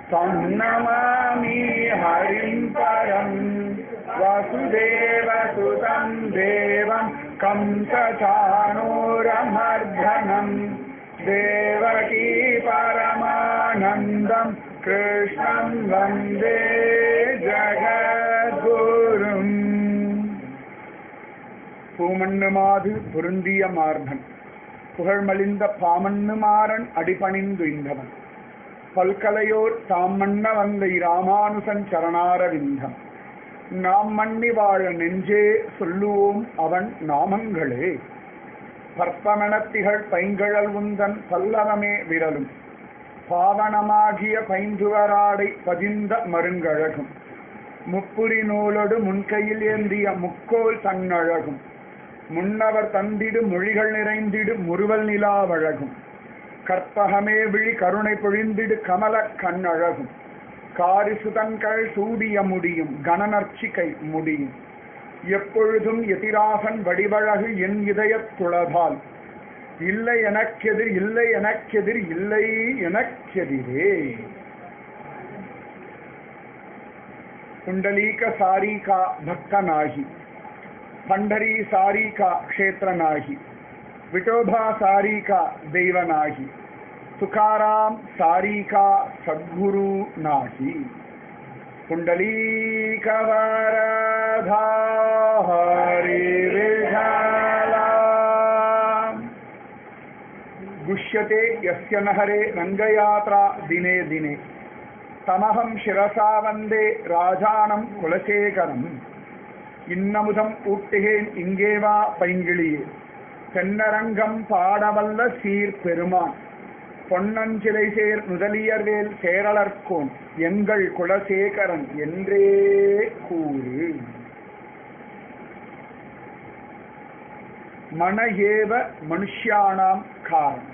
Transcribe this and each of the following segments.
तं नमामि हरिं परं वसुदेवसुतं देवं कंसचाणूरमर्दनं देवकी परमानन्दं कृष्णं वन्दे जगद्गुरुम् பூமண்ணுமாது பொருந்திய மார்பன் புகழ்மலிந்த பாமண்ணுமாறன் அடிபணிந்துய்ந்தவன் பல்கலையோர் தாம் மன்ன வந்த இராமானுசன் சரணாரவிந்தம் நாம் மன்னி வாழ நெஞ்சே சொல்லுவோம் அவன் நாமங்களே பற்பமணத்திகள் பைங்கழல் உந்தன் பல்லவமே விரலும் பாவனமாகிய பைந்துவராடை பதிந்த மருங்கழகும் முப்புரி நூலோடு முன்கையில் ஏந்திய முக்கோல் தன்னழகும் முன்னவர் தந்திடு மொழிகள் நிறைந்திடு முறுவல் நிலாவழகும் கற்பகமே விழி கருணை பொழிந்திடு கமல கண்ணழகும் காரிசுதங்கள் சூடிய முடியும் கணநர்ச்சிகை முடியும் எப்பொழுதும் எதிராகன் வடிவழகு என் இதயத் துளதால் இல்லை எனக்கெதிர் இல்லை எனக்கெதிர் இல்லை எனக்கெதிரே कुंडलीक सारी का भक्त नाही पंढरी सारी का क्षेत्र नाही विठोबा सारी का देव नाही तुकाराम सारी का सद्गुरु नाही कुंडलीक वरदा हरि विठला गुष्यते यस्य नहरे रंगयात्रा दिने दिने तमहं शिरसा वंदे राजानं कुलशेखरम् இன்னமுதம் ஊட்டுகேன் இங்கேவா பைங்கிளியே தென்னரங்கம் பாடவல்ல சீர் பெருமான் பொன்னஞ்சிலை சேர் முதலியர்வேல் சேரலர்கோன் எங்கள் குலசேகரன் என்றே கூறு மன ஏவ மனுஷ்யானாம் காரணம்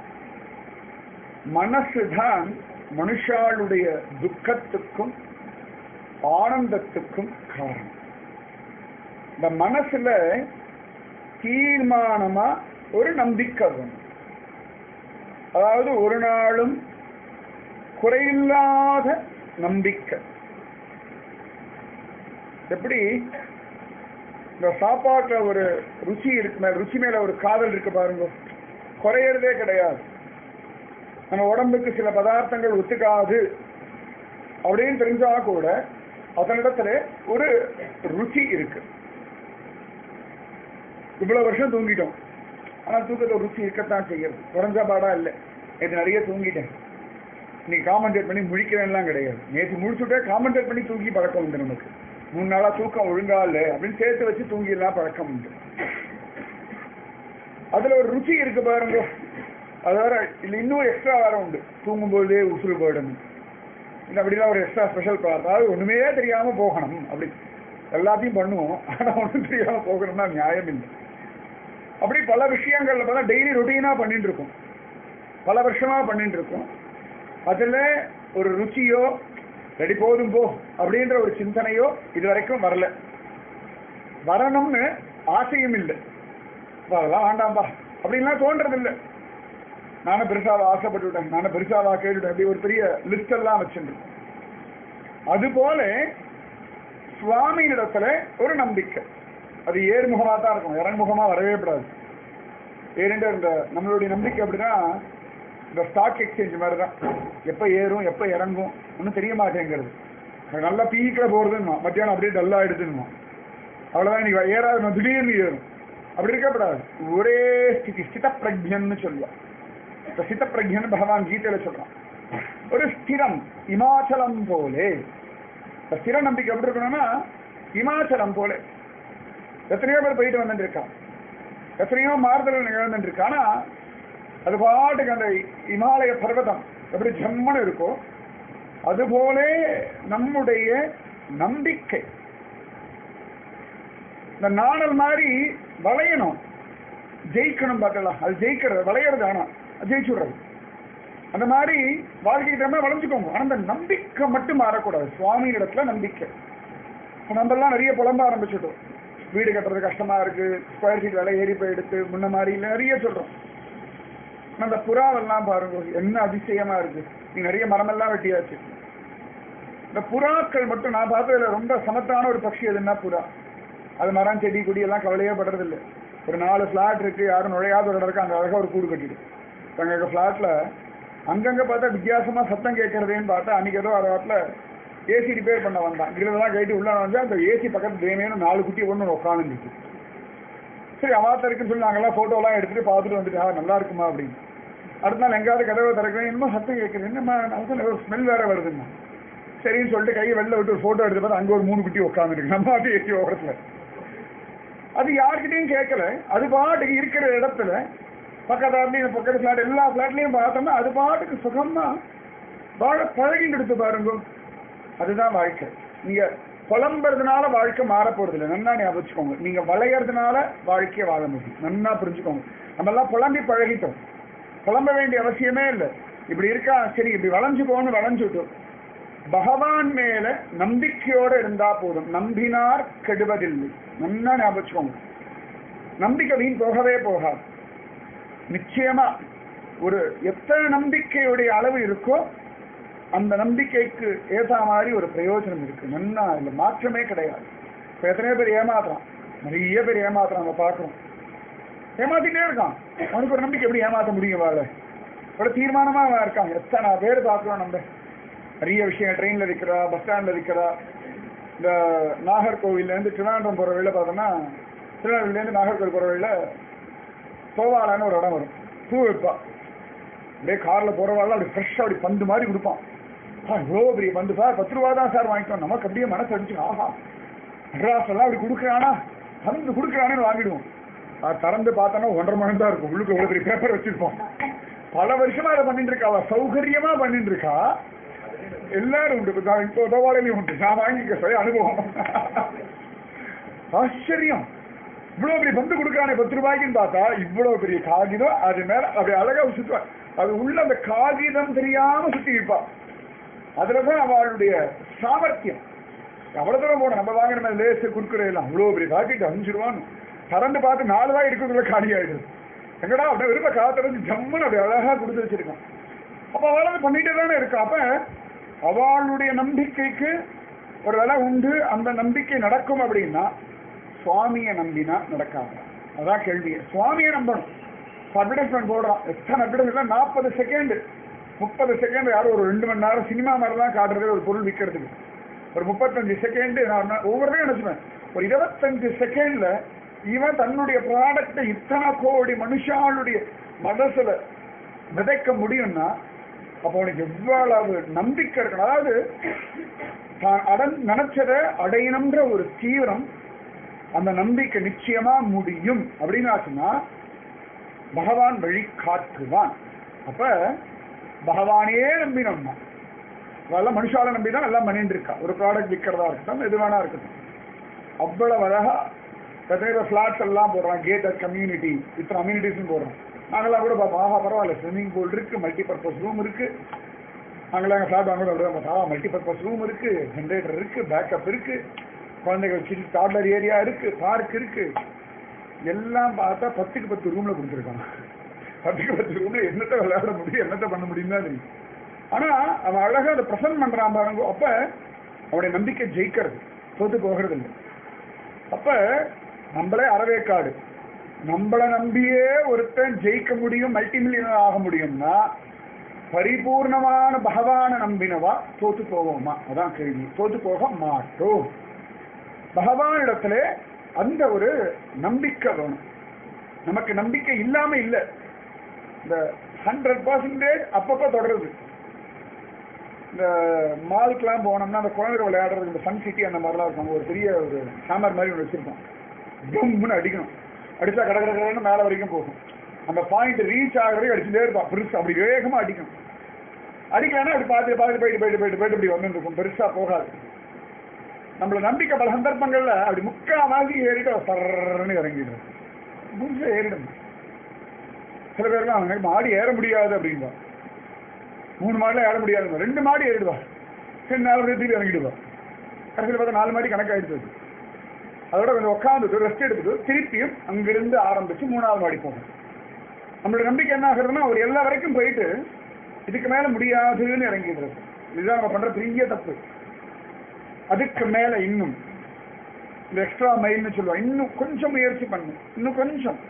மனசுதான் மனுஷாளுடைய துக்கத்துக்கும் ஆனந்தத்துக்கும் காரணம். இந்த மனசுல தீர்மானமா ஒரு நம்பிக்கை வேணும். அதாவது ஒரு நாளும் குறையில்லாத நம்பிக்கை. எப்படி இந்த சாப்பாட்டுல ஒரு ருச்சி இருக்கு, ருச்சி மேல ஒரு காதல் இருக்கு பாருங்க, குறையறதே கிடையாது. நம்ம உடம்புக்கு சில பதார்த்தங்கள் ஒத்துக்காது அப்படின்னு தெரிஞ்சா கூட அதனிடத்துல ஒரு ருச்சி இருக்கு. இவ்வளவு வருஷம் தூங்கிட்டோம், ஆனா தூக்கத்தை ருச்சி இருக்கத்தான் செய்யறது. குறைஞ்ச பாடா இல்லை, நேற்று நிறைய தூங்கிட்டேன், இன்னைக்கு காமெண்டேட் பண்ணி முழிக்கிறேன்லாம் கிடையாது. நேற்று முடிச்சுட்டே காமெண்டேட் பண்ணி தூங்கி பழக்கம் உண்டு. நமக்கு 3 நாளா தூக்கம் ஒழுங்கா இல்லை அப்படின்னு சேர்த்து வச்சு தூங்கிடலாம் பழக்கம் உண்டு. அதுல ஒரு ருச்சி இருக்கு பாருங்க. அது வேற இல்லை, இன்னும் எக்ஸ்ட்ரா வேற உண்டு. தூங்கும்போதே உசுறு போயிடணும், இல்லை அப்படிலாம் ஒரு எக்ஸ்ட்ரா ஸ்பெஷல் பார்ட். அதாவது ஒண்ணுமே தெரியாம போகணும், அப்படி எல்லாத்தையும் பண்ணுவோம், ஆனா ஒன்றும் தெரியாம போகணும்னா நியாயம் இல்லை. அப்படி பல விஷயங்கள்ல பார்த்தா டெய்லி ரொட்டீனா பண்ணிட்டு இருக்கோம், பல வருஷமா பண்ணிட்டு இருக்கோம். அதுல ஒரு ருச்சியோ ரெடி போதும் போ அப்படின்ற ஒரு சிந்தனையோ இது வரைக்கும் வரல. வரணும்னு ஆசையும் இல்லை, அதெல்லாம் வேண்டாம்பா அப்படின்லாம் தோன்றதில்லை. நானும் பெருசாவை ஆசைப்பட்டுவிட்டேன், நானும் பெருசாவா கேட்டுவிட்டேன், அப்படி ஒரு பெரிய லிஸ்ட் எல்லாம் வச்சுருக்கேன். அதுபோல சுவாமியினிடத்துல ஒரு நம்பிக்கை, அது ஏறுமுகமா தான் இருக்கும், இறங்குமுகமா வரவே கூடாது. ஏனென்ற இந்த நம்மளுடைய நம்பிக்கை அப்படின்னா இந்த ஸ்டாக் எக்ஸ்சேஞ்ச் மாதிரி தான். எப்போ ஏறும் எப்போ இறங்கும் ஒன்றும் தெரிய மாட்டேங்கிறது. நல்லா பீக்கில் போகிறதுன்னு மத்தியானம் அப்படியே டல்லாக எடுத்துணுமா, அவ்வளோதான். இன்னைக்கு ஏறாது, திடீர்னு ஏறும், அப்படி இருக்கக்கூடாது. ஒரே ஸ்திதி, ஸ்தித பிரஜன்னு சொல்லுவாள். இந்த சித்த பிரஜன் பகவான் கீதையில சொல்றான், ஒரு ஸ்திரம் இமாச்சலம் போலே. இந்த ஸ்திர நம்பிக்கை எப்படி இருக்கணும்னா இமாச்சலம் போல. எத்தனையோ பேர் போயிட்டு வந்துட்டு இருக்கான், எத்தனையோ மாறுதல் நிகழ்ந்துட்டு இருக்கு. ஆனா அது பாட்டுக்கு அந்த இமாலய பர்வதம் எப்படி ஜம்மனு இருக்கோ அதுபோல நம்முடைய நம்பிக்கை இந்த நாணல் மாதிரி வளையணும், ஜெயிக்கணும். பார்க்கலாம், அது ஜெயிக்கிறது வளையறது, ஆனா ஜெயிச்சுடுறது. அந்த மாதிரி வாழ்க்கைக்கிட்ட வளைஞ்சுக்கோங்க. ஆனா அந்த நம்பிக்கை மட்டும் மாறக்கூடாது. சுவாமி இடத்துல நம்பிக்கை. நம்ம எல்லாம் நிறைய புலம்ப ஆரம்பிச்சுட்டோம், வீடு கட்டுறது கஷ்டமா இருக்கு, ஸ்கொயர் ஃபீட் விலை ஏறி போய் எடுத்து முன்ன மாதிரி நிறைய சொல்றோம். அந்த புறாவெல்லாம் பாருங்க என்ன அதிசயமா இருக்கு. நீ நிறைய மரமெல்லாம் வெட்டியாச்சு, இந்த புறாக்கள் மட்டும் நான் பார்த்ததுல ரொம்ப சமத்தான ஒரு பட்சி எதுன்னா புறா. அது மரம் செடி கொடி எல்லாம் கவலையே படுறதில்லை. ஒரு 4 ஃப்ளாட் இருக்கு, யாரும் நுழையாத ஒரு இடம் இருக்கு, அங்கே அழகாக ஒரு கூடு கட்டிடு. எங்கள் ஃப்ளாட்டில் அங்கங்கே பார்த்தா வித்தியாசமாக சத்தம் கேட்கறதேன்னு பார்த்தா அன்றைக்கி ஏதோ அதை வாட்டில் ஏசி ரிப்பேர் பண்ண வந்தான். கிரிலெல்லாம் கட்டி உள்ளே வந்து அந்த ஏசி பக்கத்து தேமையான 4 குட்டி ஒன்று உட்காந்துருச்சு. சரி அவாத்த இருக்குன்னு சொல்லி நாங்கள்லாம் ஃபோட்டோலாம் எடுத்துகிட்டு பார்த்துட்டு வந்துட்டு நல்லா இருக்குமா அப்படின்னு. அடுத்த நாள் எங்கேயாவது கதவை திறக்கிறேன், என்னமோ சத்தம் கேட்குது, என்னம்மா ஒரு ஸ்மெல் வேறு வருதுன்னா. சரின்னு சொல்லிட்டு கையை வெளில விட்டு ஒரு ஃபோட்டோ எடுத்து பார்த்தா அங்கே ஒரு 3 குட்டி உட்காந்துருக்கு நம்ம அது ஏசி ஓரத்தில். அது யார்கிட்டையும் கேட்கல, அது பாட்டுக்கு இருக்கிற இடத்துல பக்கத்தாட்லையும் பக்கத்து ஃப்ளாட் எல்லா ஃப்ளாட்லையும் பார்த்தோம்னா அது பாட்டுக்கு சுகமா வாழ பழகிட்டு எடுத்து பாருங்க. அதுதான் வாழ்க்கை. நீங்க புலம்புறதுனால வாழ்க்கை மாற போறது இல்லை. நன்னா ஞாபகம் வச்சுக்கோங்க. நீங்க வளையறதுனால வாழ்க்கையை வாழ முடியும். நன்னா புரிஞ்சுக்கோங்க. நம்ம எல்லாம் புலம்பி பழகிட்டோம். புலம்ப வேண்டிய அவசியமே இல்லை. இப்படி இருக்கா, சரி இப்படி வளைஞ்சு போகணும், வளைஞ்சுட்டோம். பகவான் மேல நம்பிக்கையோட இருந்தா போதும். நம்பினார் கெடுவதில்லை. நன்னா ஞாபகம் வச்சுக்கோங்க. நம்பிக்கை வீண் போகவே போகாது. நிச்சயமா ஒரு எத்தனை நம்பிக்கையுடைய அளவு இருக்கோ அந்த நம்பிக்கைக்கு ஏற்ற மாதிரி ஒரு பிரயோஜனம் இருக்கு. நன்னா இல்லை, மாற்றமே கிடையாது. இப்போ எத்தனையோ பேர் ஏமாத்துறான், நிறைய பேர் ஏமாத்துறான், நம்ம பார்க்குறோம். ஏமாத்திட்டே இருக்கான். அவனுக்கு ஒரு நம்பிக்கை எப்படி ஏமாற்ற முடியும்? வாழ ஒரு தீர்மானமாக இருக்கான். எத்தனை பேர் பார்க்குறோம். நம்ம நிறைய விஷயம் ட்ரெயினில் இருக்கிறா, பஸ் ஸ்டாண்டில் இருக்கிறா. இந்த நாகர்கோவிலேருந்து திருவனந்தபுரம் போகிற வழியில் பார்த்தோம்னா, திருநெல்வேலியிலேருந்து நாகர்கோவில் போகிற வழியில் சோவாலான்னு ஒரு இடம் வரும். பூ வைப்பா. அப்படியே காரில் போகிறவாள் அப்படி ஃப்ரெஷ்ஷாக அப்படி பந்து மாதிரி கொடுப்பான். இவ்வளோ பெரிய பந்து சார், 10 ரூபா தான் சார் வாங்கிக்கணும். நமக்கு அப்படியே மனசு அடிச்சு, ஆஹா மெட்ராஸ்லாம் அப்படி கொடுக்குறானா, பந்து கொடுக்குறானு வாங்கிடுவோம். திறந்து பார்த்தோன்னா 1.5 மணி தான் இருக்கும். உள்ளுக்கு இவ்வளோ பெரிய பேப்பர் வச்சுருப்போம். பல வருஷமாக அதை பண்ணிட்டு இருக்கா. அவள் சௌகரியமாக பண்ணிட்டு இருக்கா. எல்லாரும் உண்டு. இப்போ தவாலையும் உண்டு. நான் வாங்கிக்க சொல்லி அனுபவம். ஆச்சரியம். இவ்வளோ பெரிய பந்து கொடுக்குறானே 10 ரூபாய்க்குன்னு பார்த்தா இவ்வளோ பெரிய காகிதம். அது மேலே அப்படி அழகாக சுற்றுவா. அது உள்ள அந்த காகிதம் தெரியாமல் சுற்றி வைப்பா. அதில் தான் அவளுடைய சாமர்த்தியம். அவ்வளோ தூரம் போன நம்ம வாங்கின லேசு குறுக்குறையெல்லாம் அவ்வளோ பெரிய பாக்கெட் 5 ரூபான்னு திறந்து பார்த்து 4 ரூபாய் இருக்கிறதுல காலி ஆகிடுது. எங்கடா அப்படியே விரும்ப காத்திருந்து ஜம்முன்னு அப்படி அழகாக கொடுத்து வச்சிருக்கான். அப்போ அவளால் பண்ணிகிட்டே தானே இருக்கா. அப்போ அவளுடைய நம்பிக்கைக்கு ஒரு விலை உண்டு. அந்த நம்பிக்கை நடக்கும் அப்படின்னா சுவாமியை நம்பினா நடக்காது. அதான் கேள்வி. சுவாமியை நம்பணும். அட்வர்டைஸ்மெண்ட் போடுறான். எத்தனை அட்வர்டைஸ்மெண்ட் 40 செகண்ட் 30 செகண்ட். யாரும் ஒரு 2 மணி நேரம் சினிமா மாதிரி தான் காட்டுறது ஒரு பொருள் விற்கிறதுக்கு. ஒரு 35 செகண்ட் நான் ஒவ்வொருத்தையும் நினைச்சுவேன். ஒரு 25 செகண்ட்ல இவன் தன்னுடைய ப்ராடக்டை இத்தனை கோடி மனுஷாளுடைய மனசுல விதைக்க முடியும்னா அப்போ அவனுக்கு எவ்வளவு நம்பிக்கை இருக்கணும். அதாவது தான் நினைச்சதை அடையணும்ன்ற ஒரு தீவிரம், அந்த நம்பிக்கை நிச்சயமா முடியும் அப்படின்னு ஆச்சுன்னா பகவான் வழி காட்டுவான். அப்ப பகவானே நம்பினோம்னா, அதெல்லாம் மனுஷால நம்பிதான் எல்லாம் பண்ணிட்டு இருக்கா. ஒரு ப்ராடக்ட் விற்கிறதா இருக்கட்டும், எது வேணா இருக்கட்டும். அவ்வளவு அழகா எத்தனை ஃபிளாட்ஸ் எல்லாம் போடுறான். கேட்டட் கம்யூனிட்டி, இத்தனை அம்யூனிட்டிஸ் போடுறோம். நாங்களாம் கூட பார்ப்போம். ஆஹா பரவாயில்ல, ஸ்விம்மிங் பூல் இருக்கு, மல்டிபர்பஸ் ரூம் இருக்கு. நாங்களாம் எங்கள் ஃபிளாட் வாங்க மல்டிபர்பஸ் ரூம் இருக்கு, ஜென்ரேட்டர் இருக்கு, பேக்கப் இருக்கு, குழந்தைகள் சின்ன டாட்லர் ஏரியா இருக்கு, பார்க் இருக்கு. எல்லாம் பார்த்தா 10க்கு 10 ரூம்ல கொடுத்துருக்காங்க. 10க்கு 10 ரூம்ல என்னத்தை விளையாட முடியும், என்னத்தை பண்ண முடியும் தான் தெரியும். ஆனா அவன் அழகா அதை பிரசன்ட் பண்றான் பாருங்க. அப்ப அவனுடைய நம்பிக்கை ஜெயிக்கிறது, தோத்து போகிறது இல்லை. அப்ப நம்மளே அறவேக்காடு. நம்மளை நம்பியே ஒருத்தன் ஜெயிக்க முடியும், மல்டி மில்லியனர் ஆக முடியும்னா பரிபூர்ணமான பகவானை நம்பினவா தோத்து போவோமா? அதான் கேள்வி. தோத்து போக மாட்டோம். பகவானிடத்துல அந்த ஒரு நம்பிக்கை வேணும். நமக்கு நம்பிக்கை இல்லாம இல்லை. இந்த 100% அப்பப்போ தொடருது. இந்த மாலுக்கெல்லாம் போனோம்னா அந்த குழந்தைகள் விளையாடுறது, இந்த சன் சிட்டி அந்த மாதிரிலாம் இருக்கும். ஒரு பெரிய ஒரு ஹேமர் மாதிரி ஒன்று வச்சிருப்போம். டம்னு அடிக்கணும். அடிச்சா கடற்கரைன்னு மேலே வரைக்கும் போகும். அந்த பாயிண்ட் ரீச் ஆகிறதே அடிச்சுட்டே இருப்பான். பெருசு அப்படி வேகமாக அடிக்கணும். அடிக்கலன்னா அப்படி பார்த்து பார்த்து போயிட்டு இப்படி வந்துருக்கும். பெருசா போகாது. நம்மள நம்பிக்கை பல சந்தர்ப்பங்கள்ல அப்படி முக்காவாசி ஏறிட்டு சரன்னு இறங்கிடும். முழுசா ஏறிடும். சில பேர்லாம் எனக்கு மாடி ஏற முடியாது அப்படின்பா. 3 மாடிலாம் ஏற முடியாது, 2 மாடி ஏறிடுவா. சரி 4 மணி திருப்பி இறங்கிடுவா. கடைசியில் பார்த்தா 4 மாடி கணக்காயிடுச்சு. அதோட கொஞ்சம் உட்காந்துட்டு ரெஸ்ட் எடுத்துட்டு திருப்பியும் அங்கிருந்து ஆரம்பிச்சு 3வது மாடி போகும். நம்மளோட நம்பிக்கை என்ன ஆகுறதுன்னா ஒரு எல்லா வரைக்கும் போயிட்டு இதுக்கு மேல முடியாதுன்னு இறங்கிடுறது. இதுதான் நம்ம பண்ற பெரிய தப்பு. அதுக்கு மேல இன்னும் இந்த எக்ஸ்ட்ரா மைல்னு சொல்லுவோம், இன்னும் கொஞ்சம் முயற்சி பண்ணு, இன்னும் கொஞ்சம்.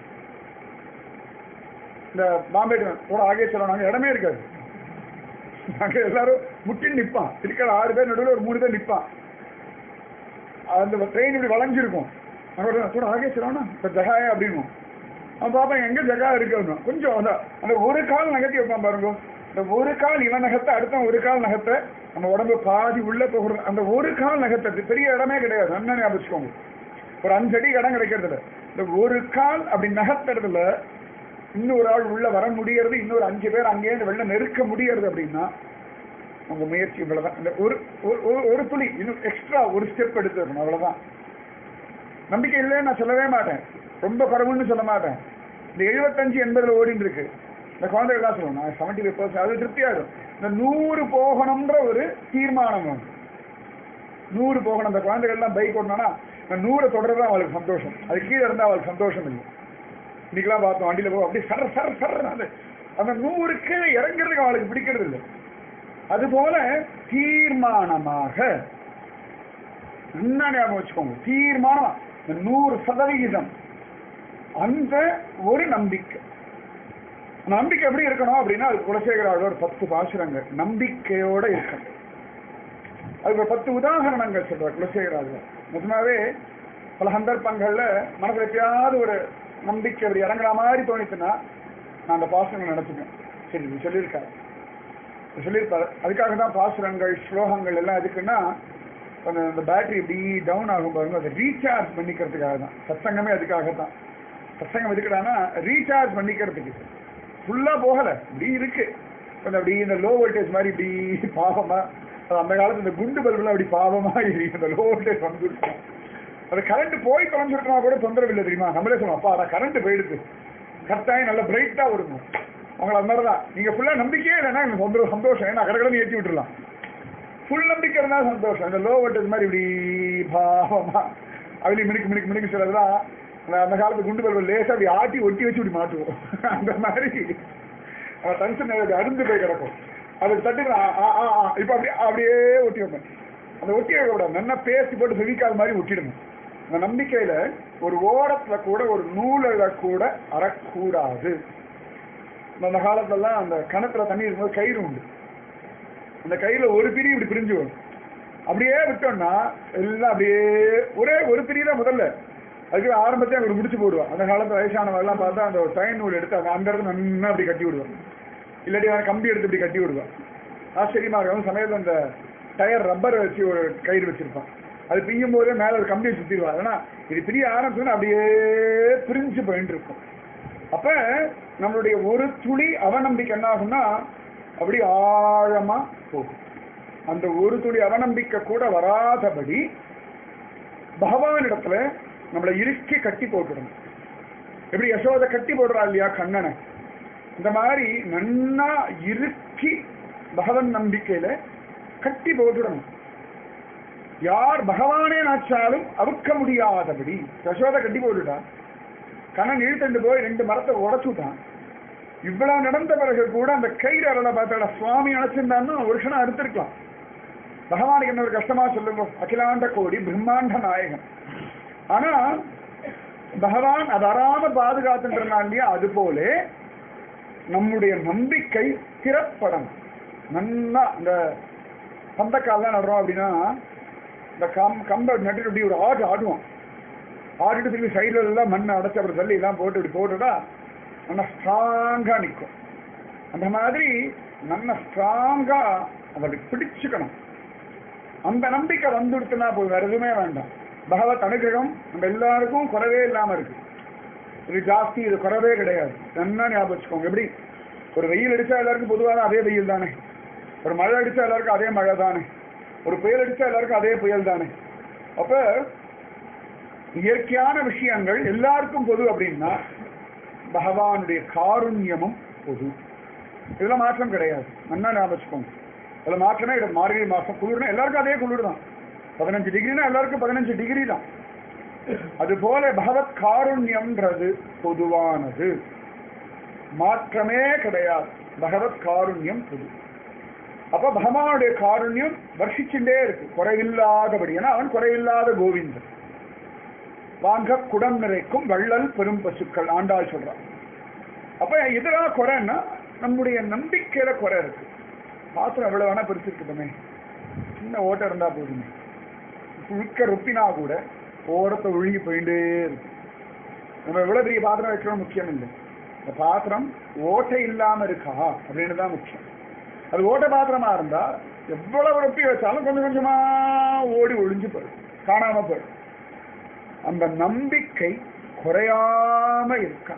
இந்த பாம்பே கூட ஆகே சொல்லுவாங்க, இடமே இருக்காது. நாங்க எல்லாரும் முட்டின்னு நிற்பான், இருக்கிற 6 பேர் நடுவில் ஒரு 3 பேர் நிற்பான். அந்த ட்ரெயின் இப்படி வளைஞ்சிருக்கும். கூட ஆகே சொல்லுவானா இப்போ ஜகாயா அப்படின்னு அவன் பார்ப்பேன், எங்க ஜகா இருக்கு கொஞ்சம் அந்த ஒரு கால் நகர்த்தி வைப்பான் பாருங்க. இந்த ஒரு கால் இவன் நகத்தை, அடுத்த ஒரு கால் நகத்தை, நம்ம உடம்பு பாதி உள்ள போகிறது. அந்த ஒரு கால் நகத்தை பெரிய இடமே கிடையாது, நல்லா ஞாபகிச்சுக்கோங்க. ஒரு 5 அடி இடம் கிடைக்கிறதுல இந்த ஒரு கால் அப்படி நகர்த்துறதுல இன்னொரு ஆள் உள்ள வர முடியறது, இன்னொரு 5 பேர் அங்கேயே வெளில நெருக்க முடியறது. அப்படின்னா உங்க முயற்சி இவ்வளவுதான். இந்த ஒரு துளி இன்னும் எக்ஸ்ட்ரா ஒரு ஸ்டெப் எடுத்து இருக்கணும், அவ்வளவுதான். நம்பிக்கை இல்லைன்னு நான் சொல்லவே மாட்டேன், ரொம்ப குறைவுன்னு சொல்ல மாட்டேன். இந்த 75-80 ஓடின்னு இருக்கு. இந்த குழந்தைகள் தான் சொல்லுவோம், நான் 75% அது திருப்தியாகும். இந்த 100 போகணும்ன்ற ஒரு தீர்மானம் வேணும். 100 போகணும். அந்த குழந்தைகள் எல்லாம் பைக் ஓடணும்னா இந்த 100 தொடர்றது அவளுக்கு சந்தோஷம், அது கீழே இருந்தால் அவளுக்கு சந்தோஷம் இல்லை. இன்னைக்கெல்லாம் பார்த்தோம் வண்டியில் போகும் அப்படி சர சர சர அந்த 100 கீழே இறங்குறதுக்கு அவளுக்கு பிடிக்கிறது இல்லை. அதுபோல தீர்மானமாக என்ன ஞாபகம் வச்சுக்கோங்க, தீர்மானம் 100% அந்த ஒரு நம்பிக்கை. நம்பிக்கை எப்படி இருக்கணும் அப்படின்னா, அது குலசேகராவோட ஒரு 10 பாசுரங்கள் நம்பிக்கையோட இருக்கணும். அதுக்கு ஒரு 10 உதாரணங்கள் சொல்றார் குலசேகராஜர். நிஜமாவே பல சந்தர்ப்பங்கள்ல மனதில் எப்பயாவது ஒரு நம்பிக்கை அப்படி இறங்குற மாதிரி தோணிச்சுன்னா நான் அந்த பாசுரங்கள் நினைச்சுக்கேன். சரி இது சொல்லியிருக்காரு, சொல்லியிருப்பாரு. அதுக்காக தான் பாசுரங்கள் ஸ்லோகங்கள் எல்லாம் எதுக்குன்னா, அந்த பேட்டரி இப்படி டவுன் ஆகும் பாருங்க, அதை ரீசார்ஜ் பண்ணிக்கிறதுக்காக தான். சத்சங்கமே அதுக்காகத்தான். சத்சங்கம் எதுக்குடானா ரீசார்ஜ் பண்ணிக்கிறதுக்கு. ஃபுல்லா போகல, இப்படி இருக்கு கொஞ்சம், அப்படி இந்த லோ வோல்டேஜ் மாதிரி இப்படி பாவமா. அந்த காலத்துல இந்த குண்டு பல்புலாம் அப்படி பாவமா இருக்கு. இந்த லோ வோல்டேஜ் வந்துருக்கும், அது கரண்ட் போய் தொலைஞ்சிருக்கா கூட தொந்தரவு இல்லை தெரியுமா. நம்மளே சொல்லுவோம், அப்பா அதான் கரண்ட் போயிடுது, கரெக்டாக நல்ல பிரைட்டா வருங்க. அவங்கள அது மாதிரிதான். நீங்க ஃபுல்லா நம்பிக்கையே இல்லைன்னா எனக்கு சந்தோஷம், ஏன்னா கடற்கடன்னு ஏற்றி விட்டுடலாம். ஃபுல் நம்பிக்கை இருந்தால் சந்தோஷம். இந்த லோ வோல்டேஜ் மாதிரி இப்படி பாவமா அதுலேயும் மினுக்கு மினுக்கு மினுக்கு சிலதுதான். அந்த காலத்து குண்டு பல்பு லேசா அப்படி ஆட்டி ஒட்டி வச்சு இப்படி மாட்டுவோம். அந்த மாதிரி டென்ஷன் அருந்து போய் கிடக்கும். அது தட்டு இப்போ அப்படியே ஒட்டி வைப்பேன். அந்த ஒட்டி வைக்க கூடாது, நல்லா பேசி போட்டு செவிக்காத மாதிரி ஒட்டிடணும். அந்த நம்பிக்கையில ஒரு ஓரத்துல கூட ஒரு நூலில் கூட அறக்கூடாது. அந்த காலத்துலலாம் அந்த கிணத்துல தண்ணி இருக்கும்போது கயிறு உண்டு, அந்த கயிறுல ஒரு பிரி இப்படி பிரிஞ்சு வரும். அப்படியே விட்டோம்னா எல்லாம் அப்படியே ஒரே ஒரு பிரி தான் முதல்ல. அதுக்கு ஆரம்பத்தையும் அங்கே முடிச்சு போடுவான். அந்த காலத்து வயசானவெல்லாம் பார்த்தா அந்த ஒரு ட்ரெயின் நூல் எடுத்து அந்த இடத்துல நல்லா அப்படி கட்டி விடுவான், இல்லாட்டி அவன் கம்பி எடுத்து இப்படி கட்டி விடுவான். ஆச்சரியமா இருக்கும். சமயத்தில் அந்த டயர் ரப்பரை வச்சு ஒரு கயிறு வச்சிருப்பான், அது பிய்யும் போதே மேலே ஒரு கம்பியை சுற்றிடுவான். ஏன்னா இது பிரிய ஆரம்பிச்சுன்னா அப்படியே பிரிஞ்சு போயிட்டு இருக்கும். அப்ப நம்மளுடைய ஒரு துளி அவநம்பிக்கை என்ன ஆகும்னா அப்படி ஆழமா போகும். அந்த ஒரு துளி அவநம்பிக்கை கூட வராதபடி பகவானிடத்துல நம்மளை இறுக்கி கட்டி போட்டுடணும். எப்படி யசோதை கட்டி போடுறா இல்லையா கண்ணனை, இந்த மாதிரி நன்னா இறுக்கி பகவன் நம்பிக்கையில கட்டி போட்டுடணும். யார் பகவானே நாச்சாலும் அவுக்க முடியாதபடி யசோதை கட்டி போட்டுட்டா. கண்ணன் இழுத்துட்டு போய் 2 மரத்தை உடச்சுட்டான். இவ்வளவு நடந்த பிறகு கூட அந்த கயிறு அறலை பார்த்தாட சுவாமி அழைச்சிருந்தான்னு ஒரு க்ஷணம் அறுத்திருக்கலாம். பகவானுக்கு என்ன ஒரு கஷ்டமா சொல்லுங்க, அகிலாண்ட கோடி பிரம்மாண்ட நாயகன். ஆனா பகவான் அது அறாம பாதுகாத்துன்றா இல்லையா, அது போல நம்முடைய நம்பிக்கை திறப்படம். நல்லா இந்த பந்தக்கால்லாம் நடுறோம் அப்படின்னா இந்த கம்பை நட்டு இப்படி ஒரு ஆடுவான், ஆடிட்டு திரும்பி சைடுல எல்லாம் மண்ணை அடைச்சி அப்புறம் தள்ளி எல்லாம் போட்டு இப்படி போட்டுட்டா நல்லா ஸ்ட்ராங்கா நிற்கும். அந்த மாதிரி நல்ல ஸ்ட்ராங்கா அதை அப்படி பிடிச்சுக்கணும். அந்த நம்பிக்கை வந்துடுத்துனா போய் வேற எதுவுமே வேண்டாம். பகவத் அனுகிரகம் நம்ம எல்லாருக்கும் குறவே இல்லாம இருக்கு. இது ஜாஸ்தி, இது குறவே கிடையாது. நல்லா ஞாபகம் வச்சுக்கோங்க. எப்படி ஒரு வெயில் அடிச்சா எல்லாருக்கும் பொதுவாக அதே வெயில் தானே, ஒரு மழை அடிச்சா எல்லாருக்கும் அதே மழை தானே, ஒரு புயல் அடிச்சா எல்லாருக்கும் அதே புயல் தானே. அப்ப இயற்கையான விஷயங்கள் எல்லாருக்கும் பொது அப்படின்னா பகவானுடைய காருண்யமும் பொது. இதுல மாற்றம் கிடையாது. நல்லா ஞாபகம் வச்சுக்கோங்க. இதுல மாற்றமே இது மார்கழி மாசம் குளிர்னா எல்லாருக்கும் அதே குளிர் தான். 15 டிகிரினா எல்லாருக்கும் 15 டிகிரி தான். அது போல பகவத் காருண்யம்ன்றது பொதுவானது, மாற்றமே கிடையாது. பகவத் காருண்யம் பொது. அப்ப பகவானுடைய காருண்யம் வர்ஷிச்சுட்டே இருக்கு குறையில்லாதபடி. ஏன்னா அவன் குறையில்லாத கோவிந்தன். வாங்க குடம் நிறைக்கும் வள்ளல் பெரும் பசுக்கள் ஆண்டாள் சொல்றான். அப்ப இதெல்லாம் குறைன்னா நம்முடைய நம்பிக்கையில குறை இருக்கு. பாத்திரம் எவ்வளவு வேணா பிரிச்சிருக்கட்டுமே, சின்ன ஓட்டை இருந்தா போதுமே, முழுக்க ரொப்பினா கூட ஓரத்தை ஒழுகி போயிட்டே இருக்கு. நம்ம எவ்வளவு பெரிய பாத்திரம் வைக்கணும் முக்கியம் இல்லை, இந்த பாத்திரம் ஓட்டை இல்லாம இருக்கா அப்படின்னு தான் முக்கியம். அது ஓட்ட பாத்திரமா இருந்தா எவ்வளவு ரொப்பி வச்சாலும் கொஞ்சம் கொஞ்சமா ஓடி ஒழிஞ்சு போயிடும், காணாம போயிடும். அந்த நம்பிக்கை குறையாம இருக்கா.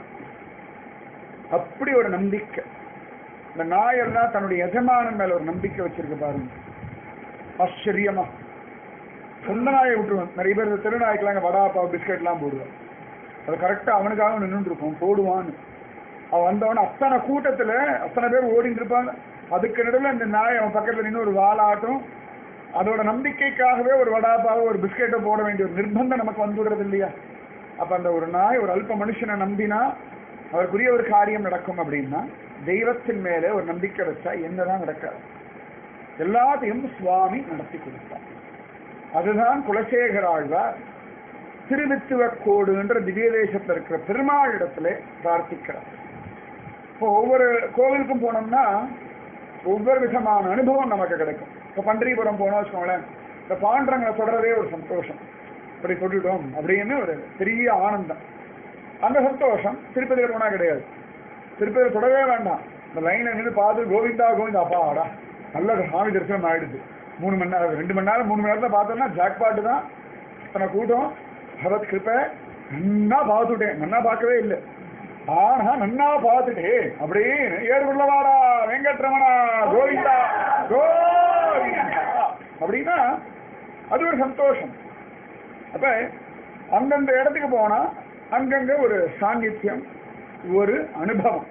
அப்படி ஒரு நம்பிக்கை. இந்த நாயெல்லாம் தன்னுடைய எஜமானன் மேல ஒரு நம்பிக்கை வச்சிருக்கு பாருங்க, ஆச்சரியமா. சொந்த நாயை விட்டுருவான். நிறைய பேர் தெருநாய்க்கெல்லாம் வடா பாவ் பிஸ்கெட் எல்லாம் போடுவான். அது கரெக்டா அவனுக்காக நின்று இருக்கும், போடுவான்னு. அவன் வந்தவன அத்தனை கூட்டத்துல அத்தனை பேர் ஓடிட்டு இருப்பாங்க. அதுக்கு நடுவில் இந்த நாய் அவன் பக்கத்துல நின்று ஒரு வாலாட்டும். அதோட நம்பிக்கைக்காகவே ஒரு வடாப்பாவோ ஒரு பிஸ்கெட்டோ போட வேண்டிய ஒரு நிர்பந்தம் நமக்கு வந்துடுறது இல்லையா? அப்ப அந்த ஒரு நாய் ஒரு அல்ப மனுஷனை நம்பினா அவருக்குரிய ஒரு காரியம் நடக்கும் அப்படின்னா, தெய்வத்தின் மேலே ஒரு நம்பிக்கை வச்சா என்னதான் நடக்காது, எல்லாத்தையும் சுவாமி நடத்தி கொடுத்தார். அதுதான் குலசேகர ஆழ்வார் திருவித்துவக்கோடு என்ற திவ்ய தேசத்தில் இருக்கிற பெருமாள் இடத்துல பிரார்த்திக்கிறார். இப்போ ஒவ்வொரு கோவிலுக்கும் போனோம்னா ஒவ்வொரு விதமான அனுபவம் நமக்கு கிடைக்கும். இப்போ பன்றிபுரம் போனோம் வச்சுக்கோங்களேன், இந்த பாண்டரங்களை தொடரவே ஒரு சந்தோஷம், இப்படி தொட்டுட்டோம் அப்படின்னு ஒரு பெரிய ஆனந்தம். அந்த சந்தோஷம் திருப்பதியில் போனா கிடையாது. திருப்பதியில் தொடவே வேண்டாம், இந்த லைனை நின்று பார்த்து கோவிந்தா கோவிந்தா அப்பாடா நல்ல சாமி தரிசனம் ஆயிடுது. 3 மணி நேரம் 2 மணி நேரம் 3 மணி நேரத்தில் பார்த்தோம்னா ஜாக்பாட்டு தான். இத்தனை கூட்டம், பகவத் கிருப்பை, நன்னா பார்த்துட்டேன். நன்னா பார்க்கவே இல்லை, ஆனா நன்னா பார்த்துட்டே அப்படின்னு ஏறுள்ளவாடா வெங்கட்ரமணா கோவிந்தா கோவிந்தா அப்படின்னா அது ஒரு சந்தோஷம். அப்ப அந்தந்த இடத்துக்கு போனா அங்கங்க ஒரு சாநித்தியம், ஒரு அனுபவம்.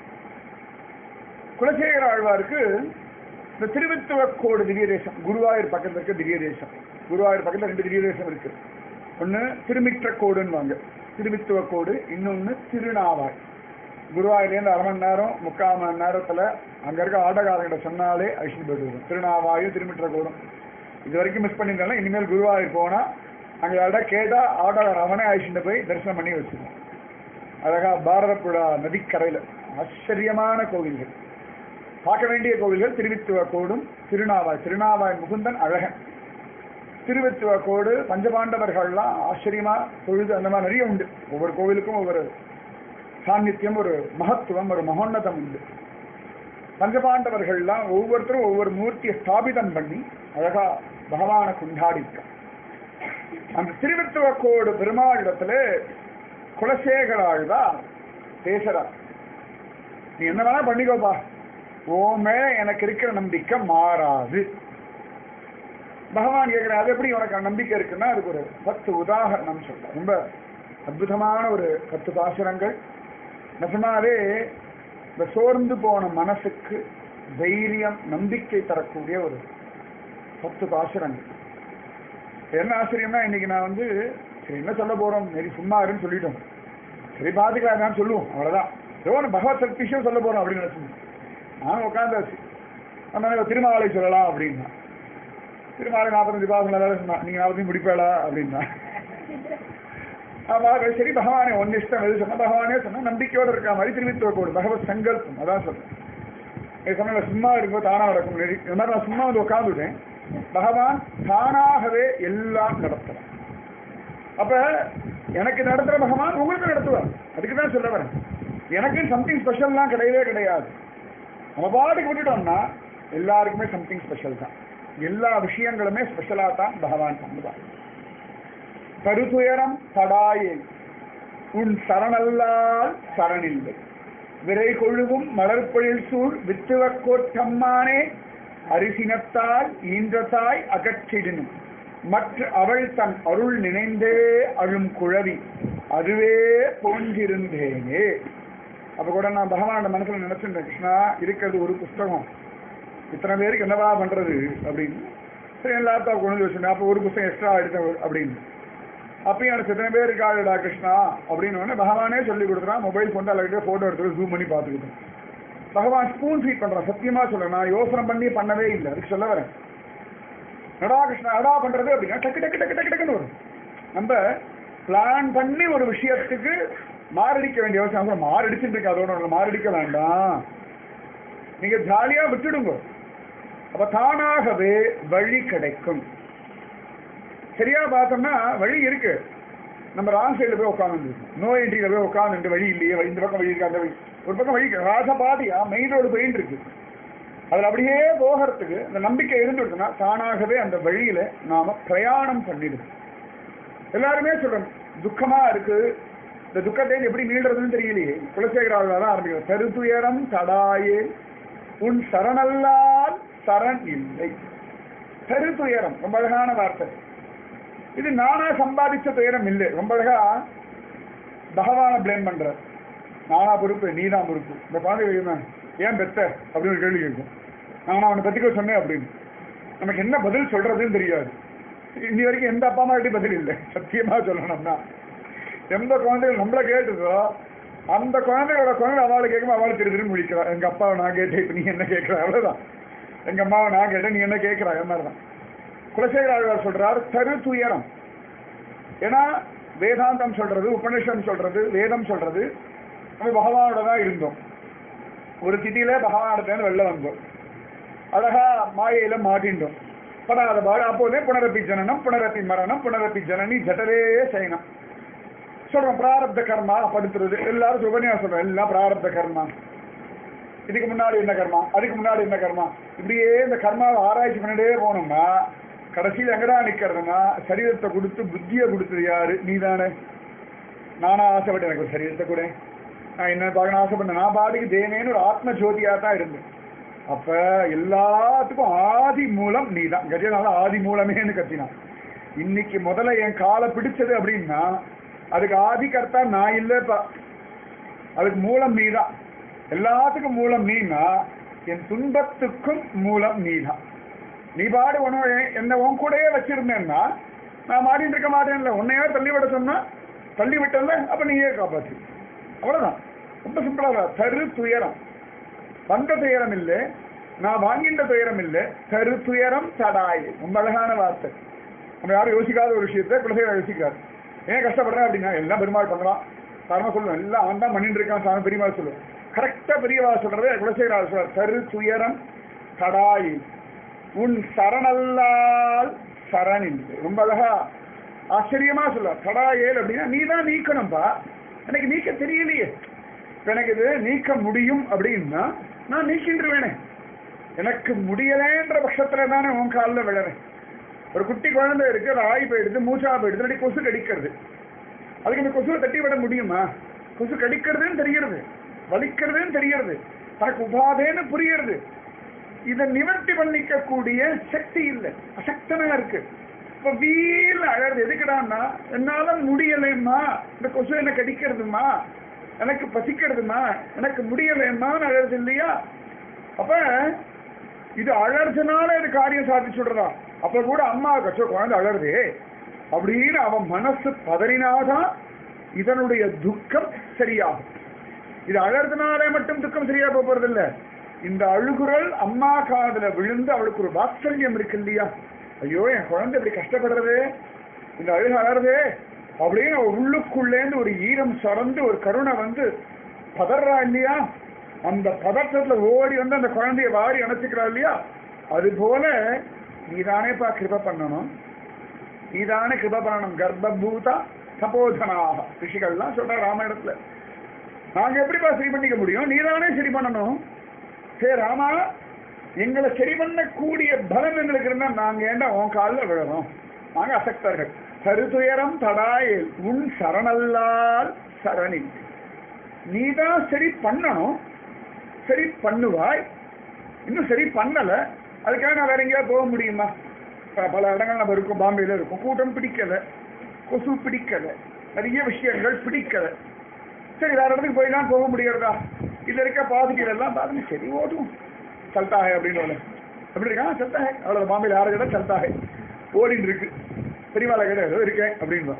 குலசேகர ஆழ்வாருக்கு இந்த திருவித்துவக்கோடு திவ்ய தேசம், குருவாயூர் பக்கத்தில் இருக்க திவ்ய தேசம். குருவாயூர் பக்கத்தில் 2 திவ்ய தேசம் இருக்கு. ஒன்று திருமிற்றக்கோடுன்னு வாங்க, திருவித்துவக்கோடு. இன்னொன்று திருநாவாய். குருவாயூர்லேருந்து 1/2 மணி நேரம் 3/4 மணி நேரத்தில் அங்கே இருக்க ஆட்டோக்காரங்கிட்ட சொன்னாலே அழிச்சுட்டு போயிட்டு வரும். திருநாவாயும் திருமிற்றக்கோடும் இது வரைக்கும் மிஸ் பண்ணியிருந்தாலும் இனிமேல் குருவாயூர் போனால் அங்கே யார்டா கேட்டால் ஆட்டோக்கார அவனே அழிச்சுட்டு போய் தரிசனம் பண்ணி வச்சுருவோம். அழகா பாரதப்புழா நதிக்கரையில் ஆச்சரியமான கோவில்கள், பார்க்க வேண்டிய கோவில்கள் திருவித்துவக்கோடும் திருநாவாய். திருநாவாய் முகுந்தன் அழகன், திருவித்துவக்கோடு பஞ்சபாண்டவர்கள்லாம் ஆச்சரியமா தொழுது அந்த மாதிரி நிறைய உண்டு. ஒவ்வொரு கோவிலுக்கும் ஒவ்வொரு சாநித்தியம், ஒரு மகத்துவம், ஒரு மகோன்னதம் உண்டு. பஞ்சபாண்டவர்கள்லாம் ஒவ்வொருத்தரும் ஒவ்வொரு மூர்த்தியை ஸ்தாபிதம் பண்ணி அழகா பகவானை கொண்டாடிக்க. அந்த திருவித்துவக்கோடு பெருமாள் இடத்துல குலசேகர ஆழ்வார் பேசுறார், நீ என்ன வேணா பண்ணிக்கோப்பா, ஓமே எனக்கு இருக்கிற நம்பிக்கை மாறாது. பகவான் கேட்கிற அது எப்படி உனக்கு நம்பிக்கை இருக்குன்னா அதுக்கு ஒரு 10 உதாரணம் சொல்ற. ரொம்ப அற்புதமான ஒரு 10 பாசுரங்கள். நிஜமாவே இந்த சோர்ந்து போன மனசுக்கு தைரியம், நம்பிக்கை தரக்கூடிய ஒரு 10 பாசுரங்கள். என்ன ஆச்சரியம்னா, இன்னைக்கு நான் சரி என்ன சொல்ல போறோம், சரி சும்மா இருன்னு சொல்லிட்டோம், சரி பாத்துக்கலாம் சொல்லுவோம், அவ்வளவுதான். ஏதோ பகவத் சக்தி விஷயம் சொல்ல போறோம் அப்படின்னு நினைச்சோம். நானும் உட்காந்தாச்சு, நம்ம திருமாவளை சொல்லலாம் அப்படின்னா, திருமாவளை 45 பாசம் வேலை சொன்னா, நீங்க 40 முடிப்பேளா அப்படின்னா, சரி பகவானே ஒன்னு இஷ்டம் எது சொன்னா பகவானே சொன்னா நம்பிக்கையோடு இருக்க மாதிரி திருவித்துவக்கோடு பகவத் சங்கல்பம். அதான் சொல்றேன். சொன்ன சும்மா இருக்கும்போது தானா நடக்கும். இந்த மாதிரி நான் சும்மா உட்காந்துட்டேன், பகவான் தானாகவே எல்லாம் நடத்துறான். அப்ப எனக்கு நடத்துற பகவான் உங்களுக்கு நடத்துவார். அதுக்குதான் சொல்ல வரேன், எனக்கு சம்திங் ஸ்பெஷல்லாம் கிடையவே கிடையாது. நம்ம பாட்டுக்கு விட்டுட்டோம்னா எல்லாருக்குமே சம்திங் ஸ்பெஷல் தான். எல்லா விஷயங்களுமே ஸ்பெஷலா தான் பகவான் பண்ணுவார். கருதுயரம் படாயே உன் சரணல்லால் சரணில்லை, விரை கொழுவும் மலர்பொழில் சூழ் வித்துவக்கோட்டம்மானே அரிசினத்தால் ஈன்றதாய் அகற்றிடினும் மற்ற அவள் தன் அருள் நினைந்தே அழும் குழவி அதுவே போன்றிருந்தேனே. அப்ப கூட நான் பகவான மனசுல நினைச்சிருந்தேன், கிருஷ்ணா இருக்கிறது ஒரு புஸ்தகம், இத்தனை பேருக்கு என்னவா பண்றது அப்படின்னு. சரி லேப்டாப் கொண்டு வச்சிருந்தேன், அப்போ ஒரு புஸ்தகம் எக்ஸ்ட்ரா எடுத்தேன் அப்படின்னு. அப்பயும் எனக்கு எத்தனை பேர் இருக்காடா கிருஷ்ணா அப்படின்னு பகவானே சொல்லி கொடுக்குறான். மொபைல் ஃபோன் அதில் போட்டோ எடுத்து ஜூம் பண்ணி பார்த்துக்கிட்டேன். பகவான் ஸ்பூன் ஃபீட் பண்றான். சத்தியமா சொல்றேன், நான் யோசனை பண்ணி பண்ணவே இல்லை. அதுக்கு சொல்ல வரேன், நடா கிருஷ்ணா நடா பண்றது அப்படின்னா டக்கு டக்கு டக்கு டக்கு டக்குன்னு வரும். நம்ம பிளான் பண்ணி ஒரு விஷயத்துக்கு மாரடிக்க வேண்டிய அவசியம். மாரடிச்சுட்டு இருக்கு, அதோட மாரடிக்க வேண்டாம். நீங்க ஜாலியா விட்டுடுங்க, அப்ப தானாகவே வழி கிடைக்கும். சரியா பார்த்தோம்னா வழி இருக்கு. நம்ம ராங் சைடுல போய் உட்காந்து, நோ என்ட்ரியில போய் உட்காந்து, வழி இல்லையே, இந்த பக்கம் வழி இருக்கு, அந்த வழி ஒரு பக்கம் வழி ராசபாதியா மெயின் ரோடு போயின்னு இருக்கு. அதுல அப்படியே போகிறதுக்கு அந்த நம்பிக்கை இருந்துருக்குன்னா தானாகவே அந்த வழியில நாம பிரயாணம் பண்ணிடுது. எல்லாருமே சொல்றோம் துக்கமா இருக்கு, இந்த துக்கத்தை எப்படி மீள்றதுன்னு தெரியலையே. குலசேகராவில் தான் ஆரம்பிக்கிறோம். தருதுயரம் தடாயே உன் சரணல்லால் சரண் இல்லை. தருதுயரம் ரொம்ப அழகான வார்த்தை. இது நானா சம்பாதிச்ச துயரம் இல்லை. ரொம்ப அழகா பகவான பிளேம் பண்ற, நானா பொறுப்பு, நீதான் பொறுப்பு. இந்த குழந்தை தெரியுமா ஏன் பெத்த அப்படின்னு கேள்வி கேட்கும். நான் அவனை பத்திக்க சொன்னேன் அப்படின்னு நமக்கு என்ன பதில் சொல்றதுன்னு தெரியாது. இன்னி வரைக்கும் எந்த அப்பா அம்மா கிட்டே பதில் இல்லை. சத்தியமா சொல்லணும்னா எந்த குழந்தைகள் நம்மள கேட்டுதோ அந்த குழந்தைகளோட குழந்தை அவளை கேட்கும், அவளை திரு திரும்பி முடிக்கிறா. எங்க அப்பாவை நான் கேட்டேன், இப்ப நீ என்ன கேட்கிற, அவ்வளவுதான். எங்க அம்மாவை நான் கேட்டேன், நீ என்ன கேட்கிறா, அது மாதிரிதான். குலசேகராழ்வார் சொல்றார் தரு துயரம். ஏன்னா வேதாந்தம் சொல்றது, உபநிஷம் சொல்றது, வேதம் சொல்றது நம்ம பகவானோட தான் இருந்தோம். ஒரு திதியில பகவானிடத்துல வெளில வந்தோம், அழகா மாயையில மாட்டின்றோம், படாத பாடு. அப்போதே புனரப்பி ஜனனம் புனரப்பி மரணம் புனரப்பி ஜனனி ஜடரே சயனம் சொல்றோம். பிராரப்த கர்மா படுத்துறது எல்லாரும் சுபனியா சொல்றோம், எல்லாம் பிராரப்த கர்மா. இதுக்கு முன்னாடி என்ன கர்மா, அதுக்கு முன்னாடி என்ன கர்மா, இப்படியே இந்த கர்மாவை ஆராய்ச்சி பண்ணிட்டே போனோம்னா கடைசியில் எங்கடா நிக்கிறதுனா, சரீரத்தை கொடுத்து புத்தியை கொடுத்தது யாரு? நீ தானே. நானா ஆசைப்பட்டேன் எனக்கு ஒரு சரீரத்தை கூட, நான் என்ன பார்க்கணும் ஆசைப்பட்டேன், நான் பாட்டுக்கு தேவேன்னு ஒரு ஆத்ம ஜோதியா தான் இருந்தேன். அப்ப எல்லாத்துக்கும் ஆதி மூலம் நீ தான். கஜனால ஆதி மூலமேன்னு கத்தினான். இன்னைக்கு முதல்ல என் காலை பிடிச்சது அப்படின்னா அதுக்கு ஆதி கர்த்தா நான் இல்லப்பா, அதுக்கு மூலம் நீ தான். எல்லாத்துக்கும் மூலம் நீனா என் துன்பத்துக்கும் மூலம் நீ தான். நீ பாடு உணவு என்ன உன் கூடயே வச்சிருந்தேன்னா நான் மாறிட்டு இருக்க மாட்டேன்ல. உன்னையா தள்ளி விட சொன்னா தள்ளி விட்டல, அப்ப நீயே காப்பாற்று. அவ்வளவுதான், ரொம்ப சிம்பிளா. தரு துயரம், வந்த துயரம் இல்லை, நான் வாங்கின்ற துயரம் இல்லை, தரு துயரம் தடாய். ரொம்ப அழகான வார்த்தை. நம்ம யாரும் யோசிக்காத ஒரு விஷயத்தை குலசேகரர் யோசிக்காரு. ஏன் கஷ்டப்படுறேன் அப்படின்னா எல்லாம் பெருமாள் பண்றான், காரணமா சொல்லுவேன், எல்லாம் அவன் தான் பண்ணிட்டு இருக்கான், சாமி பெரியவா சொல்லுவேன். கரெக்டா பெரியவா சொல்றது குலசேகரர் சொல்றார், தரு துயரம் தடாய் உன் சரணல்லால் சரணில். ரொம்ப அழகா ஆச்சரியமா சொல்ல. தடாயேல் அப்படின்னா நீ தான் நீக்கணும்பா, எனக்கு நீக்க தெரியலையே. எனக்கு இது நீக்க முடியும் அப்படின்னா நான் நீக்கின்றுவேனே. எனக்கு முடியலேன்ற பட்சத்துல தானே உன் காலில் விழறேன். ஒரு குட்டி குழந்தை இருக்கு, அது ஆய் போயிடுது, மூச்சா போயிடுது, அப்படி கொசு கடிக்கிறது. அதுக்கு இந்த கொசுவை தட்டி விட முடியுமா? கொசு கடிக்கிறதுன்னு தெரிகிறது, வலிக்கிறதுன்னு தெரிகிறது, தனக்கு உபாதேன்னு புரியுறது. இதை நிவர்த்தி பண்ணிக்க கூடிய சக்தி இல்லை, அசக்தனா இருக்கு. இப்ப வீல் அழகு எதுக்குடான்னா என்னால முடியலைம்மா, இந்த கொசு என்ன கடிக்கிறதுமா, எனக்கு பசிக்கிறதுமா, எனக்கு முடியலைம்மான்னு அழகு இல்லையா? அப்ப இது அழகுனால இது காரியம் சாதிச்சுடுறா. அப்ப கூட அம்மா கச்சோ குழந்தை அழகுதே அப்படின்னு அவன் மனசு பதறினாதான் இதனுடைய துக்கம் சரியாகும். இது அழகுனாலே மட்டும் துக்கம் சரியா போறது இல்லை. இந்த அழுகுரல் அம்மா காதுல விழுந்து அவளுக்கு ஒரு வாத்சல்யம் இருக்கு இல்லையா, ஐயோ என் குழந்தை இப்படி கஷ்டப்படுறது, இந்த அழுகு அழறதே அப்படின்னு உள்ளுக்குள்ளேந்து ஒரு ஈரம் சுரந்து ஒரு கருணை வந்து பதறா இல்லையா, அந்த பதற்றத்துல ஓடி வந்து அந்த குழந்தைய வாரி அணைச்சிக்கிறா இல்லையா. அது போல நீதானேப்பா கிருப பண்ணணும், நீதானே கிருப பண்ணணும். கர்ப்பபூதா தபோதனாக ரிஷிகள்லாம் சொல்ற ராமாயணத்துல. நாங்க எப்படிப்பா சரி பண்ணிக்க முடியும், நீதானே சரி பண்ணணும். சரி ராமா, எங்களை சரி பண்ணக்கூடிய பலம் எங்களுக்கு இருந்தா நாங்க ஏண்டா உன் காலில் விழறோம், நாங்க அசக்தர்கள். கருதுயரம் தடாயில் உன் சரணல்லால் சரணி. நீதான் சரி பண்ணணும், சரி பண்ணுவாய், இன்னும் சரி பண்ணல, அதுக்காக நான் வேற எங்கேயாவது போக முடியுமா? பல இடங்கள் நம்ம இருக்கும், பாம்பேல இருக்கும், கூட்டம் பிடிக்கல, கொசு பிடிக்கல, நிறைய விஷயங்கள் பிடிக்கல, சரி வேற இடத்துக்கு போயிடலாம் போக முடியறதா? இதுல இருக்க பாசிட்டிவ் எல்லாம் பாருங்க, சரி ஓடும் சல்தாகை அப்படின்னு எப்படி இருக்கான் சல்தாகை, அவ்வளவு பாம்பேல யாரு கிட்ட சல்தாகை ஓடிட்டு இருக்கு, பெரியவாளை கிட்ட ஏதோ இருக்கேன் அப்படின்னு.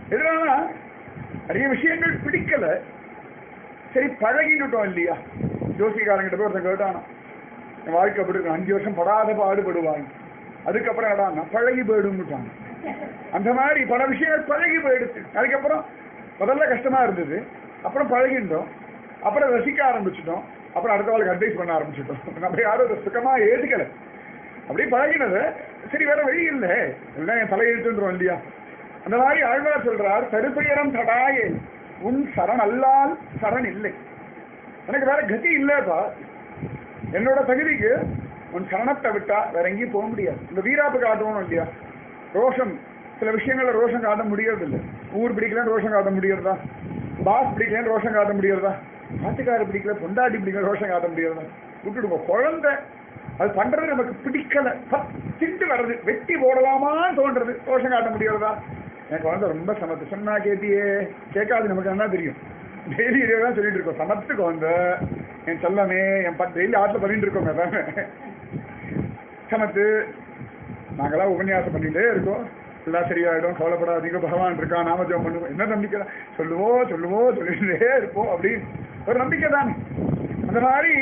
எதுனா நிறைய விஷயங்கள் பிடிக்கல, சரி பழகிட்டோம் இல்லையா, ஜோசிகாரங்கிட்ட போய் ஒருத்தன் கேட்டானா, என் வாழ்க்கை அப்படி இருக்கும், 5 வருஷம் படாத பாடுபடுவாங்க, அதுக்கப்புறம் இடான்னா பழகி போயிடும்ட்டாங்க. அந்த மாதிரி பல விஷயங்கள் பழகி போயிடுச்சு. அதுக்கப்புறம் முதல்ல கஷ்டமா இருந்தது, அப்புறம் பழகிட்டோம், அப்புறம் ரசிக்க ஆரம்பிச்சிட்டோம், அப்புறம் அடுத்த வாழ்க்கை அட்வைஸ் பண்ண ஆரம்பிச்சிட்டோம். நம்ம யாரும் அதை சுத்தமா ஏதுக்கல, அப்படியே பழகினது. சரி வேற வழி இல்லை, எல்லாம் என் தலையெழுத்துன்றோம் இல்லையா? அந்த மாதிரி ஆழ்வார் சொல்றார், தருபயரம் தடாயே உன் சரண் அல்லால் சரண் இல்லை. எனக்கு வேற கதி இல்லப்பா, என்னோட தகுதிக்கு உன் சரணத்தை விட்டா வேற எங்கேயும் போக முடியாது. இந்த வீராப்பு காட்டணும் இல்லையா? ரோஷம், சில விஷயங்கள்ல ரோஷம் காட்ட முடியறது இல்லை. ஊர் பிடிக்கலன்னு ரோஷம் காட்ட முடியறதா? பாஸ் பிடிக்கலன்னு ரோஷம் காட்ட முடியறதா? ஆட்டுக்கார பிடிக்கல, பொண்டாட்டி பிடிக்கல, ரோஷம் காட்ட முடியறதா? விட்டுடுவோம். குழந்தை அது பண்றது நமக்கு பிடிக்கல, திண்டு வர்றது, வெட்டி போடலாமான்னு தோன்றது, ரோஷம் காட்ட முடியறதா? என் குழந்தை ரொம்ப சமத்து, சொன்னா கேட்டியே, கேட்காது, நமக்கு என்ன தெரியும்? டெய்லி இதே தான் சொல்லிட்டு இருக்கோம், சமத்து குழந்தை, என் செல்லமே, என் டெய்லி ஆட்டில் பண்ணிட்டு இருக்கோங்க அதானே சமத்து. நாங்களாம் உபன்யாசம் பண்ணிட்டே இருக்கோம், எல்லாம் சரியாயிடும், கவலைப்படாதீங்க, பகவான் இருக்கா, நாமஜபம் பண்ணுவோம், என்ன நம்பிக்கை தான், சொல்லுவோம் சொல்லுவோம் சொல்லிட்டே இருப்போம் அப்படின்னு ஒரு நம்பிக்கை தானே. அந்த மாதிரி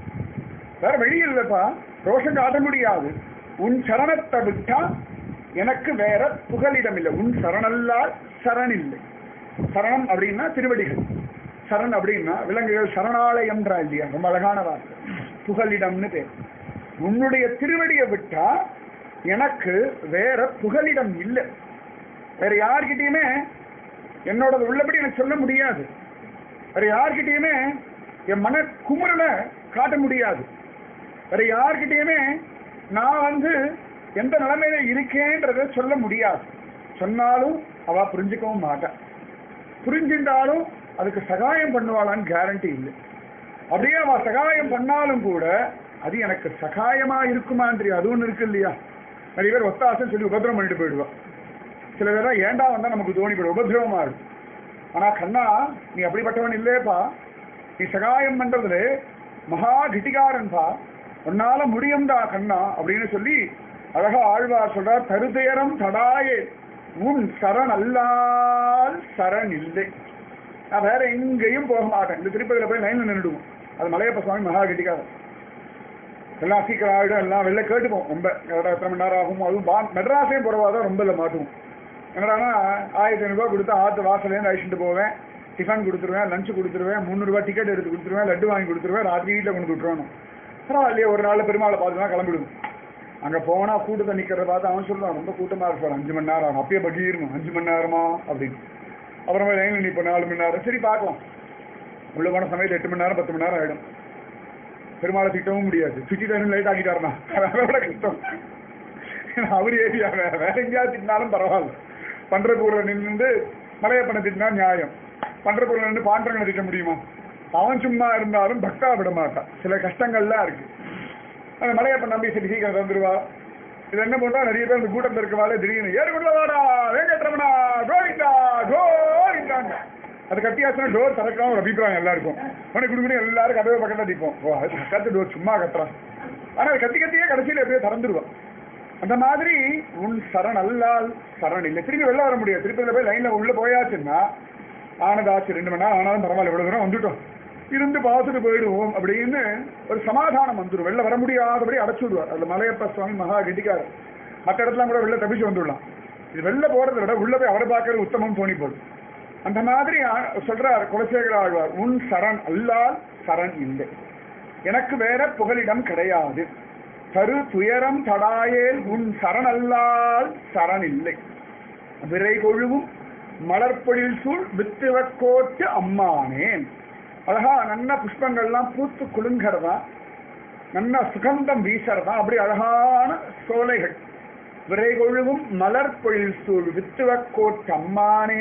வேற வழி இல்லைப்பா, ரோஷம் காட்ட முடியாது. உன் சரணத்தை விட்டா எனக்கு வேற புகலிடம் இல்லை. உன் சரணல்லால் சரண் இல்லை. சரணம் அப்படின்னா திருவடிகள், சரண் அப்படின்னா விலங்குகள் சரணாலயம்ன்றா இல்லையா? ரொம்ப அழகான வார்த்தை, புகலிடம்னு பேர். உன்னுடைய திருவடியை விட்டா எனக்கு வேற புகலிடம் இல்லை. வேற யார்கிட்டயுமே என்னோட உள்ளபடி எனக்கு சொல்ல முடியாது, வேற யார்கிட்டயுமே என் மன குமுறலை காட்ட முடியாது, வேற யார்கிட்டயுமே நான் எந்த நிலைமையில இருக்கேன்றத சொல்ல முடியாது. சொன்னாலும் அவ புரிஞ்சுக்கவும் மாட்டான், புரிஞ்சிருந்தாலும் அதுக்கு சகாயம் பண்ணுவாளான்னு கேரண்டி இல்லை. அப்படியே அவ சகாயம் பண்ணாலும் கூட அது எனக்கு சகாயமா இருக்குமான்னு தெரியும். அது ஒண்ணு இருக்கு இல்லையா? நிறைய பேர் ஒத்தாசம் சொல்லி உபதிரவம் பண்ணிட்டு போயிடுவா. சில பேர் ஏண்டா வந்தா நமக்கு தோணி போயிடும், உபதிரவமா இருக்கும். ஆனா கண்ணா, நீ அப்படிப்பட்டவன் இல்லேப்பா, நீ சகாயம் பண்றதுல மகா கிட்டிகாரன்பா, உன்னால முடியும்டா கண்ணா அப்படின்னு சொல்லி அழகா ஆழ்வார் சொல்றார், தருதேரம் தடாயே உன் சரண் அல்லால் சரண் இல்லை. நான் வேற எங்கேயும் போக மாட்டேன். இந்த திருப்பதியில போய் லைன்ல நின்றுடுவோம், அது மலையப்ப சுவாமி மகா கிட்டிகாரன். எல்லாம் சீக்கிரம் ஆகிடும், எல்லாம் வெளில கேட்டுப்போம், ரொம்ப எத்தனை மணி நேரம் ஆகும். அதுவும் மெட்ராஸையும் போறவாதான் ரொம்ப இல்லை மாட்டுவோம். என்னடானா 1500 கொடுத்து ஆற்று வாசலேருந்து அழிச்சுட்டு போவேன், டிஃபன் கொடுத்துருவேன், லஞ்சு கொடுத்துருவேன், 300 டிக்கெட் எடுத்து கொடுத்துருவேன், லட்டு வாங்கி கொடுத்துருவேன், ராத்திரி வீட்டில் கொண்டு விட்டுருவேன். பரவாயில்லையே, ஒரு நாள் பெருமாளை பார்த்துனா கிளம்பிடுவோம். அங்கே போனால் கூட்டத்தை நிற்கிறத பார்த்து அவன் சொல்லுவான், ரொம்ப கூட்டமாக இருக்கும், 5 மணி நேரம் ஆகும். அப்பயே பகிரணும், 5 மணி நேரமா அப்படின்னு. அப்புறமா லைனில் நிற்போம் 4 மணி நேரம். சரி பார்க்கலாம், உள்ள போன சமயத்தில் 8 மணி நேரம் 10 மணி நேரம் ஆகிடும். பெருமாளை திட்டவும் முடியாது, திட்டாலும் லைட் ஆக்கிட்டாருனா அதோட கஷ்டம். அவர் ஏரியா வேற எங்கேயாவது திட்டினாலும் பரவாயில்ல. பண்றப்பூர்ல நின்று மலையப்பனை திட்டினா நியாயம், பண்றப்பூர்ல நின்று பாண்டரங்கனை திட்ட முடியுமா? அவன் சும்மா இருந்தாலும் பக்தா விட மாட்டான். சில கஷ்டங்கள்லாம் இருக்கு. அந்த மலையப்பன் நம்பி சரி சீக்கிரம் தந்துருவா. இது என்ன பண்றா, நிறைய பேர் இந்த கூட்டத்தில் இருக்கவாலே திடீர்னு ஏறுக்குள்ள வாடா வேங்கட்ரமணா கோவிந்தா கோவிந்தாங்க. அது கட்டியாச்சுன்னா டோர் திறக்கலாம் ஒரு அபிப்பிராயம் எல்லாருக்கும். உனக்கு குடுக்கணும், எல்லாரும் கதவை பக்கத்தில் அடிப்போம். ஓ அது கத்து டோர் சும்மா கத்துறான், ஆனா அது கத்தி கத்தியே கடைசியில் எப்படியோ திறந்துருவான். அந்த மாதிரி உன் சரண் அல்லால் சரண் இல்லை. திரும்பி வெளில வர முடியாது. திருப்பதியில போய் லைன்ல உள்ள போயாச்சுன்னா ஆனதாச்சு 2 மணி நேரம் ஆனாலும் பரவாயில்ல, இவ்வளவு தூரம் வந்துட்டோம், இருந்து பார்த்துட்டு போயிடுவோம் அப்படின்னு ஒரு சமாதானம் வந்துடும். வெளில வர முடியாதபடி அடைச்சு விடுவார். அதுல மலையப்ப சுவாமி மகா கெட்டிக்காரர். மற்ற இடத்துல கூட வெளில தப்பிச்சு வந்துடலாம், இது வெளில போறதை விட உள்ள போய் அவரை பார்க்கறது உத்தமம் தோணி போடும். அந்த மாதிரி சொல்றார் குலசேகர ஆழ்வார், உன் சரண் அல்லால் சரண் இல்லை, எனக்கு வேற புகலிடம் கிடையாது. தரு துயரம் தடாயேல் உன் சரண் அல்லால் சரண் இல்லை. விரை கொழுவும் மலர்பொழில் சூழ் வித்துவக்கோட்டு அம்மானேன். அழகா நல்ல புஷ்பங்கள்லாம் பூத்து குலுங்கிறதா, நல்ல சுகந்தம் வீசறதா, அப்படி அழகான சோலைகள். விரை கொழுவும் மலர்பொழில் சூழ் வித்துவக்கோட்டு அம்மானே.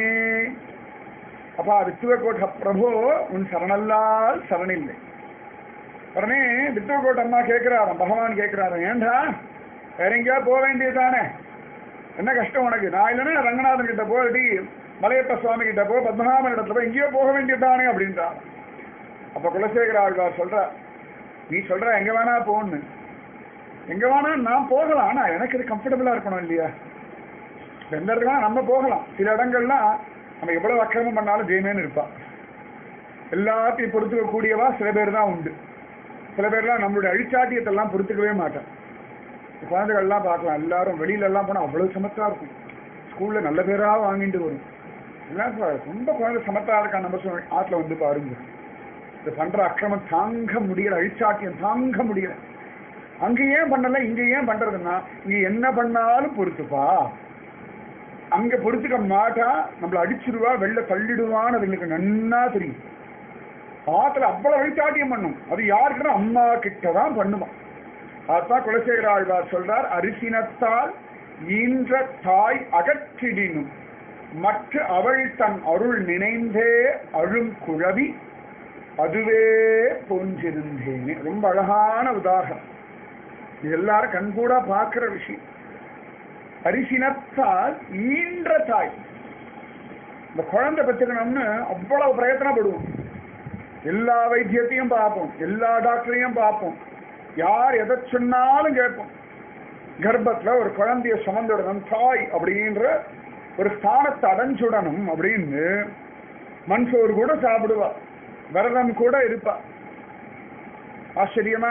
அப்பா வித்துவக்கோட்ட பிரபோ உன் சரணல்லால் சரணில்லை. உடனே வித்துவக்கோட்ட அம்மா கேட்கிறாராம், பகவான் கேட்கிறாராம், ஏண்டா வேற எங்கேயா போக வேண்டியதுதானே, என்ன கஷ்டம் உனக்கு? நான் இல்லைன்னா ரங்கநாதன் கிட்ட போடி, மலையப்ப சுவாமி கிட்ட போ, பத்மநாபன் இடத்துல போய் எங்கேயோ போக வேண்டியதுதானே அப்படின்றான். அப்ப குலசேகர ஆழ்வார் சொல்ற, நீ சொல்ற எங்க வேணா போன்னு, எங்க வேணா நான் போகலாம், ஆனா எனக்கு இது கம்ஃபர்டபுளா இருக்கணும் இல்லையா? எந்த இடத்துக்கு நம்ம போகலாம். சில இடங்கள்லாம் நம்ம எவ்வளவு அக்கிரமம் பண்ணாலும் ஜெயமேன்னு இருப்பா. எல்லாத்தையும் பொறுத்துக்க கூடியவா சில பேர் தான் உண்டு. சில பேர்லாம் நம்மளுடைய அழிச்சாட்டியத்தெல்லாம் பொறுத்துக்கவே மாட்டேன். குழந்தைகள்லாம் பார்க்கலாம், எல்லாரும் வெளியில எல்லாம் போனால் அவ்வளவு சமத்தா இருக்கும். ஸ்கூல்ல நல்ல பேராக வாங்கிட்டு வரும். எல்லாம் ரொம்ப குழந்தை சமத்தா இருக்கான். நம்ம ஆற்றுல வந்து பாருங்க, இது பண்ற அக்கிரமம் தாங்க முடியல, அழிச்சாட்டியம் தாங்க முடியல. அங்க ஏன் பண்ணல, இங்க ஏன் பண்றதுன்னா, இங்க என்ன பண்ணாலும் பொறுத்துப்பா, அங்க பொறுத்துக்க மாட்டா, நம்மள அடிச்சிருவா, வெளில தள்ளிடுவான்னு அதுங்களுக்கு நன்னா தெரியும். ஆத்துல அவ்வளவு அழிச்சாட்டியம் பண்ணும். அது யாருக்குன்னா அம்மா கிட்டதான் பண்ணுமா. அதான் குலசேகர ஆழ்வார் சொல்றார், அரிசினத்தால் ஈன்ற தாய் அகற்றிடினும் மற்ற அவள் தன் அருள் நினைந்தே அழும் குழவி அதுவே போன்றிருந்தேனே. ரொம்ப அழகான உதாரணம். இது எல்லாரும் கண்கூடா பார்க்கிற விஷயம். அரிசினத்தால் ஈன்ற தாய், இந்த குழந்தை பெற்றுக்கணும்னு அவ்வளவு பிரயத்தனப்படுவோம். எல்லா வைத்தியத்தையும் பார்ப்போம், எல்லா டாக்டரையும் பார்ப்போம், யார் எதை சொன்னாலும் கேட்போம். கர்ப்பத்துல ஒரு குழந்தைய சுமந்துடணும், தாய் அப்படின்ற ஒரு ஸ்தானத்தை அடைஞ்சுடணும் அப்படின்னு மண்சோறு கூட சாப்பிடுவா, விரதம் கூட இருப்பா. ஆச்சரியமா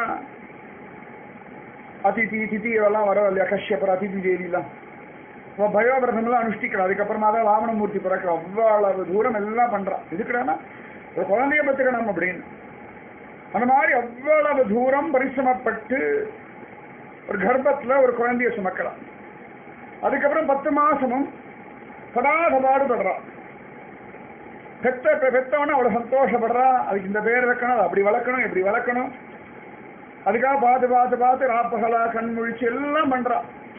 அதிதி திதி எல்லாம் வர இல்லையா, கஷ்யப்பர் அதிதி தேவிலாம் பயோவிரதம்லாம் அனுஷ்டிக்கிறார். அதுக்கப்புறமா தான் வாமனமூர்த்தி பிறக்கிற. அவ்வளவு தூரம் எல்லாம் பண்றான். இதுக்குன்னா ஒரு குழந்தைய பத்துக்கணும் அப்படின்னு. அந்த மாதிரி அவ்வளவு தூரம் பரிசிரமப்பட்டு ஒரு கர்ப்பத்துல ஒரு குழந்தைய சுமக்கலாம். அதுக்கப்புறம் 10 மாசமும் படாத பாடுபடுறா. பெத்தவன அவ்வளவு சந்தோஷப்படுறா. அதுக்கு இந்த பேர் வைக்கணும், அது அப்படி வளர்க்கணும், இப்படி வளர்க்கணும். அதுக்காக பார்த்து பார்த்து பார்த்து ராப்பகலா கண் முழிச்சு எல்லாம் பண்றா.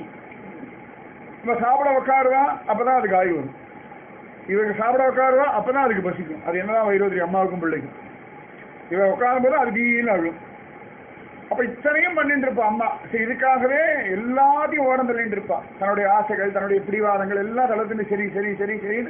இவன் சாப்பிட உட்காருவா, அப்பதான் அதுக்கு ஆய்வு வரும். இவருக்கு சாப்பிட உட்காருவா, அப்பதான் அதுக்கு பசிக்கும். அது என்னதான் வைரோதிரி அம்மாவுக்கும் பிள்ளைக்கும். இவன் உட்காரும் போது அது டீன்னு அழும். அப்ப இத்தனையும் பண்ணிட்டு இருப்பா அம்மா. சரி, இதுக்காகவே எல்லாத்தையும் ஓரம் தள்ளிட்டு இருப்பா. தன்னுடைய ஆசைகள், தன்னுடைய பிடிவாதங்கள் எல்லாம் தளர்த்துட்டு சரி சரி சரி சரின்னு.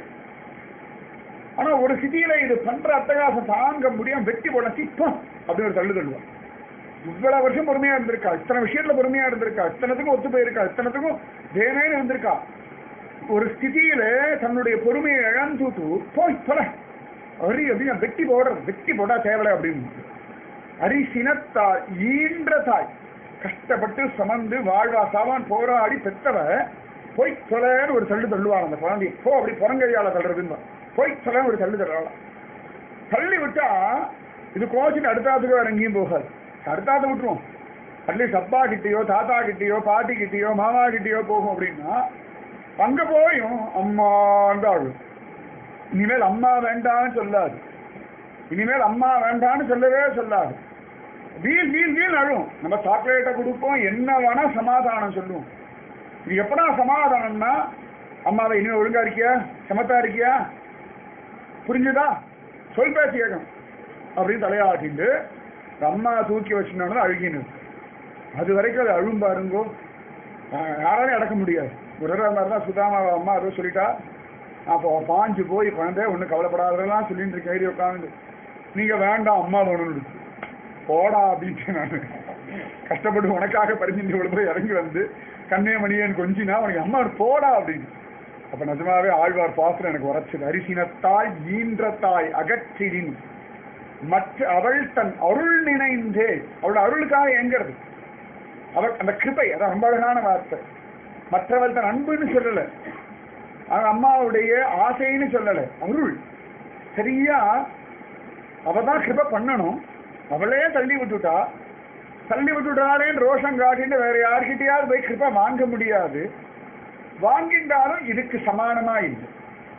ஆனா ஒரு சிட்டியில இது பண்ற அட்டகாசம் தாங்க முடியாம வெட்டி போட சிப்பம் அப்படின்னு ஒரு தள்ளு தள்ளுவான். இவ்வளவு வருஷம் பொறுமையா இருந்திருக்கா, இத்தனை விஷயத்துல பொறுமையா இருந்திருக்கா, இத்தனத்துக்கும் ஒத்து போயிருக்கா, இத்தனத்துக்கும் தேனேன்னு இருந்திருக்கா. ஒரு ஸ்திதியில தன்னுடைய பொறுமையை இழந்துட்டு போய் தொலை அரி அப்படின்னு வெட்டி போட்டா தேவலை அப்படின்னு. அரிசினத்தாய் ஈன்ற தாய், கஷ்டப்பட்டு சமந்து வாழ்வா சாவான் போராடி பெத்தவ போய் தொலைன்னு ஒரு தள்ளு தள்ளுவாள். அந்த குழந்தைய போ, அப்படி புறங்கையால தள்ளுறதுன்னு போய் தொலைன்னு ஒரு தள்ளு தள்ளுவாள். தள்ளி விட்டா இது கோச்சிட்டு அடுத்தாத்துக்கு வேற எங்கேயும் போகாது. அடுத்தாத்த விட்டுருவோம். அட்லீஸ்ட் அப்பா கிட்டேயோ தாத்தா கிட்டேயோ பாட்டி கிட்டேயோ மாமா கிட்டேயோ போகும். அப்படின்னா அங்க போயும் அம்மான்னு ஆகும். இனிமேல் அம்மா வேண்டான்னு சொல்லாது, இனிமேல் அம்மா வேண்டான்னு சொல்லவே சொல்லாது. வீல் வீல் வீல் அழும். நம்ம சாக்லேட்டை கொடுப்போம், என்ன வேணா சமாதானம் சொல்லுவோம். இது எப்படா சமாதானம்னா, அம்மாவை இனிமே ஒழுங்கா இருக்கியா, சமத்தா இருக்கியா, புரிஞ்சுதா, சொல் பேசி கேட்கணும் அப்படின்னு தலையாட்டிட்டு அம்மா தூக்கி வச்சுனாலும் அழுகின்னு. அது வரைக்கும் அது அழும் பாருங்கோ, யாராலையும் அடக்க முடியாது. ஒரு மாதிரி தான் சுதாமா அம்மா அதோ சொல்லிட்டா, அப்போ பாஞ்சு போய் குழந்தை ஒன்றும் கவலைப்படாதெல்லாம் சொல்லிட்டு இருக்கேன். ஏறி உட்காந்து நீங்க வேண்டாம் அம்மா வேணும்னு போடா அப்படின்ட்டு நான் கஷ்டப்பட்டு உனக்காக பரிஞ்சு இவ்வளவு போய் இறங்கி வந்து கண்ணே மணியன் கொஞ்சினா உனக்கு அம்மா போடா அப்படின்னு. அப்ப நிஜமாவே ஆழ்வார் பாசனம் எனக்கு உரைச்சது. அரிசினத்தாய் ஈன்ற தாய் அகற்றிடின் மற்ற அவள் தன் அருள் நினைந்தே. அவளோட அருளுக்காக எங்கிறது அவள் அந்த கிருபை, அதான் ரொம்ப அழகான வார்த்தை. மற்றவள் தன் அன்புன்னு சொல்லல, அம்மாவுடைய ஆசைன்னு சொல்லல, அருள். சரியா அவதான் கிருபை பண்ணணும், அவளே தள்ளி விட்டுட்டாளேன்னு ரோஷம் காட்டின்னு வேற யார்கிட்டயாவது போய் கிருபை வாங்க முடியாது. வாங்கிட்டாலும் இதுக்கு சமானமா இல்லை,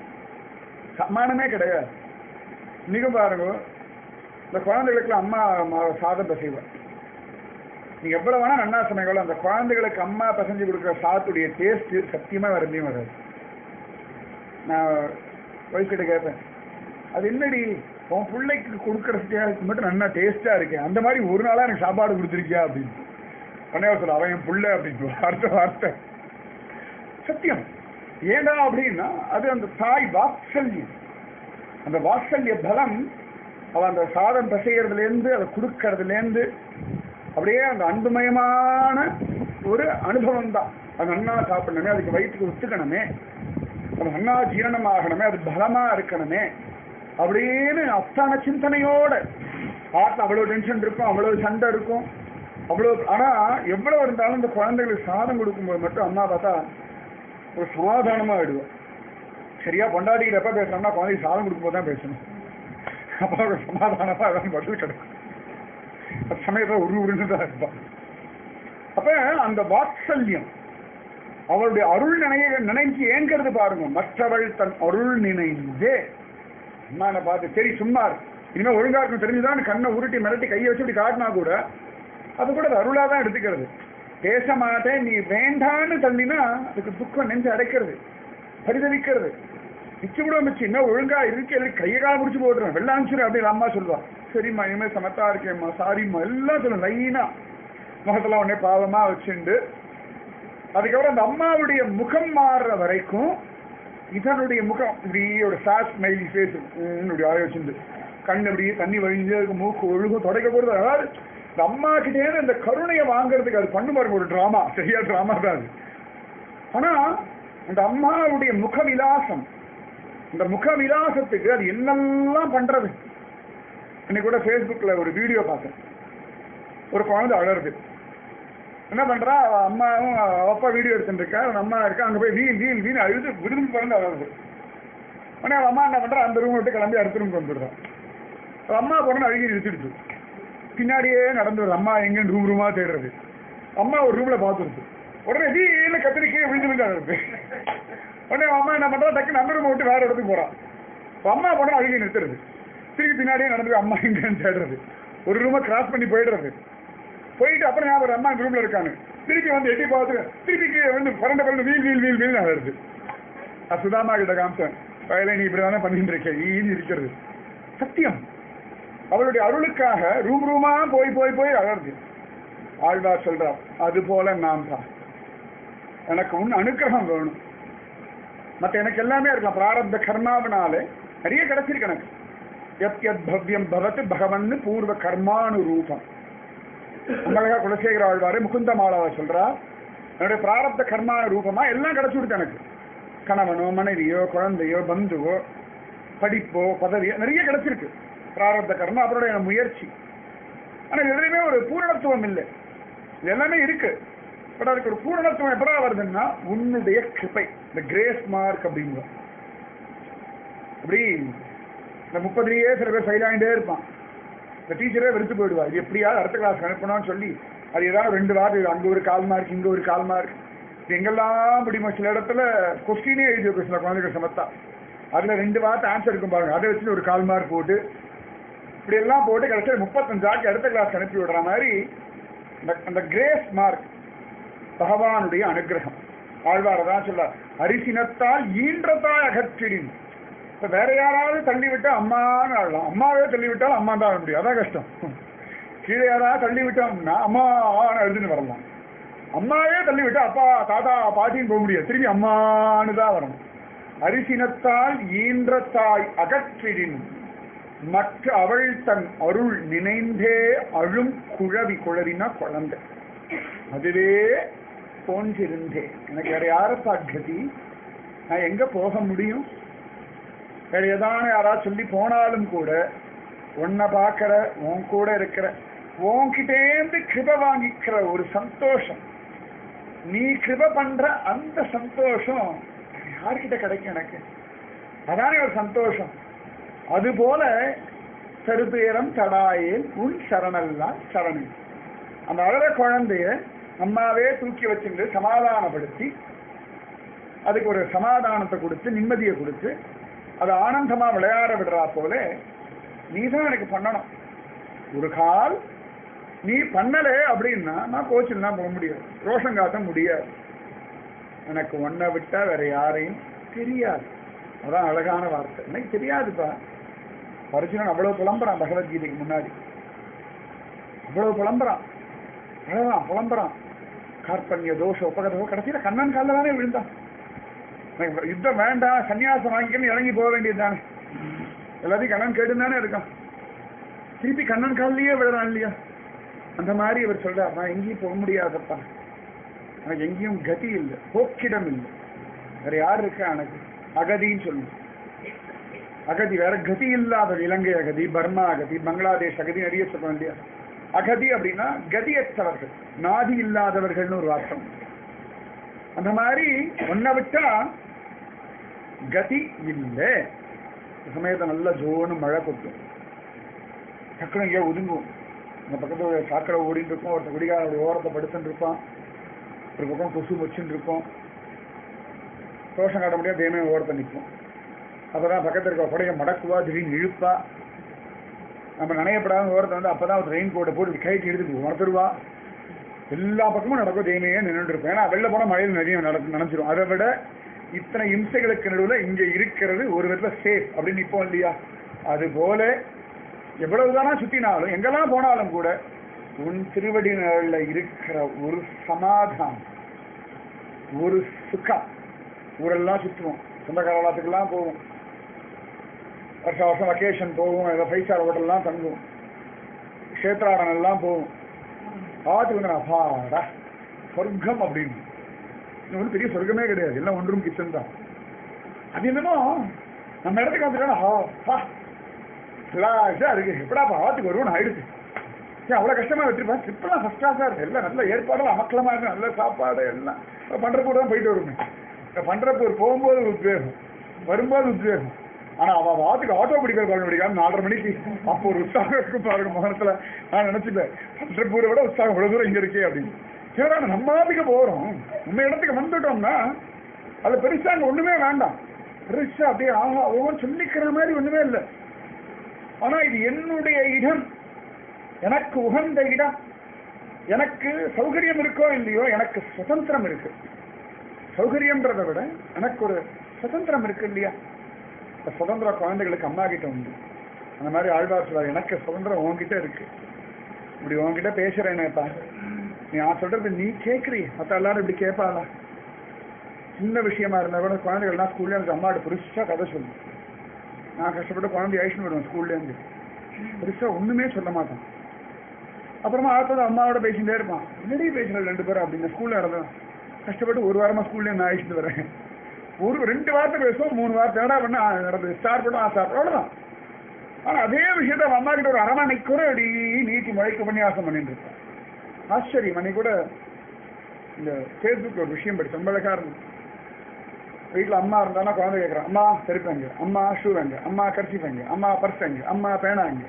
சமானமே கிடையாது. நீங்க பாருங்க, இந்த குழந்தைகளுக்கு அம்மா சாதம் பசைவார். நீங்க எவ்வளவு வேணா நன்னா சமைக்கலாம், அந்த குழந்தைகளுக்கு அம்மா பசஞ்சு கொடுக்குற சாதத்துடைய டேஸ்ட் சத்தியமா வேற எங்கேயும் வராது. நான் ஒய்ஃப் கிட்ட கேட்பேன், அது என்னடி உன் பிள்ளைக்கு கொடுக்கறதுக்கு மட்டும் நல்லா டேஸ்டா இருக்கேன், அந்த மாதிரி ஒரு நாளா எனக்கு சாப்பாடு கொடுத்துருக்கியா அப்படின்னு. உடனே சொல்ல அவன் என் பிள்ளை அப்படின்னு வார்த்தை சத்தியம். ஏண்டா அப்படின்னா அது அந்த தாய் வாத்சல்யம், அந்த வாத்சல்ய பலம். அவன் அந்த சாதம் பசையறதுலேருந்து அதை கொடுக்கறதுலேருந்து அப்படியே அந்த அன்புமயமான ஒரு அனுபவம் தான். அது நன்னா சாப்பிடணுமே, அதுக்கு வயிற்றுக்கு ஒத்துக்கணுமே, அது நன்னா ஜீரணமாகணுமே, அது பலமா இருக்கணுமே அப்படின்னு அத்தான சிந்தனையோட ஆட்டில் அவ்வளோ டென்ஷன் இருக்கும், அவ்வளோ சண்டை இருக்கும், அவ்வளோ. ஆனால் எவ்வளோ இருந்தாலும் இந்த குழந்தைகளுக்கு சாதம் கொடுக்கும்போது மட்டும் அம்மா பார்த்தா ஒரு சமாதானமாக ஆயிடுவோம். சரியா பொண்டாட்டிக்கிட்ட எப்போ பேசுகிறோம்னா குழந்தைக்கு சாதம் கொடுக்கும்போது தான் பேசணும். அப்போ ஒரு சமாதானமாக அதான் பதில் கிடைக்கும். அந்த சமயத்தில் உருன்னு தான் இருப்பான். அப்போ அந்த வாத்சல்யம் அவளுடைய அருள் நினைஞ்சு ஏங்கிறது பாருங்க. மற்றவள் தன் அருள் நினைந்தே அம்மா என்ன பார்த்து சரி சும்மா இனிமேல் ஒழுங்கா இருக்கும் தெரிஞ்சுதான் கண்ணை உருட்டி மிரட்டி கையை வச்சு இப்படி காட்டினா கூட அது கூட அது அருளாக தான் எடுத்துக்கிறது. பேச மாட்டேன் நீ வேண்டான்னு தள்ளினா அதுக்கு துக்கம் நெஞ்சு அடைக்கிறது, பரிதவிக்கிறது. மிச்சு கூட மிச்சு இன்னும் ஒழுங்கா இருக்கு கையை கால முடிச்சு போட்டுருவேன் வெள்ளாமிச்சிரு அப்படின்னு அம்மா சொல்லுவா. சரிம்மா இனிமேல் சமத்தா இருக்கேம்மா சாரிம்மா எல்லாம் சொல்லும் லைனா முகத்தெல்லாம் உடனே பாவமா வச்சுண்டு. அதுக்கப்புறம் அந்த அம்மாவுடைய முகம் மாறுற வரைக்கும் இதனுடைய முகம் இப்படி ஒரு சாஸ் ஸ்மைலி ஃபேஸ் இப்படி ஆய வச்சுண்டு கண் இப்படி தண்ணி வழிஞ்சு அதுக்கு மூக்கு ஒழுகும் தொடக்க போகிறது. அதாவது இந்த அம்மா கிட்டே இந்த கருணையை வாங்குறதுக்கு அது பண்ணு பாருங்க ஒரு ட்ராமா, சரியா ட்ராமா தான் அது. ஆனா அந்த அம்மாவுடைய முக விலாசம், இந்த முக விலாசத்துக்கு அது என்னெல்லாம் பண்றது. இன்னைக்கு கூட ஃபேஸ்புக்ல ஒரு வீடியோ பார்த்தேன். ஒரு குழந்தை அழறது. என்ன பண்றா அம்மாவும் அப்பா வீடியோ எடுத்துட்டு இருக்கா, அம்மா இருக்கா, அங்க போய் வீல் வீல் வீல் அழுது விரும்பி பிறந்து அழகுது. உடனே அம்மா என்ன பண்றா அந்த ரூம் விட்டு கிளம்பி அடுத்த ரூம் வந்துடுறான். அம்மா போன அழுகி நிறுத்திடுச்சு. பின்னாடியே நடந்து வருது. அம்மா எங்கன்னு ரூம் ரூமா தேடுறது. அம்மா ஒரு ரூம்ல பார்த்துருச்சு. உடனே வீல கத்திரிக்கே விழுந்து விழுந்து அழுது. உடனே அம்மா என்ன பண்றா டக்குன்னு அந்த ரூம் விட்டு வேற இடத்துக்கு போறான். அம்மா போன அழுகி நிறுத்துறது. திருப்பி பின்னாடியே நடந்து அம்மா எங்கன்னு தேடுறது. ஒரு ரூமை கிராஸ் பண்ணி போயிடுறது. போயிட்டு அப்புறம் ஞாபகம் அம்மா இந்த ரூம்ல இருக்காங்க. திருப்பி வந்து எட்டி பார்த்து திருப்பி வந்து பரண்ட பரண்டு வீல் வீல் வீல் வீல் ஆகுது. சுதாமா கிட்ட காமிச்சேன், வயலை நீ இப்படிதானே பண்ணிட்டு இருக்க ஈன்னு இருக்கிறது. சத்தியம் அவளுடைய அருளுக்காக ரூம் ரூமா போய் போய் போய் அழகு. ஆழ்வார் சொல்றார் அது போல நான் தான், எனக்கு உன் அனுக்கிரகம் வேணும். மற்ற எனக்கு எல்லாமே இருக்கலாம். பிராரப்த கர்மாவினாலே நிறைய கிடைச்சிருக்கு எனக்கு. எத் எத் பவ்யம் பவத்து பகவன் பூர்வ கர்மானு ரூபம். உங்களுக்காக குலசேகர ஆழ்வாரு முகுந்த மாலாவை சொல்றா, என்னுடைய பிராரப்த கர்மான ரூபமா எல்லாம் கிடைச்சு கொடுத்து எனக்கு. கணவனோ மனைவியோ குழந்தையோ பந்துவோ படிப்போ பதவியோ நிறைய கிடைச்சிருக்கு. பிராரப்த கர்மா அவருடைய முயற்சி. ஆனா எதுலையுமே ஒரு பூரணத்துவம் இல்லை. இது எல்லாமே இருக்கு. பட் அதுக்கு ஒரு பூரணத்துவம் எப்படா வருதுன்னா உன்னுடைய கிருபை, இந்த கிரேஸ் மார்க் அப்படிங்கிற. அப்படி இந்த 30லயே சில பேர் ஃபெயில் ஆகிட்டே இருப்பான். இந்த டீச்சரே வெறுத்து போயிடுவா. இது எப்படியாவது அடுத்த கிளாஸ் அனுப்பணும்னு சொல்லி அது ஏதாவது 2 வாரம் அங்கே ஒரு 1/4 மார்க் இங்கே ஒரு 1/4 மார்க் எங்கெல்லாம் முடியுமோ. சில இடத்துல கொஸ்டினே எழுதி வைக்கும் சில குழந்தைகள் சமத்தா. அதில் 2 வாரத்தை ஆன்சர் இருக்கும் பாருங்க, அதை வச்சு ஒரு 1/4 மார்க் போட்டு இப்படி எல்லாம் போட்டு கடைசியில் 35 அடுத்த கிளாஸ் அனுப்பி விடுற மாதிரி அந்த கிரேஸ் மார்க் பகவானுடைய அனுகிரகம். ஆழ்வார தான் சொல்ல அரிசினத்தால் ஈன்றத்தாய் அகற்றிடின். இப்போ வேற யாராவது தள்ளிவிட்டா அம்மான்னு ஆடலாம், அம்மாவே தள்ளிவிட்டாலும் அம்மா தான் ஆட முடியும், அதான் கஷ்டம். கீழே யாராவது தள்ளிவிட்டோம்னா அம்மான்னு எழுதுன்னு வரலாம். அம்மாவே தள்ளிவிட்டா அப்பா தாத்தா பாட்டின்னு போக முடியாது, திரும்பி அம்மானு தான் வரணும். அரிசினத்தால் ஈன்றத்தாய் அகற்றிடின் மற்ற அவள் தன் அருள் நினைந்தே அழும் குழவி. குழவினா குழந்தை. அதுவே போன்றிருந்தேன். எனக்கு வேற யாரப்பா கதி, நான் எங்க போக முடியும்? வேற ஏதான யாராவது சொல்லி போனாலும் கூட உன்னை பார்க்கிற, உன் கூட இருக்கிற, உன்கிட்டேந்து கிருப வாங்கிக்கிற ஒரு சந்தோஷம், நீ கிருப பண்ற அந்த சந்தோஷம் யார்கிட்ட கிடைக்கும் எனக்கு? அதானே ஒரு சந்தோஷம். அதுபோல செருபேரம் தடாயேன் உன் சரணெல்லாம் சரணம். அந்த அழற குழந்தைய அம்மாவே தூக்கி வச்சுட்டு சமாதானப்படுத்தி அதுக்கு ஒரு சமாதானத்தை கொடுத்து நிம்மதியை கொடுத்து அது ஆனந்தமா விளையாட விடுறா போல நீதான் எனக்கு பண்ணணும். ஒரு கால் நீ பண்ணலே அப்படின்னா நான் கோச்சில்லாம் போக முடியாது, ரோஷம் காட்ட முடியாது. எனக்கு ஒன்றை விட்டா வேற யாரையும் தெரியாது. அதான் அழகான வார்த்தை. எனக்கு தெரியாதுப்பா. அர்ஜுனன் அவ்வளவு புலம்புறான் பகவத்கீதைக்கு முன்னாடி, அவ்வளவு புலம்புறான், அழகான் புலம்புறான். கார்பண்ய தோஷ உபகதோ கடைசியில கண்ணன் காலில் தானே விழுந்தான். யுத்தம் வேண்டாம் சன்னியாசம் வாங்கிக்கன்னு இறங்கி போக வேண்டியது தானே. எல்லாத்தையும் கண்ணன் கேட்டு தானே இருக்கான். திருப்பி கண்ணன் காலிலேயே விழுறான் இல்லையா? அந்த மாதிரி இவர் சொல்றார், நான் எங்கேயும் போக முடியாதப்பா, எனக்கு எங்கேயும் கதி இல்லை, போக்கிடம் இல்லை, வேற யார் இருக்கா எனக்கு? அகதின்னு சொல்லு. அகதி வேற கதி இல்லாத இலங்கை அகதி, பர்மா அகதி, பங்களாதேஷ் அகதி நிறைய சொல்ல வேண்டிய. அகதி அப்படின்னா கதியற்றவர்கள், நாதி இல்லாதவர்கள்னு ஒரு வார்த்தை. அந்த மாதிரி ஒன்ன விட்டா கதி இல்லை. சமயத்தை நல்ல ஜோன்னு மழை கொட்டும், டக்குனு எங்கேயோ ஒதுங்கும். இந்த பக்கத்துல சாக்கடை ஓடிட்டு இருக்கும், ஒருத்த குடிகாரோட ஓரத்தை படுத்துட்டு இருப்பான், ஒரு பக்கம் கொசு வச்சுட்டு இருக்கும், தோஷம் காட்ட முடியாது, தேமே ஓரத்தை நிற்கும். அப்பதான் பக்கத்தில் இருக்க கொடையை மடக்குவா, திடீர்னு இழுப்பா, நம்ம நனையப்படாத ஓரத்தை வந்து அப்பதான் ஒரு ரெயின் கோட்டை போட்டு கைக்கு எடுத்து உணர்த்துருவா. எல்லா பக்கமும் நடக்கும், தேமையே நின்றுட்டு இருப்பேன். ஏன்னா வெளில போனால் மழையில் நிறைய நினைச்சிடும். அதை விட இத்தனை இம்சைகளுக்கு நடுவில் இங்க இருக்கிறது ஒரு விதத்துல சேஃப் அப்படின்னு நிற்போம் இல்லையா? அது போல எவ்வளவுதானா சுத்தினாலும் எங்கெல்லாம் போனாலும் கூட உன் திருவடி நிழல்ல இருக்கிற ஒரு சமாதானம், ஒரு சுகம். ஊரெல்லாம் சுற்றுவோம், சொந்த காலத்துக்கெல்லாம் போவோம், வருஷம் வருஷம் வெக்கேஷன் போவோம், ஏதோ 5 ஸ்டார் ஹோட்டல்லாம் தங்குவோம், கஷேத்ராடம் எல்லாம் போவோம். பார்த்து வந்து அப்பாடா சொர்க்கம் அப்படின்னு. இது வந்து பெரிய சொர்க்கமே கிடையாது, எல்லாம் ஒன்றும் கிச்சன் தான். அது என்னமோ நம்ம இடத்துக்கு வந்துட்டா இருக்கு, எப்படா ஆத்துக்கு வருவோம் ஆயிடுச்சு. ஏன் அவ்வளோ கஷ்டமா வச்சிருப்பேன், ட்ரிப்லாம் ஃபர்ஸ்ட் கிளாஸாக இருக்கு, எல்லாம் நல்ல ஏற்பாடு, அமக்கலமாக இருக்கு, நல்ல சாப்பாடு எல்லாம். பண்றப்பூர் தான் போயிட்டு வருமே, பண்றப்பூர் போகும்போது உத்வேகம், வரும்போது உத்வேகம். ஆனா அவன் ஆத்துக்கு ஆட்டோ பிடிக்காம 4:30 மணிக்கு அப்போ ஒரு உற்சாகம் இருக்கும் பாருங்க முகத்துல. நான் நினைச்சுப்பேன் பண்றப்பூரை விட உற்சாகம் இவ்வளவு தூரம் இங்க இருக்கே அப்படின்னு. சரி நம்ம ஆத்துக்கு போறோம், நம்ம இடத்துக்கு வந்துட்டோம்னா அது பெருசா அங்க ஒண்ணுமே வேண்டாம், பெருசா அப்படியே ஆஹா ஒவ்வொரு சொல்லிக்கிற மாதிரி ஒண்ணுமே இல்லை. ஆனா இது என்னுடைய இடம், எனக்கு உகந்த இடம், எனக்கு சௌகரியம் இருக்கோ இல்லையோ எனக்கு சுதந்திரம் இருக்கு. சௌகரியம்ன்றதை விட எனக்கு ஒரு சுதந்திரம் இருக்கு இல்லையா? சுதந்திர குழந்தைகளுக்கு அம்மா கிட்ட உண்டு. அந்த மாதிரி ஆழ்வார் சொல்றார், எனக்கு சுதந்திரம் உன்கிட்ட இருக்கு, இப்படி உன்கிட்ட பேசுறேனேப்பா, நீ சொல்றது நீ கேட்குறீ, மற்ற எல்லாரும் இப்படி கேட்பாளா? சின்ன விஷயமா இருந்தா கூட குழந்தைகள்லாம் ஸ்கூல்ல எனக்கு அம்மாட்ட பெருசா கதை சொல்லு. நான் கஷ்டப்பட்டு குழந்தை அழிச்சுன்னு வருவேன் ஸ்கூல்லேருந்து, பெருசா ஒண்ணுமே சொல்ல மாட்டான். அப்புறமா அடுத்தது அம்மாவோட பேசிட்டே இருப்பான், என்னடி பேசுறது 2 பேரும் அப்படின்னு. ஸ்கூல்ல இருந்தேன் கஷ்டப்பட்டு 1 வாரமா ஸ்கூல்ல நான் அழிச்சுட்டு வரேன். 2 வார்த்தை பேசுவோம், 3 வார்த்தை என்னடா பண்ண நடந்தது ஸ்டார்ட் பண்ணும், ஸ்டார்ட் அவ்வளவுதான். ஆனா அதே விஷயத்த அம்மா கிட்ட ஒரு 1/2 மணிக்கு கூட அப்படி நீட்டி மழைக்கு உபன்யாசம் பண்ணிட்டு இருப்பேன். ஆச்சரியம். அன்னைக்கு கூட இந்த ஃபேஸ்புக்ல ஒரு விஷயம் படிச்சு ரொம்ப அழகா இருந்தது. வீட்டில் அம்மா இருந்தானா குழந்தை கேட்குறான், அம்மா செருப்பு எங்க, அம்மா ஷூ எங்க, அம்மா கர்ச்சீஃப் எங்க, அம்மா பர்ஸ் எங்க, அம்மா பேனா எங்க.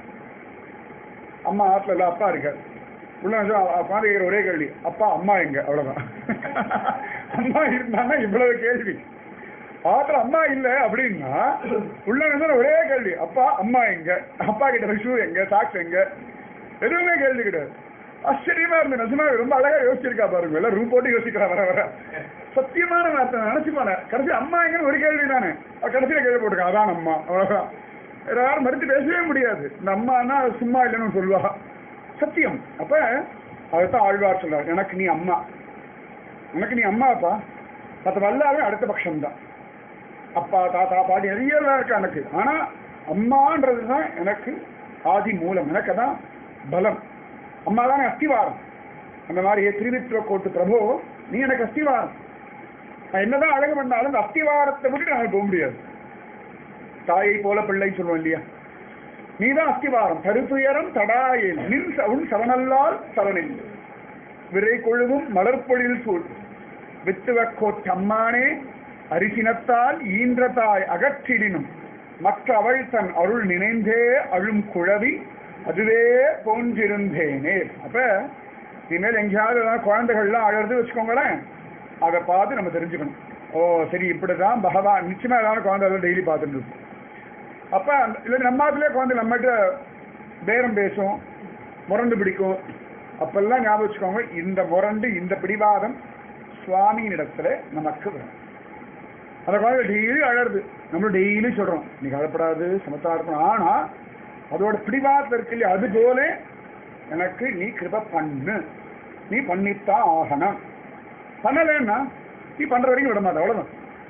அம்மா ஆத்துல இல்லை, அப்பா இருக்காரு. உள்ள குழந்தை கேட்குற ஒரே கேள்வி, அப்பா அம்மா எங்க, அவ்வளவுதான். அம்மா இருந்தானா இவ்வளவு கேள்வி. ஆத்துல அம்மா இல்லை அப்படின்னா உள்ள இருந்தா ஒரே கேள்வி, அப்பா அம்மா எங்க, அப்பா கிட்ட ஷூ எங்க, சாக்ஸ் எங்க, எதுவுமே கேள்வி கிடையாது. ஆச்சரியமா இருந்து நிஜமா ரொம்ப அழகா யோசிச்சிருக்கா பாருங்க, எல்லாம் ரூம் போட்டு யோசிக்கிறா வர வர. சத்தியமான வார்த்தை நினைச்சு போன கடைசி அம்மா எங்கன்னு ஒரு கேள்வி தானே, கடைசியில கேள்வி போட்டுருக்கா, அதான் அம்மா, அவ்வளவுதான். வேற யாரும் மறுத்து பேசவே முடியாது. இந்த அம்மானா சும்மா இல்லைன்னு சொல்லுவா, சத்தியம். அப்ப அதைத்தான் ஆழ்வார் சொல்றாரு, எனக்கு நீ அம்மா, எனக்கு நீ அம்மாப்பா, மற்ற எல்லாரும் அடுத்த பட்சம்தான். அப்பா தாத்தா பாட்டி நிறைய எல்லாம் இருக்கா எனக்கு, ஆனா அம்மான்றதுதான் எனக்கு ஆதி மூலம், எனக்கு அதான் பலம். அம்மா தானே அஸ்திவாரம். அந்த மாதிரி திருவித்ரக்கோட்டு பிரபு நீ எனக்கு அஸ்திவாரம். நான் என்னதான் அழகு பண்ணாலும் அந்த அஸ்திவாரத்தை விட்டு நான் போக முடியாது. தாயை போல பிள்ளை சொல்லுவோம் இல்லையா, நீதான் அஸ்திவாரம். தருத்துயரம் தடாயில் நின் உன் சவனல்லால் சவனில் விரை கொழுவும் மலர்பொழில் சூழ் வித்துவக்கோட்டம்மானே அரிசினத்தால் ஈன்ற தாய் அகற்றிடினும் மற்ற அவள் தன் அருள் நினைந்தே அழும் குழவி அதுவே போன்றிருந்தேனே. அப்ப இனிமேல் எங்கேயாவது குழந்தைகள்லாம் அழகு வச்சுக்கோங்களேன், அதை பார்த்து நம்ம தெரிஞ்சுக்கணும். ஓ சரி இப்படிதான் பகவான். நிச்சயமா ஏதாவது குழந்தை டெய்லி பார்த்துட்டு இருக்கும். அப்ப இல்லை நம்மாத்திலே குழந்தை நம்மகிட்ட பேரம் பேசும், முரண்டு பிடிக்கும். அப்பெல்லாம் ஞாபகம் வச்சுக்கோங்க, இந்த முரண்டு இந்த பிடிவாதம் சுவாமியின் இடத்துல நமக்கு வரும். அந்த குழந்தை டெய்லி அழறது, நம்மளும் டெய்லி சொல்றோம் நீ அழப்படாது சமத்தா இருக்கணும். ஆனா அதோட பிடிவாதம் இருக்கு இல்லையா, அது போல எனக்கு நீ கிருப பண்ணு, நீ பண்ணித்தான் ஆகணும். பண்ணலன்னா நீ பண்ற வரைக்கும் விட மாட்டேன், அவ்வளவுதான்.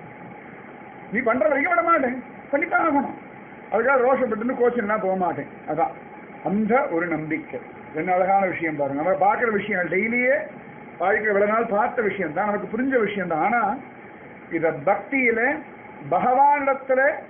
நீ பண்ற வரைக்கும் விட மாட்டேன், பண்ணித்தான் ஆகணும். அதுக்காக ரோஷப்பட்டு கோச்சின்னா போக மாட்டேன். அதான் அந்த ஒரு நம்பிக்கை. என்ன அழகான விஷயம் பாருங்க. நம்ம பார்க்குற விஷயம் டெய்லியே வாழ்க்கை இவ்வளவு நாள் பார்த்த விஷயம் தான், நமக்கு புரிஞ்ச விஷயம் தான். ஆனா இத பக்தியில பகவானிடத்துல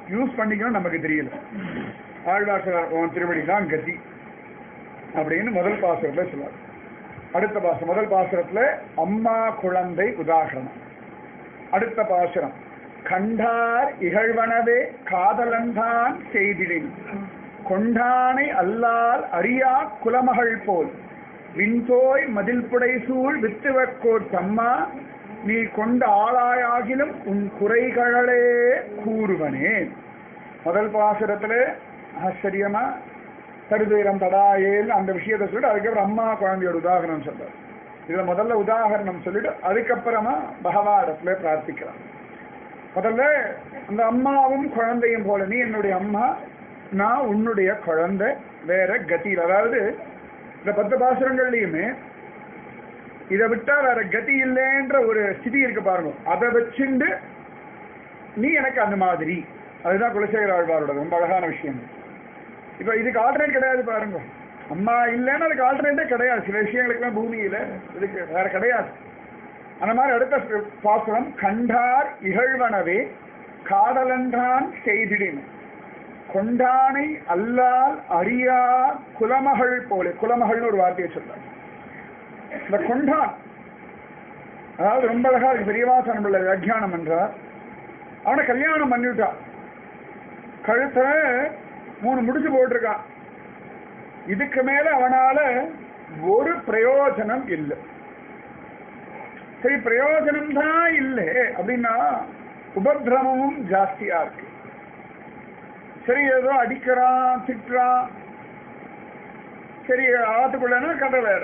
யூஸ் பண்ணிக்கணும் நமக்கு தெரியல. ஆழ்வார் உன் திருவடி தான் கதி அப்படின்னு முதல் பாசுரத்துல சொல்லுவார். அடுத்த பாசுரம், முதல் பாசுரத்துல அம்மா குழந்தை உதாகரணம். அடுத்த பாசுரம் கண்டார் இகழ்வனவே காதலன்தான் செய்திடின் கொண்டானை அல்லால் அறியா குலமகள் போல் விண்தோய் மதில் புடைசூழ் வித்துவக்கோர் தம்மா நீ கொண்ட ஆளாயாகிலும் உன் குறைகளே கூறுவனே. முதல் பாசுரத்துல ஆச்சரியமா தருதுயரம் தடாயேல் அந்த விஷயத்தை சொல்லிட்டு அதுக்கப்புறம் அம்மா குழந்தையோட உதாகரணம் சொல்றார். இதுல முதல்ல உதாகரணம் சொல்லிட்டு அதுக்கப்புறமா பகவானிடத்துல பிரார்த்திக்கிறான். முதல்ல அந்த அம்மாவும் குழந்தையும் போல, நீ என்னுடைய அம்மா, நான் உன்னுடைய குழந்தை, வேற கதியில். அதாவது இந்த 10 பாசுரங்கள்லயுமே இதை விட்டா வேற கதி இல்லைன்ற ஒரு ஸ்திதி இருக்கு பாருங்க. அதை வச்சுண்டு நீ எனக்கு அந்த மாதிரி, அதுதான் குலசேகர ஆழ்வாரோட ரொம்ப அழகான விஷயம். இப்ப இதுக்கு ஆல்டர்னேட் கிடையாது பாருங்க. அம்மா இல்லைன்னு அதுக்கு ஆல்டர்னேட்டே கிடையாது. சில விஷயங்களுக்குலாம் பூமியில இதுக்கு வேற கிடையாது. அந்த மாதிரி அடுத்த பாசுரம் கண்டார் இகழ்வனவே காதலன்றான் செய்திடின் கொண்டானை அல்லால் அறியா குலமகள் போல. குலமகள்னு ஒரு வார்த்தையை சொல்றார். இந்த கொண்டான் அதாவது ரொம்ப அழகா பெரியவாசனம் உள்ள வியாக்கியானம் என்றார். அவனை கல்யாணம் பண்ணிவிட்டான், கழுத்த 3 முடிச்சு போட்டிருக்கான். இதுக்கு மேல அவனால ஒரு பிரயோஜனம் இல்லை. சரி, பிரயோஜனம் தான் இல்லை அப்படின்னா உபதிரவமும் ஜாஸ்தியா இருக்கு. சரி, ஏதோ அடிக்கிறான் திட்டுறான், சரி ஆத்துக்குள்ளனா கதை வேற.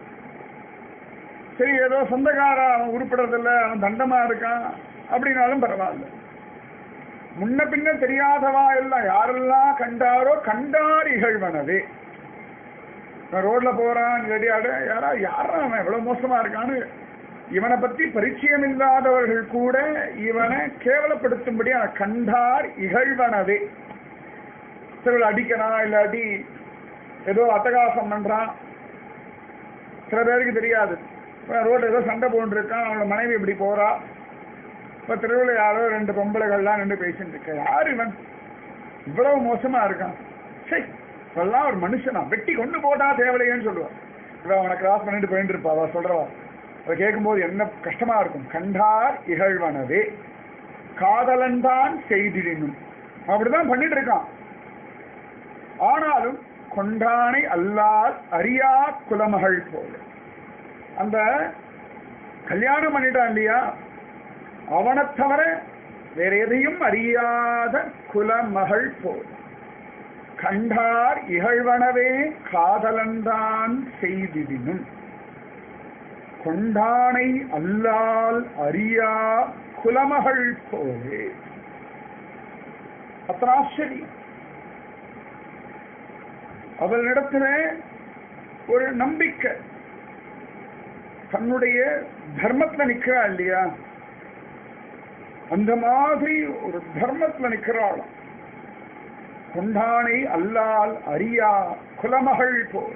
சரி, ஏதோ சொந்தக்காரன் அவன் உருப்படுறதில்ல, அவன் தண்டமா இருக்கான் அப்படின்னாலும் பரவாயில்ல. முன்ன பின்ன தெரியாதவா எல்லாம் யாரெல்லாம் கண்டாரோ கண்டார் இகழ்வனவே. ரோட்ல போறான் ரெடியாடு, யாரா அவன் எவ்வளவு மோசமா இருக்கான்னு இவனை பத்தி பரிச்சயம் இல்லாதவர்கள் கூட இவனை கேவலப்படுத்தும்படி கண்டார் இகழ்வனவே. சில அடிக்கிறான், இல்லாட்டி ஏதோ அட்டகாசம் பண்றான். சில பேருக்கு தெரியாது, ரோட்ல ஏதோ சண்டை போட்டுருக்கான், அவனோட மனைவி இப்படி போறா. இப்ப திருவிழா யாரோ 2 பொம்பளைகள்லாம் நின்று பேசிட்டு இருக்க, யார் இவன் இவ்வளவு மோசமா இருக்கான், சரி இப்பெல்லாம் ஒரு மனுஷனா வெட்டி கொண்டு போட்டா தேவையில்லைன்னு சொல்லுவான். இவன் அவனை கிராஸ் பண்ணிட்டு போயிட்டு இருப்பா. அவ சொல்றவா அதை கேட்கும்போது என்ன கஷ்டமா இருக்கும். கண்டார் இகழ்வனவே காதலன்தான் செய்திடினும் அப்படிதான் பண்ணிட்டு இருக்கான். ஆனாலும் கொண்டானை அல்லால் அறியா குலமகள் போல, அந்த கல்யாணம் பண்ணிட்டான் இல்லையா, அவனை தவிர வேற எதையும் அறியாத குலமகள் போல் கண்டார் இகழ்வனவே காதலன்தான் செய்திடினும் கொண்டானை அல்லால் அறியா குலமகள் போலே. அத்தனை ஆச்சரியம். அவளிடத்துல ஒரு நம்பிக்கை, தன்னுடைய தர்மத்துல நிக்கிறா இல்லையா, அந்த மாதிரி ஒரு தர்மத்துல நிற்கிறாள். கொண்டானை அல்லால் அறியா குலமகள் போல்.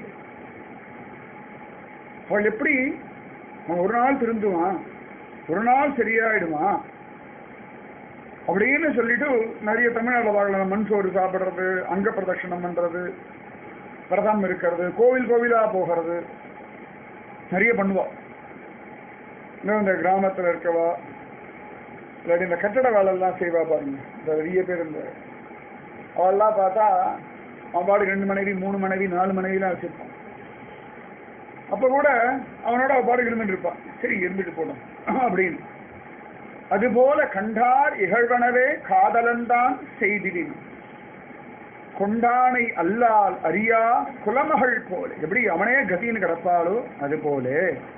அவள் எப்படி ஒரு நாள் திருந்துவான், ஒரு நாள் சரியாயிடுவான் அப்படின்னு சொல்லிட்டு நிறைய தமிழ்நாடு வாழலாம். மண் சோறு சாப்பிட்றது, அங்க பிரதட்சணம் பண்றது, விரதம் இருக்கிறது, கோவில் கோவிலா போகிறது, நிறைய பண்ணுவா. இன்னும் இந்த கிராமத்தில் இருக்கவா, இல்லாட்டி இந்த கட்டட வேலை எல்லாம் செய்வா பாருங்க. இந்த நிறைய பேர் இந்த அவெல்லாம் பார்த்தா அவன் பாடு 2 மனைவி 3 மனைவி 4 மனைவிலாம் வச்சிருப்பான். அப்ப கூட அவனோட அவ பாடு இருந்துட்டு இருப்பான். சரி இருந்துட்டு போடும் அப்படின்னு. அதுபோல கண்டார் இகழ்வனவே காதலன்தான் செய்திடின் கொண்டானை அல்லால் அறியா குலமகள் போல. எப்படி அவனே கதின்னு கிடப்பாளோ அது போல,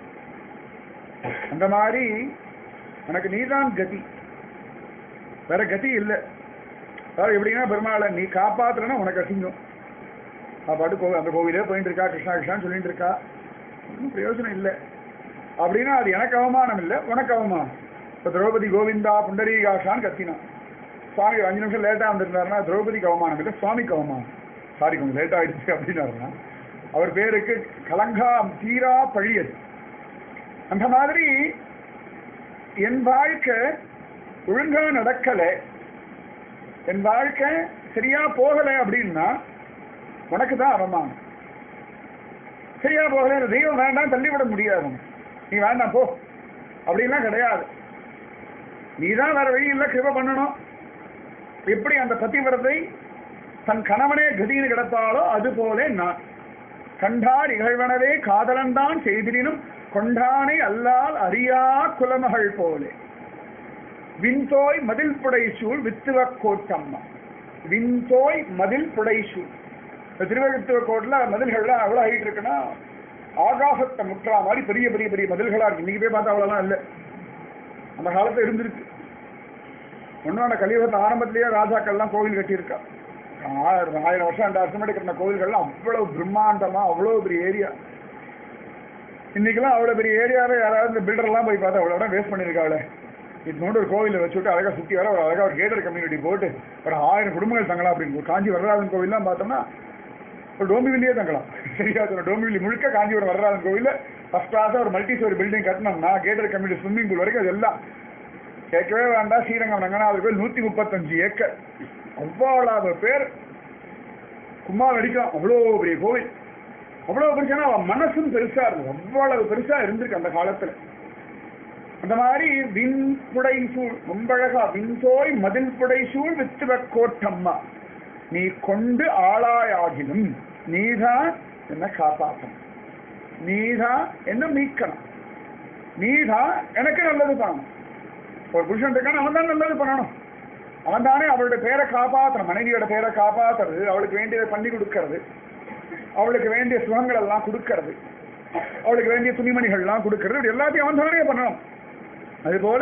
அந்த மாதிரி எனக்கு நீதான் கதி, வேற கதி இல்லை. அதாவது எப்படின்னா, பெருமாளை நீ காப்பாத்துறனா உனக்கு அசிங்கம். பாட்டு அந்த கோவிலே போயிட்டு இருக்கா, கிருஷ்ணா கிருஷ்ணான்னு சொல்லிட்டு இருக்கா, ஒன்றும் பிரயோஜனம் இல்லை அப்படின்னா அது எனக்கு அவமானம் இல்லை, உனக்கு அவமானம். இப்போ திரௌபதி கோவிந்தா புண்டரீகாஷான்னு கத்தினான். சுவாமி 5 நிமிஷம் லேட்டாக வந்திருந்தாருன்னா திரௌபதிக்கு அவமானம் இல்லை, சுவாமிக்கு அவமானம். சாரி கொஞ்சம் லேட் ஆகிடுச்சு அப்படின்னாருன்னா அவர் பேருக்கு கலங்கா தீரா பழியது. அந்த மாதிரி என் வாழ்க்கை ஒழுங்கா நடக்கலை, என் வாழ்க்கை சரியா போகலை அப்படின்னா உனக்கு தான் அவமானம். சரியா போகல, தெய்வம் வேண்டாம் தள்ளிவிட முடியாது. நீ வேண்டாம் போ அப்படின்லாம் கிடையாது. நீதான் வேற வழி இல்லை, கிருபை பண்ணணும். எப்படி அந்த பதிவிரதை தன் கணவனே கதின்னு கிடப்பாளோ அது போல நான் கண்டார் இகழ்வனவே காதலன்தான் செய்தினும் கொண்டானை அல்லால் அறியா குலமகள் போலே விண்தோய் மதில் புடைசூழ் வித்துவ கோட்டம்மா. விண்தோய் மதில் புடைசூழ். திருவழுத்துவ கோட்டில் மதில்கள்லாம் எவ்வளோ ஹைட் இருக்குன்னா ஆகாசத்தை முற்றா மாதிரி பெரிய பெரிய பெரிய மதில்களா இருக்கு. இன்னைக்கு போய் பார்த்தா அவ்வளோலாம் இல்லை, அந்த காலத்துல இருந்திருக்கு. ஒன்றும் அந்த கலியுகத்து ஆரம்பத்திலேயே ராஜாக்கள்லாம் கோவில் கட்டியிருக்கா. 1000 வருஷம் 2000 வருஷம் முன்னாடி கட்டின கோவில்கள்லாம் அவ்வளவு பிரம்மாண்டமா அவ்வளோ பெரிய ஏரியா. இன்னைக்கெல்லாம் அவ்வளோ பெரிய ஏரியாவே யாராவது இந்த பில்டர்லாம் போய் பார்த்தா அவ்வளோ இடம் வேஸ்ட் பண்ணியிருக்காங்களே. இது நோண்டு ஒரு கோவிலில் வச்சுட்டு அழகாக சுற்றி வர ஒரு அழகாக ஒரு கேட்டர் கம்யூனிட்டி போட்டு ஒரு 1000 குடும்பங்கள் தங்கலாம் அப்படின்னு. காஞ்சி வரராஜன் கோவில்லாம் பார்த்தோம்னா ஒரு டோம்பிவில்லியே தங்கலாம். சரியா சொன்ன டோம்பிவில்லி முழுக்க காஞ்சிபுரம் வரராஜன் கோவிலில் ஃபர்ஸ்ட் கிளாஸாக ஒரு மல்டி ஸ்டோரி பில்டிங் கட்டணும்னா கேட்டர் கம்யூனிட்டி ஸ்விம்மிங் பூல் வரைக்கும் அது எல்லாம் கேட்கவே வேண்டாம். ஸ்ரீரங்கம் ரங்கநாதர் கோவில் 135 ஏக்கர், அவ்வளவு பேர் கும்மால் அடிக்கலாம். அவ்வளோ பெரிய கோவில், அவ்வளோ பெருசானா அவன் மனசும் பெருசா இருக்கு, அவ்வளவு பெருசா இருந்திருக்கு அந்த காலத்துல. அந்த மாதிரி விண் புடை சூழ் ரொம்ப அழகா விண்தோய் மதில் புடை சூழ் வித்துவ கோட்டம்மா. நீ கொண்டு ஆளாயாகிலும் நீதான் என்ன காப்பாற்றணும், நீதான் என்ன மீட்கணும், நீதான் எனக்கு நல்லது பண்ணணும். ஒரு புருஷன் இருக்கான அவன் தான் நல்லது பண்ணணும், அவன் தானே அவளுடைய பேரை காப்பாற்றணும். மனைவியோட பேரை காப்பாற்றுறது, அவளுக்கு வேண்டியதை பண்ணி கொடுக்கறது, அவளுக்கு வேண்டிய சுகங்கள் எல்லாம் கொடுக்கறது, அவளுக்கு வேண்டிய துணிமணிகள்லாம் கொடுக்கறது, எல்லாத்தையும் அவன் தானே பண்ணணும். அதுபோல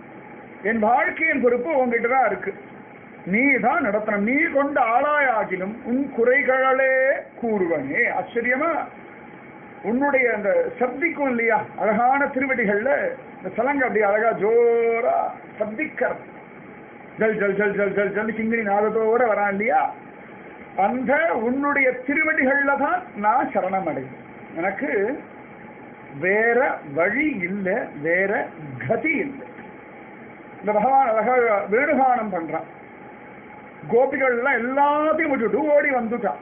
என் வாழ்க்கையின் பொறுப்பு உங்ககிட்ட தான் இருக்கு, நீ தான் நடத்தணும். நீ கொண்ட ஆளாயாகிலும் உன் குறைகளே கூறுவனே. ஆச்சரியமா உன்னுடைய அந்த சப்திக்கும் இல்லையா அழகான திருவடிகள்ல இந்த சலங்க அப்படி அழகா ஜோரா சப்திக்கிறது, ஜல் ஜல் ஜல் ஜல் ஜல் ஜல் சிங்கினி நாதத்தோட வரான் இல்லையா, அந்த உன்னுடைய திருவடிகள்ல தான் நான் சரணம் அடைவேன். எனக்கு வேற வழி இல்லை, வேற கதி இல்லை. இந்த பகவான் அழகா வேணுகானம் பண்றான். கோபிகள் எல்லாம் எல்லாத்தையும் விட்டுட்டு ஓடி வந்துட்டான்.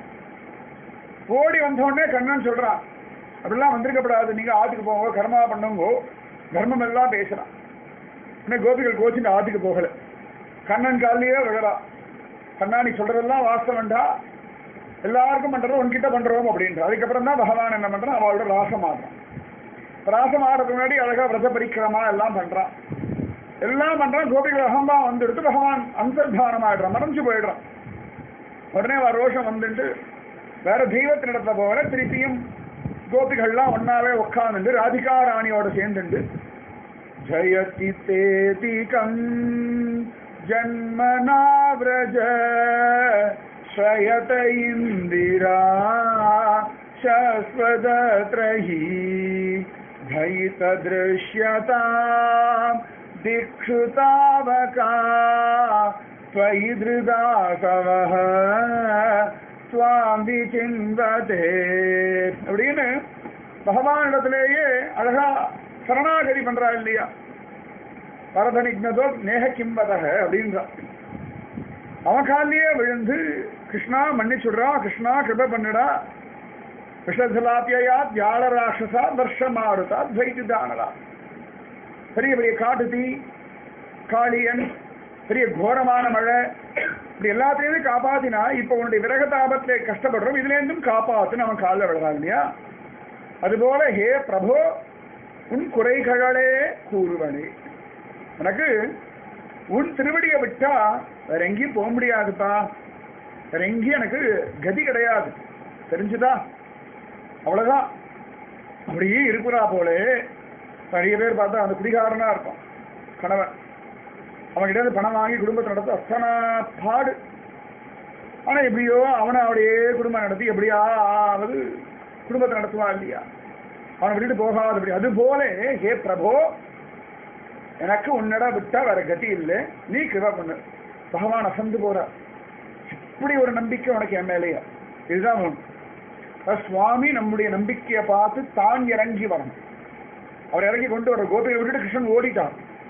ஓடி வந்தோடனே கண்ணன் சொல்றான், அப்படிலாம் வந்திருக்கப்படாது, நீங்க ஆத்துக்கு போங்க, கர்மா பண்ணுங்க, தர்மம் எல்லாம் பேசுறான். இன்னும் கோபிகள் கோச்சின்னு ஆத்துக்கு போகல, கண்ணன் காலையே விழறா. கண்ணா நீ சொல்றதெல்லாம் வாஸ்தவன்டா, எல்லாருக்கும் பண்றோம் உன்கிட்ட பண்றோம் அப்படின்ற. அதுக்கப்புறம் தான் பகவான் என்ன பண்றான், அவளோட ராசம் ஆடுறான். ராசம் ஆடுறதுக்கு முன்னாடி அழகா விரத பரிக்கிரமா எல்லாம் பண்றான், எல்லாம் பண்றான். கோபிகள் அகம்பா வந்துடுத்து பகவான் அந்தர்தானம் ஆயிடுறான், மறைஞ்சு போயிடுறான். உடனே ரோஷம் வந்துட்டு வேற தெய்வத்தினிடத்துல போகல, திருப்பியும் கோபிகள்லாம் ஒன்னாவே உட்கார்ந்து ராதிகா ராணியோட சேர்ந்துண்டு ஜயதி தேதிகம் ஜன்மனாவ்ரஜ ஸ்ரயத இந்திரா சஸ்வதத்ரஹி தயித திருஷ்யதாம் திக்ஷுதாவகா त्वयि धृदासवः स्वामी चिन्वते அப்படின்னு பகவானிடத்திலேயே அழகா சரணாகதி பண்றா இல்லையா. பரதனிக்னதோ நேக கிம்பதக அப்படின்றா. அவன் காலிலேயே விழுந்து கிருஷ்ணா மன்னிச்சுடுறா, கிருஷ்ணா கிருபை பண்ணுடா, விஷலாத்தியா தியாழ ராட்சசா தர்ஷமாடுதா துவைத்து தானடா. பெரிய பெரிய காட்டு தீ, காளியன், பெரிய கோரமான மழை, இப்படி எல்லாத்தையுமே காப்பாத்தினா இப்ப உன்னுடைய விரகதாபத்தை கஷ்டப்படுறோம், இதுல இருந்தும் காப்பாத்துன்னு அவன் காலில் விழுறான் இல்லையா. அதுபோல ஹே பிரபு உன் குறைகளே கூறுவனே, எனக்கு உன் திருவடியை விட்டா வேற எங்கேயும் போக முடியாதுப்பா, வேற எங்கேயும் எனக்கு கதி கிடையாது, தெரிஞ்சுதா, அவ்வளவுதான். அப்படியே இருக்கிறா போலே. நிறைய பேர் பார்த்தா அந்த குடிகாரனா இருக்கும் கணவன், அவன்கிட்ட பணம் வாங்கி குடும்பத்தை நடத்த அத்தனை பாடு. ஆனா எப்படியோ அவனை அப்படியே குடும்பம் நடத்தி எப்படியாவது குடும்பத்தை நடத்துவான் இல்லையா, அவனை விட்டுட்டு போகாதபடி. அது போல ஹே பிரபோ எனக்கு உன்னடா விட்டா வேற கதி இல்லை, நீ கிருபா பண்ணு. பகவான் அசந்து போற, இப்படி ஒரு நம்பிக்கை உனக்கு என் மேலேயா, இதுதான் வேணும். சுவாமி நம்முடைய நம்பிக்கையை பார்த்து தான் இறங்கி வரணும். அவர் இறங்கி கொண்டு வர கோபியை விட்டுட்டு கிருஷ்ணன் ஓடிட்டான்.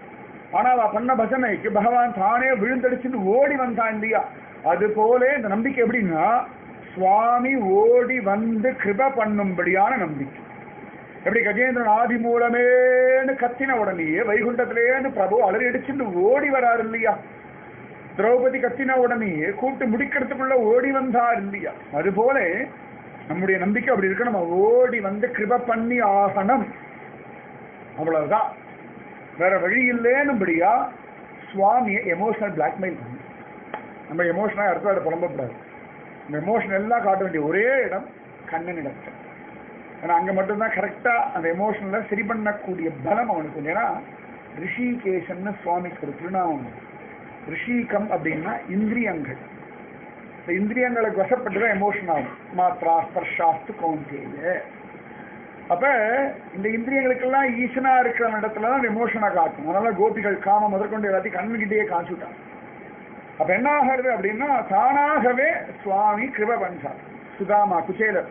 ஆனா அவ பண்ண பஜனைக்கு பகவான் தானே விழுந்தடிச்சுட்டு ஓடி வந்தான் இல்லையா? அது போல இந்த நம்பிக்கை எப்படின்னா சுவாமி ஓடி வந்து கிருப பண்ணும்படியான நம்பிக்கை. எப்படி கஜேந்திரன் ஆதி மூலமேன்னு கத்தின உடனேயே வைகுண்டத்திலேன்னு பிரபு அலறி அடிச்சுட்டு ஓடி வராரு இல்லையா? திரௌபதி கத்தின உடனேயே கூட்டு முடிக்கிறதுக்குள்ள ஓடி வந்தார் இல்லையா? அது போல நம்முடைய நம்பிக்கை அப்படி இருக்கு. நம்ம ஓடி வந்து கிருப பண்ணி ஆகணும், அவ்வளவுதான். வேற வழி இல்லைன்னுபடியா சுவாமியை எமோஷனல் பிளாக்மெயில் பண்ணி நம்ம எமோஷனா இடத்துல புலம்பக்கூடாது. இந்த எமோஷன் எல்லாம் காட்ட வேண்டிய ஒரே இடம் கண்ணனிடம். ஏன்னா அங்க மட்டும்தான் கரெக்டா அந்த எமோஷன்ல சரி பண்ணக்கூடிய பலம் அவனுக்கு. ஏன்னா ரிஷிகேஷன் சுவாமிக்கு ஒரு திருநாமம். ரிஷிகம் அப்படின்னா இந்திரியங்கள். இந்த இந்திரியங்களுக்கு வசப்பட்டுதான் எமோஷன் ஆகும். மாத்ரா ஸ்பர்ஷாஸ்து கௌந்தேய. அப்ப இந்த இந்திரியங்களுக்கெல்லாம் ஈசனா இருக்கிற இடத்துலதான் எமோஷனா காட்டும். அதனால கோபிகள் காமம் முதற்கொண்டு எல்லாத்தையும் கண்ணுகிட்டே காமிச்சுட்டாங்க. அப்ப என்ன ஆகிறது அப்படின்னா தானாகவே சுவாமி கிருப பண்றார். சுதாமா குச்சேலர்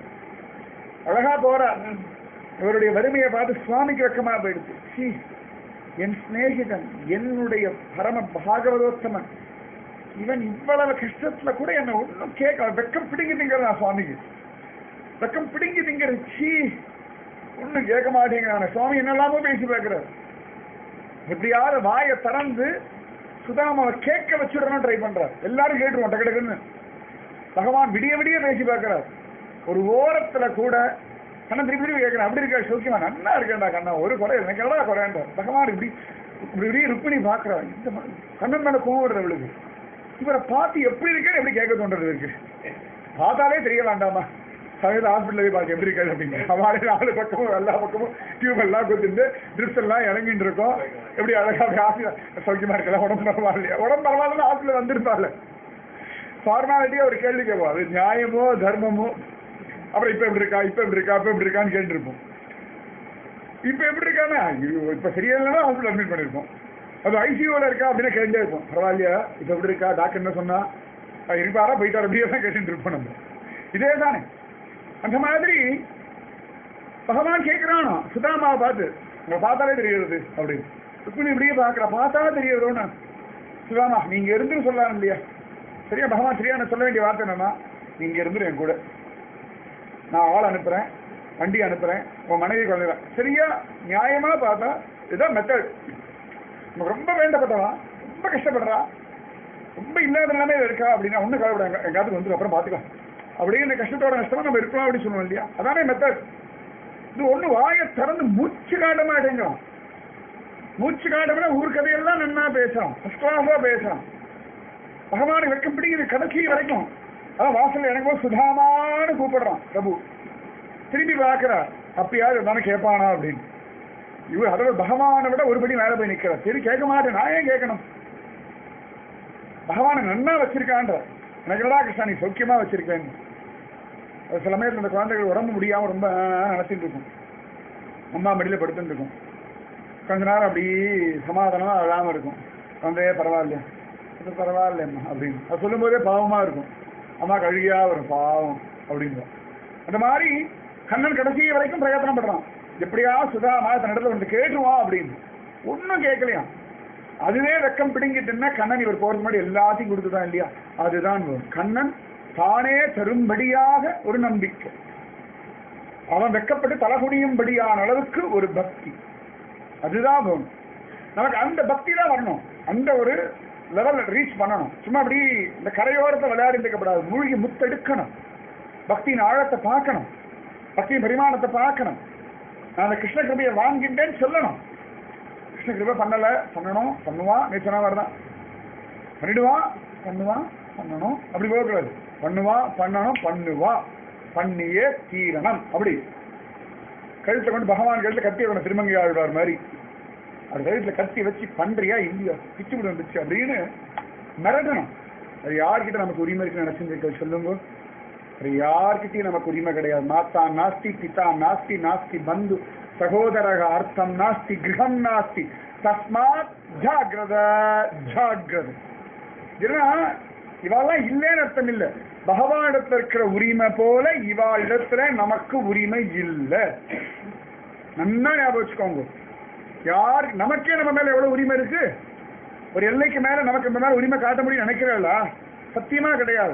அழகா போறார். இவருடைய வறுமையை பார்த்து சுவாமிக்கு வெக்கமா போயிடுச்சு. என் சிநேகிதன், என்னுடைய பரம பாகவதோத்தமன், இவன் இவ்வளவு கஷ்டத்துல கூட என்ன ஒன்னும் கேட்க வெக்கம் பிடிங்கி திங்கிறான். சுவாமிக்கு வெக்கம் பிடிங்கி திங்கிறச்சு ஒன்னும் கேட்க மாட்டேங்கிறான. சுவாமி என்னெல்லாமோ பேசி பார்க்கிறார். எப்படியாவது வாயை திறந்து சுதாமாவை கேட்க வச்சுடணும் ட்ரை பண்றார். எல்லாரும் கேட்டுருவோம் டக்கு டக்குன்னு. பகவான் விடிய விடிய பேசி பார்க்கிறார். ஒரு ஓரத்துல கூட கண்ணன் திருப்பி திருப்பி கேட்கிறேன், அப்படி இருக்கா சௌக்கியமா? நல்லா இருக்கேன்டா கண்ணா, ஒரு குறை எனக்கு எல்லாம் குறையாண்டா. பகவான் இப்படி இப்படி ருக்மிணி பாக்குறாரு. இந்த கண்ணன் மேல கோவம் வருது அவளுக்கு. இவரை பார்த்து எப்படி இருக்கேன்னு எப்படி கேட்க தோன்றது இருக்கு. பார்த்தாலே தெரிய வேண்டாமா? சமயத்தில் ஹாஸ்பிட்டல் போய் பார்க்க எப்படி இருக்காது அப்படின்னு. அவளே 4 பக்கமும் எல்லா பக்கமும் டியூப் எல்லாம் கொடுத்துட்டு ட்ரிப்ஸ் எல்லாம் இறங்கிட்டு இருக்கோம். எப்படி அழகா ஹாஸ்பிட்டல் சௌக்கியமா இருக்கலாம், உடம்பு பரவாயில்லையா? உடம்பு பரவாயில்ல ஹாஸ்பிட்டல் வந்திருப்பாள். ஃபார்மாலிட்டியா ஒரு கேள்வி கேட்போம், அது நியாயமோ தர்மமோ. அப்புறம் இப்ப எப்படி இருக்கா, இப்ப எப்படி இருக்கா, இப்ப எப்படி இருக்கான்னு கேட்டுருப்போம். இப்ப எப்படி இருக்கானா, இப்ப சரியில்லைன்னா ஹாஸ்பிட்டல் அட்மிட் பண்ணிருப்போம். அது ஐசியூல இருக்கா அப்படின்னு கேட்டே இருப்போம். பரவாயில்லையா, இப்ப எப்படி இருக்கா, டாக்டர் என்ன சொன்னா, இருப்பாரா போயிட்டார் அப்படியே தான் கேட்டுட்டு இருப்போம் நம்ம. இதே தானே அந்த மாதிரி பகவான் கேட்கிறானோ சுதாமாவை பார்த்து, உங்க பார்த்தாலே தெரியுது அப்படின்னு. ருக்மிணி இப்படியே பாக்குறா, பார்த்தாலே தெரியுறோன்னு. சுதாமா நீங்க இருந்து சொல்லலாம் இல்லையா? சரியா பகவான் சரியா நான் சொல்ல வேண்டிய வார்த்தை என்னன்னா, நீங்க இருந்து என் கூட, நான் ஆள் அனுப்புறேன், வண்டி அனுப்புறேன், உன் மனைவி குழந்தைதான். சரியா நியாயமா பார்த்தா இதுதான் மெத்தட். நமக்கு ரொம்ப வேண்டப்பட்டவா, ரொம்ப கஷ்டப்படுறா, ரொம்ப இல்லாத நிலைமையில இருக்கா அப்படின்னா ஒன்றும் கவலைப்படாங்க, எங்காவது வந்து அப்புறம் பார்த்துக்கலாம் அப்படியே. இந்த கஷ்டத்தோட கஷ்டமா நம்ம இருக்கலாம் அப்படின்னு சொல்லுவோம் இல்லையா? அதானே மெத்தட். இது ஒண்ணு வாயை திறந்து மூச்சு காட்ட மாட்டேங்கிறோம். மூச்சு காட்டம்னா ஊர் கதையெல்லாம் நன்னா பேசுறோம், ஃபர்ஸ்ட் பேசுறோம். பகவானுக்கு வெக்கம் பிடிக்குது கடைசி வரைக்கும். அதான் வாசல்ல எனக்கு போது சுதாமான்னு கூப்பிடுறான் பிரபு. திரும்பி பார்க்கிறார், அப்பயாவது தானே கேட்பானா அப்படின்னு. இவர் அதாவது பகவானை விட ஒருபடி மேல போய் நிற்கிறார். சரி கேட்க மாட்டேன், நான் ஏன் கேட்கணும்? பகவானை நன்னா வச்சிருக்கான்ற, எனக்கு என்னடா கிருஷ்ணா நீ சௌக்கியமா வச்சிருக்கேன். சில சமயத்தில் இந்த குழந்தைகள் உடம்பு முடியாம ரொம்ப நடத்திட்டு இருக்கும், அம்மா மடியில படுத்துட்டு இருக்கும். கொஞ்ச நேரம் அப்படி சமாதானமா அழாம இருக்கும். குழந்தையே பரவாயில்லையா, அது பரவாயில்லம்மா அப்படின்னு அது சொல்லும் போதே பாவமா இருக்கும். அம்மா கழுகியா வரும் பாவம் அப்படின்னு. அந்த மாதிரி கண்ணன் கடைசி வரைக்கும் பிரயத்தனம் பண்றான், எப்படியா சுதாமா தன் இடத்துல வந்து கேட்டுருவான் அப்படின்னு. ஒன்னும் கேட்கலையா. அதுவே வெக்கம் பிடிங்கிட்டுன்னா கண்ணன் இவர் போறது முன்னாடி எல்லாத்தையும் கொடுத்துதான் இல்லையா? அதுதான் கண்ணன் தானே தரும்படியாக ஒரு நம்பிக்கை. அவன் வெக்கப்பட்டு தலகுனியும்படியான அளவுக்கு ஒரு பக்தி, அதுதான் வேணும் நமக்கு. அந்த பக்தி தான் வரணும், அந்த ஒரு லெவல் ரீச் பண்ணணும். சும்மா அப்படி இந்த கரையோரத்தை விளையாடி இருக்கப்படாது, மூழ்கி முத்தெடுக்கணும், பக்தியின் ஆழத்தை பார்க்கணும், பக்தியின் பரிமாணத்தை பார்க்கணும். நான் அந்த கிருஷ்ண கிருபையை வாங்கிட்டேன்னு சொல்லணும். கிருஷ்ண கிருபை பண்ணல, பண்ணணும், பண்ணுவான், நீ சொன்ன மாதிரிதான் பண்ணிடுவான், பண்ணுவான், பண்ணணும், அப்படி போகக்கூடாது. பண்ணுவான், பண்ணணும், பண்ணுவான், பண்ணியே தீரணம். அப்படி கழுத்தை கொண்டு பகவான் கழுத்துல கத்தி வைக்கணும், திருமங்கை ஆழ்வார் மாதிரி. அது கழுத்துல கத்தி வச்சு பண்றியா இல்லையா, பிச்சு விட வந்துச்சு அப்படின்னு மிரட்டணும். அது யார்கிட்ட நமக்கு உரிமை இருக்குன்னு நினைச்சிருக்க சொல்லுங்க? அது யார்கிட்டையும் நமக்கு உரிமை கிடையாது. மாத்தா நாஸ்தி, பிதா நாஸ்தி, நாஸ்தி பந்து சகோதரக அர்த்தம் நாஸ்தி, கிரகம் நாஸ்தி, தஸ்மாத் ஜாகிரத ஜாகிரத. ஏன்னா இவாளெல்லாம் இல்லைன்னு அர்த்தம் இல்லை. பகவானிடத்துல இருக்கிற உரிமை போல இவாளிடத்துல நமக்கு உரிமை இல்லை. நல்லா ஞாபகம் வச்சுக்கோங்க. யார் நமக்கே நம்ம மேல எவ்வளவு உரிமை இருக்கு? ஒரு எல்லைக்கு மேல நமக்கு இந்த மேல உரிமை காட்ட முடியும் நினைக்கிறீங்களா? சத்தியமா கிடையாது.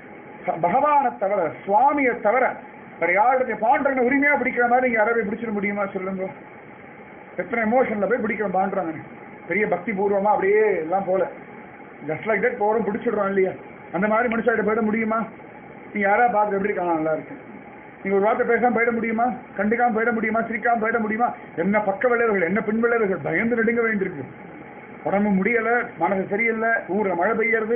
பகவானை தவிர, சுவாமியை தவிர வேற யாருடைய பாண்டவனை உரிமையா பிடிக்கிற மாதிரி நீங்க யாராவது பிடிச்சிட முடியுமா சொல்லுங்க? எத்தனை எமோஷன்ல போய் பிடிக்கிற பாண்டுறாங்க. பெரிய பக்தி பூர்வமா அப்படியே எல்லாம் போல ஜஸ்ட் லைக் தட் போறோம் பிடிச்சிடுறோம் இல்லையா? அந்த மாதிரி மனுஷாட்ட போயிட முடியுமா? நீங்க யாரா பார்த்து எப்படி இருக்காங்க நல்லா இருக்கு, நீங்க ஒரு வார்த்தை பேசாம போயிட முடியுமா? கண்டுக்காம போயிட முடியுமா? சிரிக்காம போயிட முடியுமா? என்ன பக்க விளைவுகள், என்ன பின் விளைவுகள், பயந்து நடுங்க வேண்டியிருக்கு. உடம்பு முடியல, மனசு சரியில்லை, ஊர்ல மழை பெய்யறது,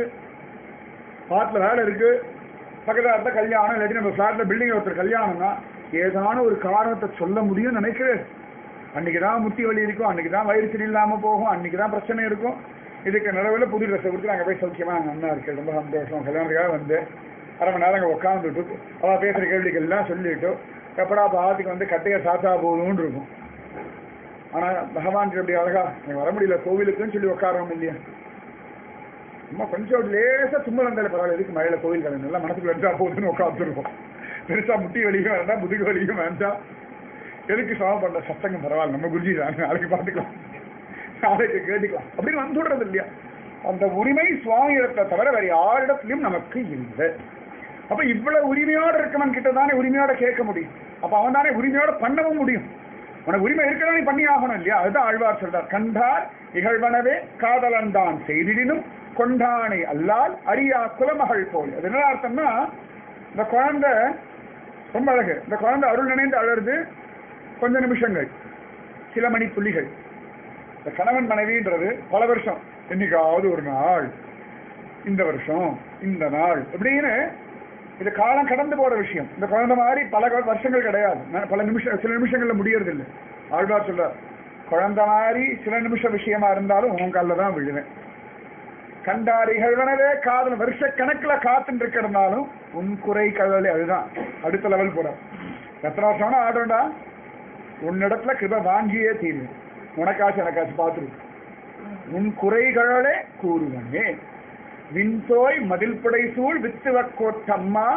பாட்டுல வேலை இருக்கு, பக்கத்துல கல்யாணம், இல்லாட்டி நம்ம பிளாட்ல பில்டிங் ஒருத்தர் கல்யாணம்னா ஏதான ஒரு காரணத்தை சொல்ல முடியும்னு நினைக்கிறேன். அன்னைக்குதான் முட்டி வலி இருக்கும், அன்னைக்குதான் வயிறு சரியில்லாம போகும், அன்னைக்குதான் பிரச்சனை இருக்கும். இதுக்கு நிலவில் புது ட்ரெஸ்ஸை கொடுத்து நாங்கள் போய் சௌக்கியமா அங்கே அண்ணா இருக்கு, ரொம்ப சந்தோஷம், கல்யாணத்துக்காக வந்து அரை மணி நேரம் அங்கே உட்காந்துட்டு அவள் பேசுகிற கேள்விக்கு எல்லாம் சொல்லிட்டு எப்படா பாத்துக்கு வந்து கட்டையை சாத்தா போதும்னு இருக்கும். ஆனால் பகவான் எப்படி அழகா நீங்க வர முடியல கோவிலுக்குன்னு சொல்லி உட்காரோம் இல்லையா? சும்மா கொஞ்சம் லேசா தும்மல் வந்தாலே பரவாயில்ல, எதுக்கு மழையில கோவில் கலந்து எல்லாம் மனசுக்கு வென்றா போகுதுன்னு உட்காந்துருக்கோம். பெருசா முட்டி வலியும் வேண்டாம், முதுகு வலியும் வேண்டாம், எதுக்கு சமம் பண்ண சத்தங்கம் பரவாயில்ல, நம்ம குருஜி தான் நாளைக்கு பார்த்துக்கலாம், நாளைக்கு கேட்டுக்கலாம் அப்படின்னு வந்துடுறது இல்லையா? அந்த உரிமை சுவாமி இடத்தை தவிர வேற யாரிடத்திலையும் நமக்கு இல்லை. அப்ப இவ்வளவு உரிமையோட இருக்கவன் கிட்ட தானே உரிமையோட கேட்க முடியும். அப்ப அவன் தானே உரிமையோட பண்ணவும் முடியும். உனக்கு உரிமை இருக்கதான் நீ பண்ணி ஆகணும் இல்லையா? அதுதான் ஆழ்வார் சொல்றார், கண்டார் இகழ்வனவே காதலன் தான் செய்திடினும் கொண்டானை அல்லால் அரியா குலமகள் போல். அது என்ன அர்த்தம்னா, இந்த குழந்தை ரொம்ப அழகு, இந்த குழந்தை அருள் நினைந்து அழறது கொஞ்ச நிமிஷங்கள், சில மணி புள்ளிகள். இந்த கணவன் மனைவின்றது பல வருஷம், என்னைக்காவது ஒரு நாள், இந்த வருஷம் இந்த நாள் இப்படின்னு இது காலம் கடந்து போற விஷயம். இந்த குழந்தை மாதிரி பல வருஷங்கள் கிடையாது, பல நிமிஷம், சில நிமிஷங்கள்ல முடியறது இல்லை. ஆழ்வார் சொல்றார், குழந்தை மாதிரி சில நிமிஷம் விஷயமா இருந்தாலும் உன் காலில் தான் விழுவேன். கண்டார் இகழ்வனவே காதல் வருஷ கணக்கில் காத்துட்டு இருக்கிறதுனாலும் உன் குறை கவலை. அதுதான் அடுத்த லெவல் போற. எத்தனை வருஷம்னா ஆடும்டா, உன்னிடத்துல கிருபை வாங்கியே தீரும், உனக்காச்சு எனக்காச்சு பார்த்துருக்கு. உன் குறைகளே கூறுவனே விண்தோய் மதில் புடை சூழ் வித்துவக்கோட்டம்மா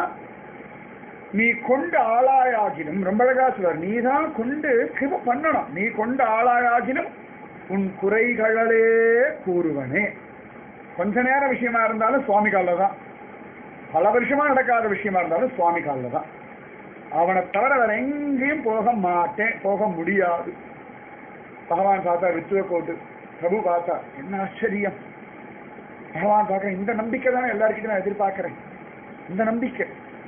நீ கொண்டு ஆளாயாகினும். ரொம்ப அழகா சொல்றார், நீ தான் கொண்டு கிருபை பண்ணணும், நீ கொண்டு ஆளாயாகினும் உன் குறைகளே கூறுவனே. கொஞ்ச நேர விஷயமா இருந்தாலும் சுவாமி காலில் தான், பல வருஷமா நடக்காத விஷயமா இருந்தாலும் சுவாமி காலில் தான். அவனை தவிர வேற எங்கேயும் போக மாட்டேன், போக முடியாது. பகவான் பார்த்தா வித்துவ கோட்டு, பிரபு பார்த்தா என்ன ஆச்சரியம். பகவான் பார்க்க இந்த நம்பிக்கை தானே எல்லாருக்கிட்டும் நான் எதிர்பார்க்கிறேன். இந்த நம்பிக்கை,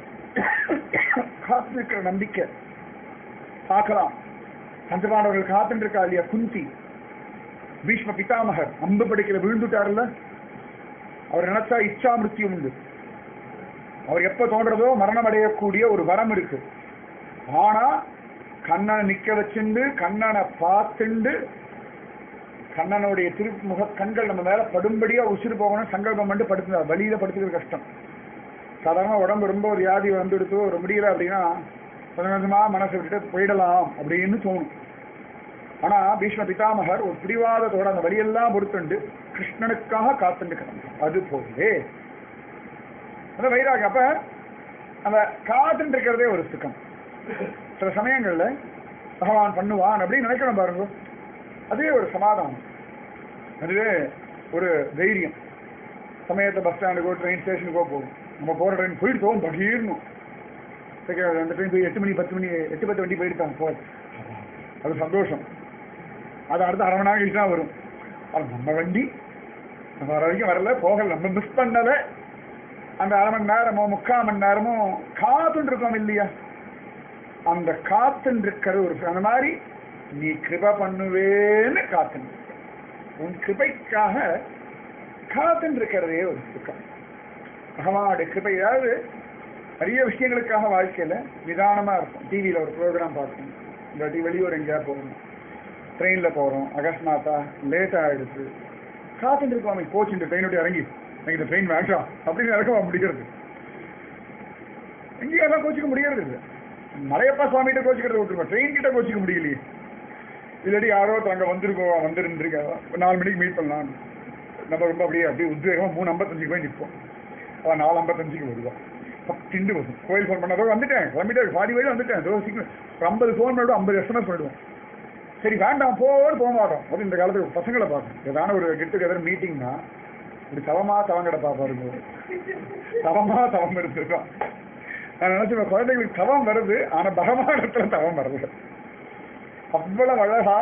காத்து இருக்கிற நம்பிக்கை பார்க்கலாம். பஞ்சபாண்டவர்கள் காத்துட்டு இருக்கா இல்லையா? குந்தி, பீஷ்ம பிதாமகர் அம்பு படிக்கிற விழுந்துட்டாருல்ல, அவர் நினைச்சா இச்சா மிருத்தியும் உண்டு. அவர் எப்ப தோன்றதோ மரணம் அடையக்கூடிய ஒரு வரம் இருக்கு. ஆனா கண்ணனை நிக்க வச்சுண்டு கண்ணனை பார்த்துண்டு கண்ணனுடைய திருமுக கண்கள் நம்ம மேல படும்படியா உசிறு போகணும் சங்கல்பம் பண்ணி படுத்துனார். வழியில படுத்துக்கிறது கஷ்டம். சாதாரண உடம்பு ரொம்ப ஒரு வியாதி வந்துடுத்தோ ஒரு முடியல அப்படின்னா கொஞ்சம் கொஞ்சமா மனசை விட்டுட்டு போயிடலாம் அப்படின்னு தோணும். ஆனா பீஷ்ம பிதாமகர் ஒரு பிடிவாதத்தோட அந்த வழியெல்லாம் பொறுத்துண்டு கிருஷ்ணனுக்காக காத்துண்டு கிடந்தார். அது போலே அந்த வைராக. அப்ப அந்த காத்துட்டு இருக்கிறதே ஒரு சுகம். சில சமயங்கள்ல பகவான் பண்ணுவான் அப்படின்னு நினைக்கணும் பாருங்க, அதுவே ஒரு சமாதானம், அதுவே ஒரு தைரியம். சமயத்தை பஸ் ஸ்டாண்டுக்கோ ட்ரெயின் ஸ்டேஷனுக்கோ போகும், நம்ம போகிற ட்ரெயின் போயிட்டு போகும் பகீர்னும். அந்த ட்ரெயின் போய் 8 மணி 10 மணி 8:10 வண்டி போயிட்டாங்க போய், அது சந்தோஷம். அது அடுத்த அரை மணி நேரம் கழிச்சு தான் வரும். அது நம்ம வண்டி நம்ம வர வரைக்கும் வரல, போகல, நம்ம மிஸ் பண்ணல. அந்த அரை மணி நேரமோ 3/4 மணி நேரமோ காத்துன்னு இருக்கோம் இல்லையா? அந்த காத்துன்னு இருக்கிற ஒரு அந்த மாதிரி நீ கிருபை பண்ணுவேன்னு காத்துன்னு, உன் கிருபைக்காக காத்துன்னு இருக்கிறதே ஒரு சுகம். பகவானுடைய கிருபை. அதாவது நிறைய விஷயங்களுக்காக வாழ்க்கையில நிதானமா இருக்கும். டிவியில ஒரு ப்ரோக்ராம் பார்க்கணும், இல்லாட்டி வெளியூர் எங்கேயா போகணும், ட்ரெயின்ல போறோம், அகஸ்மாத்தா லேட் ஆயிடுச்சு, காத்துட்டு இருக்கோம். போச்சு இந்த ட்ரெயின் விட்டு இறங்கி, எனக்கு இந்த ட்ரெயின் வேண்டாம் அப்படின்னு இறக்க முடிகிறது. எங்கேயெல்லாம் கோச்சிக்க முடியறது இல்லை. மலையப்பா சுவாமிகிட்ட கோச்சிக்கிறத விட்டுருக்கோம், ட்ரெயின் கிட்ட கோச்சிக்க முடியலையே. இல்லாட்டி யாரோ அங்கே வந்திருக்கோம் வந்துருந்துருக்க 4 மணிக்கு மீட் பண்ணலாம், நம்ம ரொம்ப அப்படியே உத்வேகமாக 3:55 போய் நிற்போம். அவன் 4:55 வருவான், திண்டு வரும். கோயில் ஃபோன் பண்ணாதோ வந்துட்டேன், கிளம்பிட்டு பாதி வயது வந்துட்டேன், 50 ஃபோன் பண்ணிவிடும், 50 எஸ்எம்எஸ் பண்ணிடுவோம். சரி வேண்டாம் போன்னு போக மாட்டோம். அது இந்த காலத்துக்கு பசங்களை பார்க்கணும். ஏதான ஒரு கெட் டுகெதர் மீட்டிங்னா இப்படி தவமா தவம் கிடப்பா பாருங்க, தவமா தவம் எடுத்துருக்கோம். நான் நினைச்சேன் குழந்தைகளுக்கு தவம் வருது, ஆனா பகவானத்துல தவம் வருது. அவ்வளவு அழகா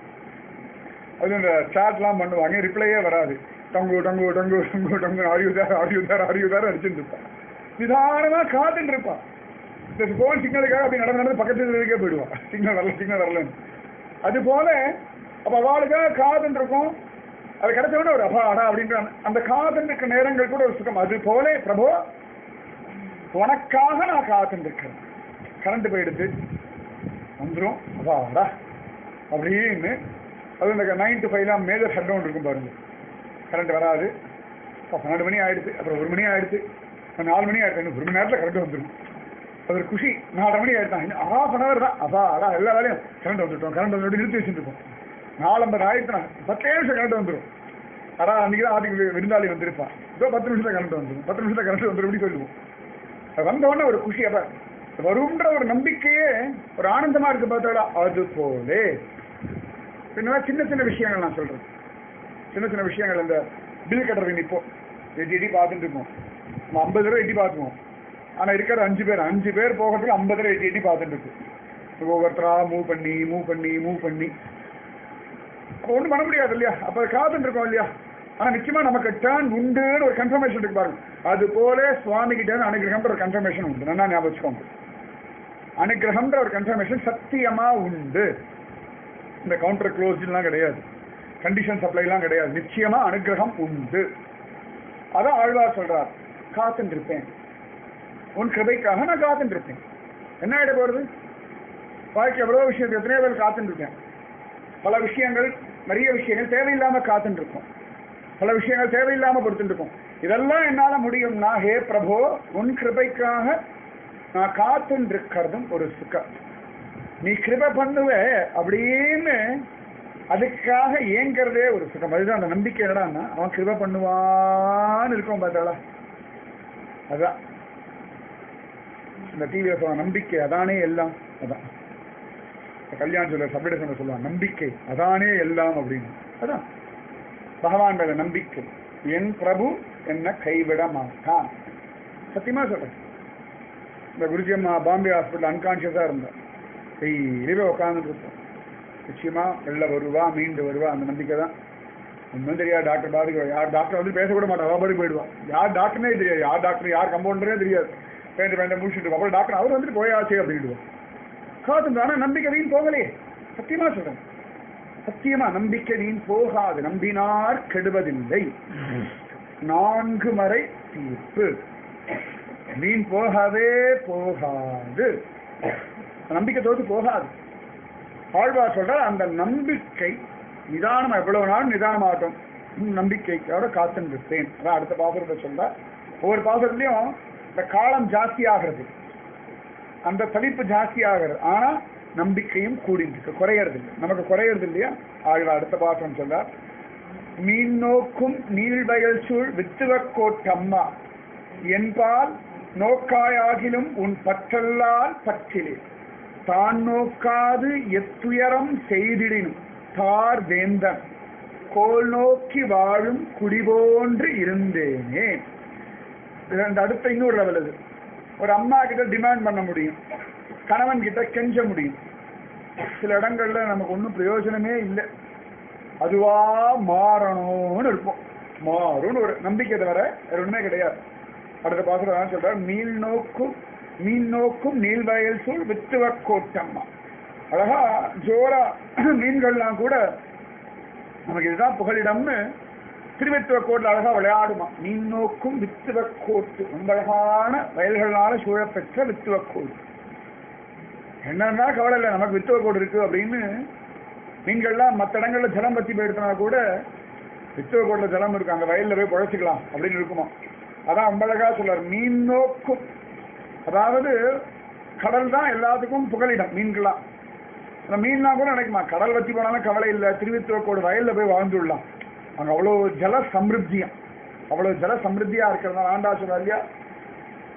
அது இந்த சாட்லாம் பண்ணுவாங்க, ரிப்ளையே வராது. டங்கு டங்கு டங்கு டங்கு டங்கு ஆரியுதார் அடிச்சுட்டு இருப்பான். நிதானமா காத்துட்டு இருப்பான். இந்த போன் சிக்னலுக்காக அப்படி நடந்து பக்கத்துல இருக்கே போயிடுவான், சிக்னல் வரலன்னு. அது போல அப்ப அவளுக்காக காதுன்னு இருக்கும். அது கிடைச்சவன ஒரு அபாடா அப்படின்ற அந்த காதலுக்கு நேரங்கள் கூட ஒரு சுகம். அது போல பிரபு உனக்காக நான் காத்துட்டு இருக்கிறேன். கரண்ட் போயிடுது வந்துடும் அபாடா அப்படின்னு. அது இந்த 9 to 5 மேஜர் ஷட் டவுன் இருக்கும் பாருங்க. கரண்ட் வராது. 12 மணி ஆயிடுச்சு, அப்புறம் 1 மணி ஆயிடுச்சு, 4 மணி ஆயிடுச்சு, 1 மணி நேரத்தில் கரண்ட் வந்துடும். அது ஒரு குஷி. 4 மணி ஆயிடுச்சு, ½ hour தான் அபாடா எல்லா வேலையும் கரண்ட் வந்துட்டோம். கரண்ட் வந்து நிறுத்தி வச்சுட்டு இருக்கோம். 4:50 ஆயிடுச்சுனா 10 நிமிஷம் கரண்ட் வந்துடும். ஆனால் அன்றைக்கி தான் ஆட்டுக்கு விருந்தாளி வந்திருப்பான். இதோ 10 நிமிஷத்தில் கரண்ட் வந்துடும், 10 நிமிஷத்தில் கரண்ட் வந்துடும் இப்படி சொல்லுவோம். அது வந்தோடனே ஒரு குஷி. அப்போ வரும்ன்ற ஒரு நம்பிக்கையே ஒரு ஆனந்தமாக இருக்குது பார்த்தாடா. அது போலே பின்னா சின்ன சின்ன விஷயங்கள் நான் சொல்கிறேன். சின்ன சின்ன விஷயங்கள் இந்த பில் கட்டுறது இப்போ எட்டி பார்த்துட்டு இருக்கோம். நம்ம 50 தடவை எட்டி பார்த்துவோம். ஆனால் இருக்கிற 5 பேர் போகிறதுக்கு 50 தடவை எட்டி பார்த்துட்டு இருக்கு. ஒவ்வொருத்தராக மூவ் பண்ணி அப்போ ஒன்றும் பண்ண முடியாது இல்லையா? அப்போ காத்துட்டு இருக்கோம் இல்லையா? ஆனால் நிச்சயமாக நமக்கு டேர்ன் உண்டுன்னு ஒரு கன்ஃபர்மேஷன் இருக்கு பாருங்க. அது போல சுவாமி கிட்ட அனுகிரகம்ன்ற ஒரு கன்ஃபர்மேஷன் உண்டு. நல்லா ஞாபகம் வச்சுக்கோங்க. அனுகிரகம்ன்ற ஒரு கன்ஃபர்மேஷன் சத்தியமா உண்டு. இந்த கவுண்டர் க்ளோஸ்லாம் கிடையாது, கண்டிஷன் சப்ளைலாம் கிடையாது. நிச்சயமா அனுகிரகம் உண்டு. அதான் ஆழ்வார் சொல்றார், காத்துட்டு இருப்பேன் உன் கிருபைக்காக, நான் காத்துட்டு இருப்பேன். என்ன ஆகிட போறது? வாழ்க்கை எவ்வளோ விஷயத்துக்கு எத்தனையோ பேர் காத்துட்டு இருக்கேன். பல விஷயங்கள், நிறைய விஷயங்கள் தேவையில்லாம காத்துட்டு இருக்கோம். பல விஷயங்கள் தேவையில்லாம பொறுத்துட்டு இருக்கோம். இதெல்லாம் என்னால முடியும்னா, ஹே பிரபோ உன் கிருபைக்காக நான் காத்துட்டு இருக்கிறதும் ஒரு சுகம். நீ கிருபை பண்ணுவ அப்படின்னு அதுக்காக ஏங்கிறதே ஒரு சுகம். அதுதான் அந்த நம்பிக்கை. என்னடான்னா அவன் கிருபை பண்ணுவான்னு இருக்கோம் பார்த்தாளா, அதான் இந்த டிவியை சொல்ல நம்பிக்கை அதானே எல்லாம். அதான் கல்யாணம் சொல்ல சப்ஜெக்ட் சொல்லுவான், நம்பிக்கை அதானே எல்லாம் அப்படின்னு. அதான் பகவான் மேல நம்பிக்கை. என் பிரபு என்ன கைவிட மாட்டான். சத்தியமா சொல்றேன். இந்த குருஜி அம்மா பாம்பே ஹாஸ்பிட்டல் அன்கான்சியஸா இருந்தா, டெய்லியே உட்காந்துட்டு இருப்போம். நிச்சயமா வெளில வருவா, மீண்டு வருவா. அந்த நம்பிக்கை தான். ஒன்றும் தெரியாது. டாக்டர் பாதிக்க, யார் டாக்டர் வந்து பேசக்கூட மாட்டா, அவ பாடி போயிடுவா. யார் டாக்டர்னே தெரியாது, யார் டாக்டர் யார் கம்பவுண்டரே தெரியாது. பேண்ட் முடிச்சுட்டு அப்புறம் டாக்டர் அவர் வந்துட்டு போயாச்சு அப்படின்டுவோம். காத்து. ஆனா நம்பிக்கை வீண் போகலையே. சத்தியமா சொல்றேன், சத்தியமா நம்பிக்கை வீண் போகாது. நம்பினார் கெடுவதில்லை. 4 மறை தீர்ப்பு வீண் போகவே போகாது. நம்பிக்கை தோற்று போகாது. ஆழ்வார் சொல்ற அந்த நம்பிக்கை நிதானமா எவ்வளவு நாள் நிதானமாகட்டும், நம்பிக்கையோட காத்துருப்பேன். அதான் அடுத்த பாசுரத்தை சொல்ற. ஒவ்வொரு பாசுரத்துலயும் இந்த காலம் ஜாஸ்தி ஆகிறது, அந்த தளிப்பு ஜாஸ்தி ஆகிறது. ஆனா நம்பிக்கையும் கூடிட்டு குறையறது இல்லை, நமக்கு குறையறது இல்லையா? ஆழ்வார் அடுத்த பாசுரம் சொல்றார், மீன் நோக்கும் நீள்வயல் சூழ் வித்துவக்கோட்டம்மா என்பால் நோக்காயாகிலும் உன் பற்றல்லால் பற்றிலே தான் நோக்காது எத்துயரம் செய்திடினும் தார் வேந்தன் கோல் நோக்கி வாழும் குடிபோன்று இருந்தேனே. அடுத்த இன்னொரு லெவல். அது ஒரு அம்மா கிட்ட டிமாண்ட் பண்ண முடியும், கணவன் கிட்ட கெஞ்ச முடியும். சில இடங்கள்ல நமக்கு ஒன்றும் பிரயோஜனமே இல்லை, அதுவா மாறணும்னு இருப்போம். மாறும்னு ஒரு நம்பிக்கை தவிர வேற ஒண்ணுமே கிடையாது. அடுத்த பாசுரம் சொல்ற, மீன் நோக்கும் நீள்வயல் சூழ் வித்துவக்கோட்டம்மா. அழகா ஜோரா மீன்கள்லாம் கூட நமக்கு இதுதான் புகலிடம்னு திருவெத்துவக்கோட்டில் அழகா விளையாடுமா. மீன் நோக்கும் வித்துவக்கோட்டு, ரொம்ப அழகான வயல்களால சூழப்பெற்ற வித்துவக்கோட்டு. என்னன்னா கவலை இல்லை, நமக்கு வித்துவக்கோடு இருக்கு அப்படின்னு. மீன்கள்லாம் மற்ற இடங்கள்ல ஜலம் பத்தி போயிருந்தா கூட வித்துவக்கோட்டில் ஜலம் இருக்கு, அங்க வயல்ல போய் பழச்சிக்கலாம் அப்படின்னு இருக்குமா. அதான் ரொம்ப அழகா சொல்றார், மீன் நோக்கும். அதாவது கடல் தான் எல்லாத்துக்கும் புகலிடம். மீன்கள்லாம் அந்த மீன்லாம் கூட நினைக்குமா, கடல் வச்சு போனாலும் கவலை இல்லை, திருவித்துவக்கோடு வயல்ல போய் வாழ்ந்துடலாம், அங்க அவ்வளவு ஜல சமிருத்தியா, அவ்வளவு ஜல சமிருத்தியா இருக்கிறதுனால ஆண்டா சொல்றா இல்லையா,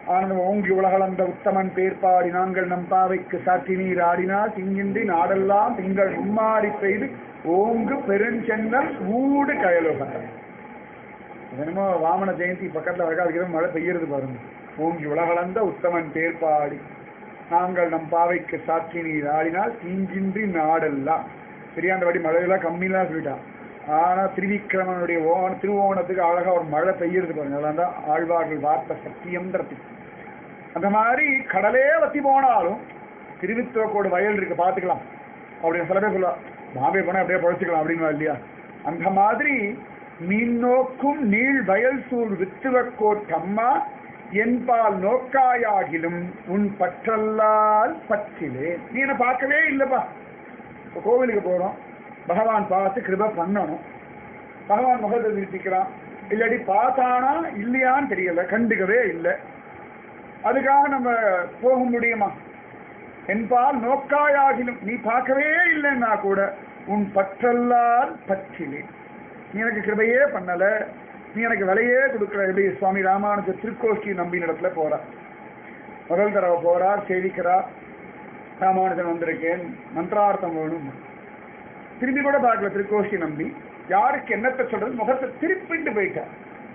ஆனந்த ஓங்கி உலகளந்த உத்தமன் பேர்பாடி நாங்கள் நம் பாவைக்கு சாற்றி நீர் ஆடினால் திங்கின்றி நாடெல்லாம் திங்கள் மும்மாறி பெய்து ஓங்கு பெருஞ்சென்னல் ஊடு கயலோகங்கள். என்னமோ வாமன ஜெயந்தி பக்கத்துல அதுக்கு மழை பெய்யறது பாருங்க. ஓங்கி உலகளந்த உத்தமன் பேர்பாடி நாங்கள் நம் பாவைக்கு சாற்றி நீர் ஆடினால் தீங்கின்றி நாடெல்லாம். சரியா, அந்த வாட்டி மழையெல்லாம் கம்மியெல்லாம் சொல்லிட்டான். ஆனா திருவிக்கிரமனுடைய திருவோணத்துக்கு அழகா ஒரு மழை பெய்யறது பாருங்க. அதெல்லாம் தான் ஆழ்வார்கள் வார்த்தை சத்தியம்ன்றது. அந்த மாதிரி கடலே வத்தி போனாலும் திருவித்துவக்கோடு வயல் இருக்கு பாத்துக்கலாம் அப்படின்னு சில பேர் சொல்லுவா. பாம்பே போனா அப்படியே பழச்சிக்கலாம் அப்படின்னு இல்லையா? அந்த மாதிரி மீன் நோக்கும் நீள் வயல் சூழ் வித்துவக்கோட்டம்மா என்பால் நோக்காயாகிலும் உன் பற்றல்லால் பற்றிலே. நீ என்ன பார்க்கவே இல்லப்பா. இப்போ கோவிலுக்கு போறோம், பகவான் பார்த்து கிருபை பண்ணணும். பகவான் முகத்தை திருப்பிக்கிறான், இல்லாட்டி பார்த்தானா இல்லையான்னு தெரியல, கண்டுக்கவே இல்லை. அதுக்காக நம்ம போக முடியுமா? என்பால் நோக்காயாகிலும் நீ பார்க்கவே இல்லைன்னா கூட உன் பற்றல்லால் பற்றிலே. நீ எனக்கு கிருபையே பண்ணல, நீ எனக்கு விலையே கொடுக்கல. எப்படி சுவாமி ராமானுஜ திருக்கோஷ்டி நம்பின இடத்துல போறார். முதல் தடவை போறார், சேவிக்கிறார். ராமானுஜன் வந்திருக்கேன், மந்திரார்த்தம் வேணும். திரும்பி கூட பார்க்கல திருக்கோஷ்டி நம்பி. யாருக்கு என்னத்தை சொல்றது, முகத்தை திருப்பிட்டு போயிட்டார்.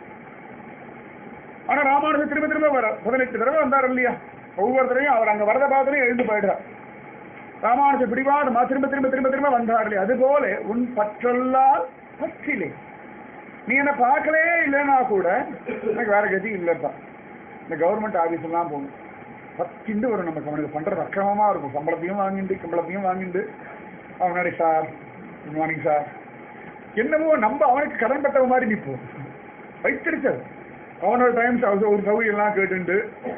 ஆனா ராமானுஜன் திரும்ப திரும்ப வர 18 தடவை வந்தார் இல்லையா? ஒவ்வொரு தடவையும் அவர் அங்க வரத பார்த்துலையும் எழுந்து போயிடுறார். ராமானுஜ பிடிவாதமா திரும்ப திரும்ப திரும்ப திரும்ப வந்தார் இல்லையா? அதுபோல உன் பற்றல்லால் பற்றிலே. நீ என்ன பார்க்கவே இல்லைன்னா கூட எனக்கு வேற கதி இல்லைப்பா. இந்த கவர்மெண்ட் ஆபீஸ் எல்லாம் போகணும், பத்திண்டு வரும். நமக்கு அவனுக்கு பண்றது அக்கிரமமா இருக்கும். சம்பளத்தையும் வாங்கிட்டு கம்பளத்தையும் வாங்கிட்டு அவனாடி சார் குட் மார்னிங் சார், என்னமோ நம்ம அவனுக்கு கடன் பட்டவ மாதிரி நிற்போம். வைத்திருச்சது அவனோட டைம்ஸ் ஒரு சௌகரியம் எல்லாம் கேட்டு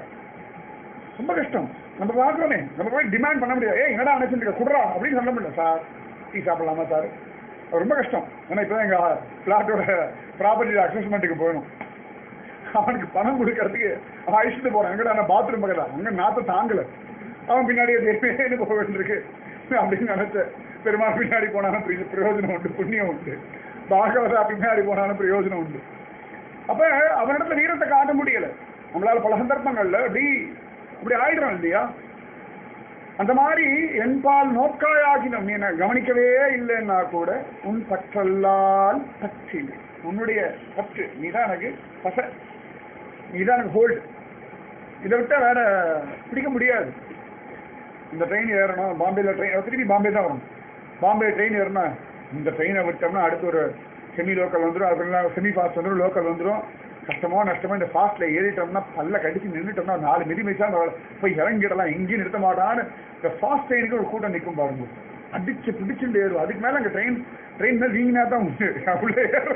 ரொம்ப கஷ்டம். நம்ம பார்க்கணுமே, நம்ம போய் டிமாண்ட் பண்ண முடியாது. என்னடா நினைச்சிருக்க குடுறா அப்படின்னு சொல்ல முடியல. சார் டீ சாப்பிடலாமா சார்? ரொம்ப கஷ்டம். ஏன்னா இப்போ எங்க பிளாட்டோட ப்ராப்பர்ட்டி அசஸ்மெண்ட்டுக்கு போகணும். அவனுக்கு பணம் கொடுக்கறதுக்கு அவன் அழிச்சுட்டு போறான். எங்கடா பாத்ரூம் பக்கத்தா, அங்க நாத்த தாங்கல, அவன் பின்னாடியே தேவைன்னு போக வேண்டியிருக்கு அப்படின்னு நினைச்ச. பெருமாள் பின்னாடி போனாலும் பிரயோஜனம் உண்டு, புண்ணியம் உண்டு. பாகவதா பின்னாடி போனாலும் பிரயோஜனம் உண்டு. அப்ப அவனிடத்துல வீரத்தை காட்ட முடியல. நம்மளால பல சந்தர்ப்பங்கள்ல அப்படி ஆயிடுறோம் இல்லையா? அந்த மாதிரி என்பால் நோக்காயாகினும் நீ என்ன கவனிக்கவே இல்லைன்னா கூட உன் பற்றல்லால் பற்றில். உன்னுடைய பற்று நீதான் எனக்கு பச, நீதான் எனக்கு ஹோல்டு. இதை விட்டா வேற பிடிக்க முடியாது. இந்த ட்ரெயின் ஏறணும், பாம்பேல ட்ரெயின் திருப்பி பாம்பே தான் வரும். பாம்பே ட்ரெயின் ஏறணும், இந்த ட்ரெயினை விட்டோம்னா அடுத்து ஒரு செமி லோக்கல் வந்துடும், அதுக்குலாம் செமி ஃபாஸ்ட் வந்துடும், லோக்கல் வந்துடும். கஷ்டமோ நஷ்டமோ இந்த ஃபாஸ்ட்ல ஏறிட்டோம்னா பல்ல கடிச்சு நின்றுட்டோம்னா 4 மிதி மிதிச்சா போய் இறங்கிடலாம், எங்கேயும் நிறுத்த மாட்டான்னு இந்த ஃபாஸ்ட் ட்ரெயினுக்கு ஒரு கூட்டம் நிற்கும் பாருங்க. அடிச்சு பிடிச்சுட்டு ஏறும். அதுக்கு மேல அங்கே ட்ரெயின் மேலே வீங்கினா தான் உண்டு உள்ளே ஏற.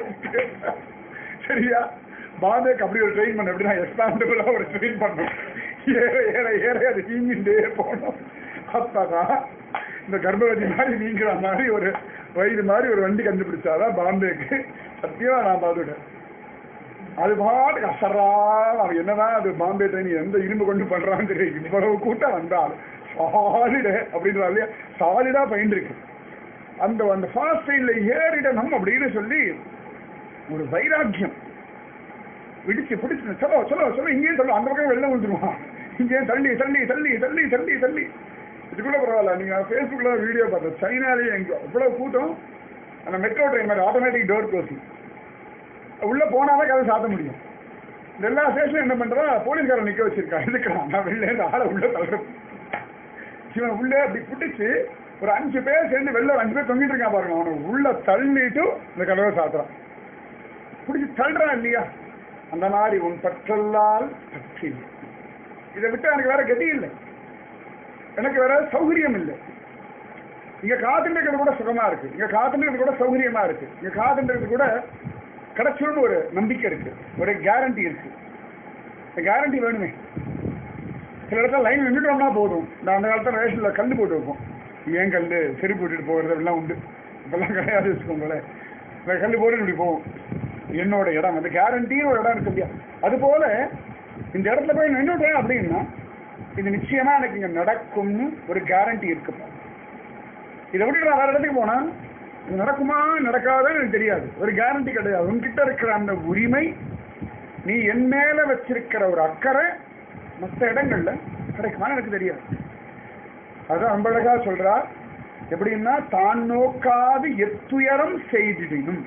சரியா? பாம்பேக்கு அப்படி ஒரு ட்ரெயின் பண்ண, எப்படின்னா எக்ஸ்பாண்டபிளா ஒரு ட்ரெயின் பண்ணணும். ஏற ஏற ஏற அது வீங்கிட்டே போகணும். அப்பதான் இந்த கர்ப்பவதி மாதிரி நீங்கிற மாதிரி ஒரு வயது மாதிரி ஒரு வண்டி கண்டுபிடிச்சாதான் பாம்பேக்கு. சத்தியமா நான் பார்த்துட்டேன். அது பாட்டு அசரா அவன் என்னதான் அது பாம்பே ட்ரெயின் எந்த இரும்பு கொண்டு பண்றான்னு தெரியும். இவ்வளவு கூட்டம் வந்தால் சாலிட அப்படின்றா இல்லையா? சாலிடா பயின்றிருக்கு. அந்த ஃபாஸ்ட் ட்ரெயின்ல ஏறிடணும் அப்படின்னு சொல்லி ஒரு வைராக்கியம் விடிச்சு பிடிச்சு சொல்ல சொல்ல சொல்ல இங்கேயும் சொல்ல, அந்த பக்கம் வெளில விழுந்துருவான். இங்கேயும் தள்ளி தள்ளி தள்ளி தள்ளி தள்ளி தள்ளி. இதுக்குள்ள பரவாயில்ல, நீங்க ஃபேஸ்புக்ல வீடியோ பார்த்தோம், சைனாலேயே எங்க இவ்வளவு கூட்டம். அந்த மெட்ரோ ட்ரெயின் மாதிரி ஆட்டோமேட்டிக் டோர் க்ளோசிங், உள்ள போனாதான் கதை சாத்த முடியும். எல்லா ஸ்டேஷனும் என்ன பண்றா, போலீஸ்காரன் நிக்க வச்சிருக்கான். எதுக்குறான்? நான் வெளில இருந்து ஆளை உள்ள தள்ளுறேன். இவன் உள்ளே அப்படி பிடிச்சு ஒரு 5 பேர் சேர்ந்து வெளில 5 பேர் தொங்கிட்டு இருக்கான் பாருங்க. அவனை உள்ள தள்ளிட்டு இந்த கதவை சாத்துறான். பிடிச்சி தள்ளுறான் இல்லையா? அந்த மாதிரி உன் பற்றல்லால் பற்றி. இதை விட்டு எனக்கு வேற கதி இல்லை, எனக்கு வேற சௌகரியம் இல்லை. இங்க காத்துன்றது கூட சுகமா இருக்கு, இங்க காத்துன்றது கூட சௌகரியமா இருக்கு, இங்க காத்துன்றது கூட கிடைச்சிடும் ஒரு நம்பிக்கை இருக்கு, ஒரு கேரண்டி இருக்கு. கேரண்டி வேணுமே. சில இடத்துல லைன் நின்றுட்டோம்னா போதும். நான் அந்த காலத்தில் ரேஷன்ல கல் போட்டு வைப்போம். ஏன் கல் செருப்பு போட்டுட்டு போகிறது அப்படிலாம் உண்டு. இப்பெல்லாம் கிடையாது வச்சுக்கோங்களேன். கல் போட்டு இப்படி போவோம். என்னோட இடம், அந்த கேரண்டின்னு ஒரு இடம் இருக்கு இல்லையா? அது போல இந்த இடத்துல போய் நின்றுட்டேன் அப்படின்னா இது நிச்சயமா எனக்கு இங்க நடக்கும்னு ஒரு கேரண்டி இருக்கு. இதை விட்டு நான் வேற இடத்துக்கு போனா இது நடக்குமா நடக்காதுன்னு எனக்கு தெரியாது, ஒரு கேரண்டி கிடையாது. உன்கிட்ட இருக்கிற அந்த உரிமை, நீ என் மேல வச்சிருக்கிற ஒரு அக்கறை, மற்ற இடங்கள்ல கிடைக்குமான்னு எனக்கு தெரியாது. அதுதான் ரொம்ப அழகா சொல்றார். எப்படின்னா தான் நோக்காது எத்துயரம் செய்திடினும்.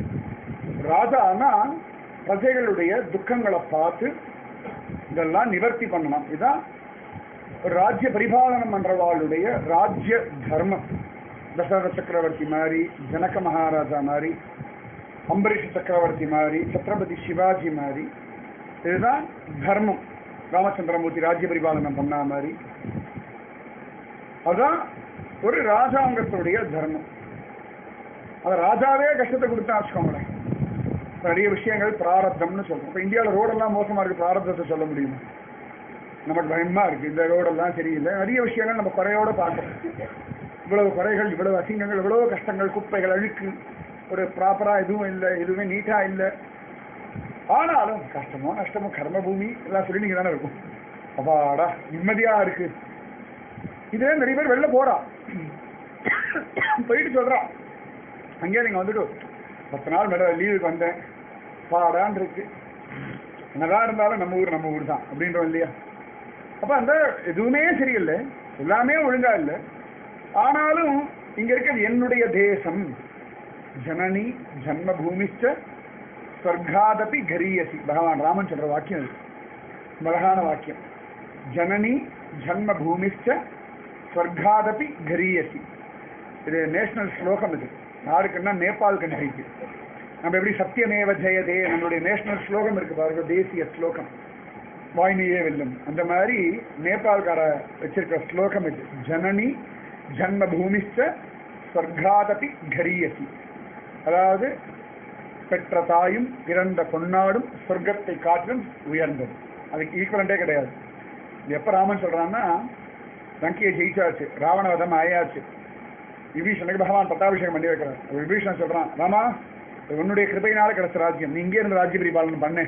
ராஜானா பிரஜைகளுடைய துக்கங்களை பார்த்து இதெல்லாம் நிவர்த்தி பண்ணலாம். இதுதான் ராஜ்ய பரிபாலனம் பண்றவாளுடைய ராஜ்ய தர்மம். தசரத சக்கரவர்த்தி மாதிரி, ஜனக மகாராஜா மாதிரி, அம்பரீஷ் சக்கரவர்த்தி மாதிரி, சத்ரபதி சிவாஜி மாதிரி, இதுதான் தர்மம். ராமச்சந்திரமூர்த்தி ராஜ்ய பரிபாலனம் பண்ண மாதிரி, அதுதான் ஒரு ராஜாங்கத்துடைய தர்மம். அது ராஜாவே கஷ்டத்தை கொடுத்தா வச்சுக்கோங்களேன். நிறைய விஷயங்கள் பிராரப்தம்னு சொல்றோம். இப்போ இந்தியாவில் ரோடெல்லாம் மோசமா இருக்கு, பிராரப்தத்தை சொல்ல முடியுமா? நமக்கு பயமா இருக்கு, இந்த ரோடெல்லாம் சரியில்லை. நிறைய விஷயங்கள் நம்ம குறையோட பார்க்கறோம். இவ்வளவு குறைகள், இவ்வளவு அசிங்கங்கள், இவ்வளவு கஷ்டங்கள், குப்பைகள், அழுக்கு, ஒரு ப்ராப்பரா எதுவும் இல்லை, எதுவுமே நீட்டா இல்லை. ஆனாலும் கஷ்டமோ நஷ்டமோ கர்மபூமி எல்லாம் சொல்லி நீங்க தானே இருக்கும். அப்பாடா நிம்மதியா இருக்கு. இதே நிறைய பேர் வெளில போறா, போயிட்டு சொல்றா அங்கேயே நீங்க வந்துட்டு 10 நாள் மேல லீவுக்கு வந்தேன், பாடான் இருக்கு. என்னதான் இருந்தாலும் நம்ம ஊர் தான் அப்படின்றோம் இல்லையா? அப்ப அந்த எதுவுமே சரியில்லை, எல்லாமே ஒழுங்கா இல்லை. ஆனாலும் இங்க இருக்கிறது என்னுடைய தேசம். ஜனனி ஜன்ம பூமிச்ச ஸ்வர்காதபி கரியசி. பகவான் ராமன் சொல்ற வாக்கியம் இது, அழகான வாக்கியம். ஜனனி ஜன்ம பூமிச்ச ஸ்வர்காதபி கரியசி. இது நேஷனல் ஸ்லோகம். இது யாருக்குன்னா நேபாள் கண்ட்ரிக்கு. நம்ம எப்படி சத்தியமேவ ஜெயதே நம்மளுடைய நேஷனல் ஸ்லோகம் இருக்கு பாருங்க, தேசிய ஸ்லோகம், வாய்மையே வெல்லும். அந்த மாதிரி நேபாள்கார வச்சிருக்கிற ஸ்லோகம் இது. ஜனனி ஜன்ம பூமிச்ச ஸ்வர்காதபி கரியசி. அதாவது பெற்ற தாயும் பிறந்த பொன்னாடும் சொர்க்கத்தை காட்டிலும் உயர்ந்தது. அதுக்கு ஈக்குவலண்டே கிடையாது. எப்ப ராமன் சொல்றான்னா, லங்கையை ஜெயிச்சாச்சு, ராவணவதம் ஆயாச்சு, விபீஷனுக்கு பகவான் பட்டாபிஷேகம் பண்ணி வைக்கிறார். விபீஷன் சொல்றான், ராமா உன்னுடைய கிருபையினால கிடைச்ச ராஜ்யம், நீ இங்கே இருந்து ராஜ்ய பரிபாலனம் பண்ணேன்,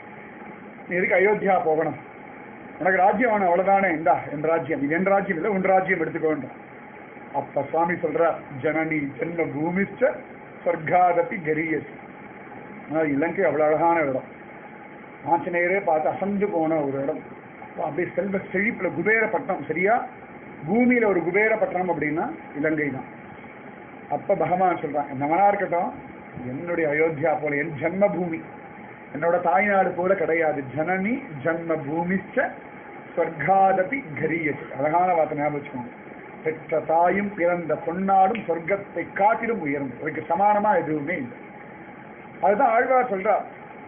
நீ எதுக்கு அயோத்தியா போகணும்? உனக்கு ராஜ்யம் வேணும் அவ்வளவுதானே, இந்தா என் ராஜ்யம், இது என் ராஜ்யம் இல்லை, உன் ராஜ்யம் எடுத்துக்கோன்ற. அப்ப சுவாமி சொல்ற, ஜனனி ஜென்ம பூமிச்ச ஸ்வர்காதபி கரியசி. இலங்கை அவ்வளவு அழகான இடம், ஆஞ்சநேயரே பார்த்து அசந்து போன ஒரு இடம். அப்படியே செல்வ செழிப்புல குபேரப்பட்டினம், சரியா பூமியில ஒரு குபேரப்பட்டினம் அப்படின்னா இலங்கை தான். அப்ப பகவான் சொல்றான், என்னவனா இருக்கட்டும், என்னுடைய அயோத்தியா போல, என் ஜன்ம பூமி, என்னோட தாய்நாடு போல கிடையாது. ஜனனி ஜன்ம பூமிச்ச ஸ்வர்காதபி கரியசி. அழகான வார்த்தை ஞாபகம் வச்சுக்கோங்க. பெற்ற தாயும் பிறந்த பொன்னாடும் சொர்க்கத்தை காட்டிலும் உயர்ந்து, அதுக்கு சமானமா எதுவுமே இல்லை. அதுதான் ஆழ்வார் சொல்றார்,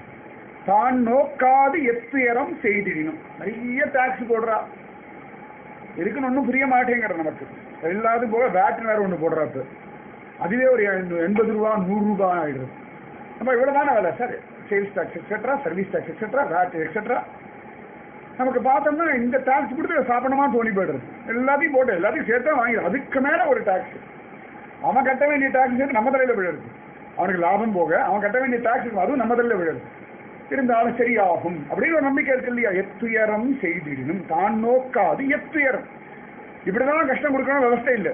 தான் நோக்காது எத்துயரம் செய்திடணும். நிறைய டாக்ஸ் போடுறா, இருக்குன்னு ஒன்றும் புரிய மாட்டேங்கிற நமக்கு. எல்லாத்துக்கும் போக வேட் வேற ஒன்று போடுறாப்பு, அதுவே ஒரு 80 ரூபா 100 ரூபாய் ஆயிடுது. நம்ம இவ்வளவுதான வேலை sir, sales tax etcetera, service tax etcetera, VAT etcetera. நமக்கு பார்த்தோம்னா இந்த டாக்ஸ் கொடுத்து சாப்பிடணுமா தோணி போயிடுறது. எல்லாத்தையும் போட்டு எல்லாத்தையும் சேர்த்தா வாங்கி அதுக்கு மேல ஒரு டாக்ஸ். அவன் கட்ட வேண்டிய டாக்ஸ் சேர்த்து நம்ம தலையில விழுறது. அவனுக்கு லாபம் போக அவன் கட்ட வேண்டிய டாக்ஸ் அதுவும் நம்ம தலையில விழுறது. இருந்தாலும் சரியாகும் அப்படின்னு ஒரு நம்பிக்கை இருக்கு இல்லையா? எத்துயரம் செய்திடணும், தான் நோக்காது எத்துயரம். இப்படிதான் கஷ்டம் கொடுக்கணும் விவசாய இல்லை.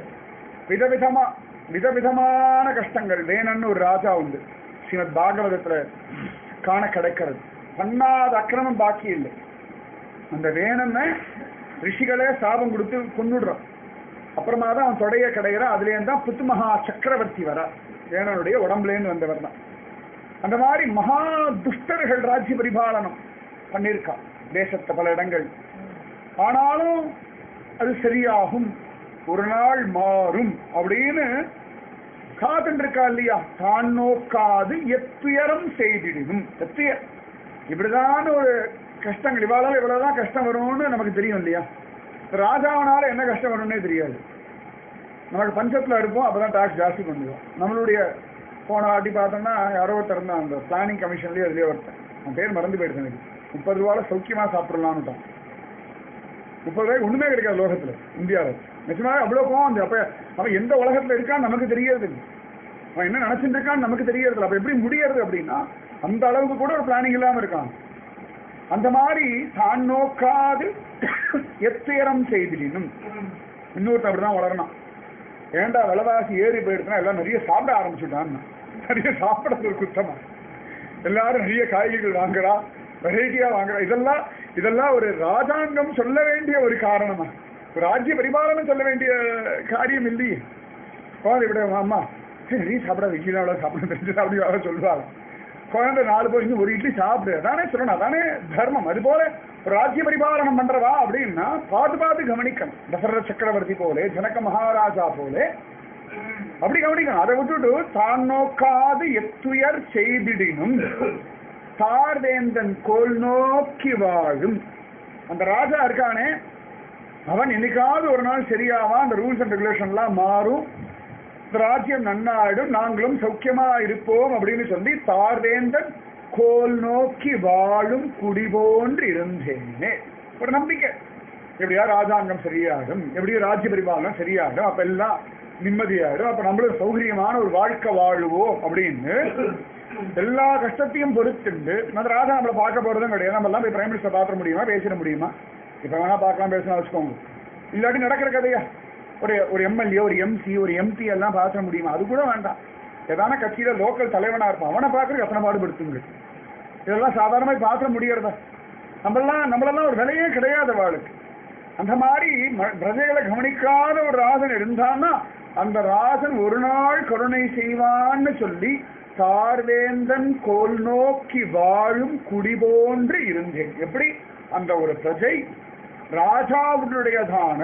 விதவிதமான கஷ்டங்கள். வேணன்னு ஒரு ராஜா உண்டு, ஸ்ரீமத் பாகவதத்துல காண கிடைக்கிறது. பண்ணாத அக்கிரமம் பாக்கி இல்லை. அந்த வேணன்னு ரிஷிகளே சாபம் கொடுத்து கொண்டுடுறான். அப்புறமா தான் அவன் தொடைய கிடைக்கிறான். அதுலேருந்து தான் புத்துமகா சக்கரவர்த்தி வர, வேணனுடைய உடம்புலேருந்து வந்தவர் தான். அந்த மாதிரி மகா துஷ்டர்கள் ராஜ்ய பரிபாலனம் பண்ணியிருக்கா தேசத்தை பல இடங்கள். ஆனாலும் அது சரியாகும், ஒரு நாள் மாறும் அப்படின்னு காத்துருக்கா இல்லையா? தான் நோக்காது எத்துயரம் செய்திடணும். இப்படிதான் ஒரு கஷ்டங்கள், இவாளால் இவ்வளவுதான் கஷ்டம் வரும்னு நமக்கு தெரியும் இல்லையா? ராஜாவனால என்ன கஷ்டம் வரும்னே தெரியாது. நமக்கு பஞ்சத்துல இருப்போம், அப்பதான் டாக்ஸ் ஜாஸ்தி பண்ணுவோம். நம்மளுடைய போன வாட்டி பார்த்தோம்னா யாரோ ஒருத்தர் இருந்தான், அந்த பிளானிங் கமிஷன்லயே அதுலயே ஒருத்தன், அவன் பேர் மறந்து போயிடுச்சு எனக்கு. 30 ரூபால சௌக்கியமா சாப்பிடலான்னுட்டான். 30 ரூபாய்க்கு ஒண்ணுமே கிடைக்காது லோகத்துல, இந்தியாவில். நிச்சயமாக அவ்வளவு போகும். அந்த அப்ப அவன் எந்த உலகத்துல இருக்கான்னு நமக்கு தெரியறது இல்லை, அவன் என்ன நினைச்சிட்டு இருக்கான்னு நமக்கு தெரியறது இல்லை. அப்ப எப்படி முடியறது அப்படின்னா, அந்த அளவுக்கு கூட ஒரு பிளானிங் இல்லாம இருக்கான். அந்த மாதிரி தான் நோக்காது எத்துயரம் செய்திடணும். இன்னொருத்தன் அப்படிதான் வளரணும். ஏண்டா விலைவாசி ஏறி போயிடுச்சுன்னா எல்லாம் நிறைய சாப்பிட ஆரம்பிச்சுட்டான்னு. நிறைய சாப்பிடறது ஒரு குத்தமா? எல்லாரும் நிறைய காய்கறிகள் வாங்குறா, வெரைட்டியா வாங்குறா. இதெல்லாம் இதெல்லாம் ஒரு ராஜாங்கம் சொல்ல வேண்டிய ஒரு காரணமா? ஒரு ராஜ்ய பரிபாலனம் சொல்ல வேண்டிய காரியம் இல்லையே. குழந்தை விட அம்மா நீ சாப்பிடாத இட்லி அவ்வளோ சாப்பிட தெரிஞ்சு அப்படி சொல்லுவாங்க. குழந்தை 4 போய் இன்னும் ஒரு இட்லி சாப்பிடு, அதானே சொல்லணும், அதானே தர்மம். அது போல ஒரு ராஜ்ய பரிபாலனம் பண்றவா அப்படின்னா பார்த்து பார்த்து கவனிக்கணும். தசரத சக்கரவர்த்தி போலே, ஜனக மகாராஜா போலே அப்படி கவனிக்கணும். அதை விட்டுட்டு தான் நோக்காது எத்துயர் செய்திடினும் தார்வேந்தன் கோல் நோக்கி வாழும். அந்த ராஜா இருக்கானே அவன் என்னைக்காவது ஒரு நாள் சரியாவான், அந்த ரூல்ஸ் அண்ட் ரெகுலேஷன்லாம் மாறும், ராஜ்யம் நன்னாடும், நாங்களும் சௌக்கியமா இருப்போம் அப்படின்னு சொல்லி தார்வேந்தன் கோல் நோக்கி வாழும் குடி போன்று இருந்தேனே ஒரு நம்பிக்கை. எப்படியா ராஜாங்கம் சரியாகும், எப்படியோ ராஜ்ய பரிபாலனம் சரியாகும், அப்ப எல்லாம் நிம்மதியாயிடும், அப்ப நம்மளும் சௌகரியமான ஒரு வாழ்க்கை வாழுவோம் அப்படின்னு எல்லா கஷ்டத்தையும் பொறுத்துண்டு அந்த ராஜா நம்மளை பார்க்க போறதும் கிடையாது. நம்ம எல்லாம் போய் பிரைம் மினிஸ்டர் பார்க்க முடியுமா, பேசிட முடியுமா? இப்ப வேணா பார்க்கலாம், பேசலாம் வச்சுக்கோங்க. இல்லாட்டி நடக்கிற கதையா? ஒரு எம்எல்ஏ, ஒரு எம்சி, ஒரு எம்பி எல்லாம் பார்க்க முடியுமா? அது கூட வேண்டாம். ஏதான கட்சியில லோக்கல் தலைவனா இருப்பான், அவனை பார்க்கறதுக்கு எத்தனை பாடுபடுத்துங்க. இதெல்லாம் சாதாரணமாக பார்க்க முடியறதா? நம்மளெல்லாம் ஒரு விலையே கிடையாது வாழ்க்கை. அந்த மாதிரி பிரஜைகளை கவனிக்காத ஒரு ராஜன் இருந்தான்னா அந்த ராஜன் ஒரு நாள் கருணை செய்வான்னு சொல்லி தார்வேந்தன் கோல் நோக்கி வாழும் குடி போன்று இருந்தேன். எப்படி அந்த ஒரு பிரஜை ராஜாவுடையதான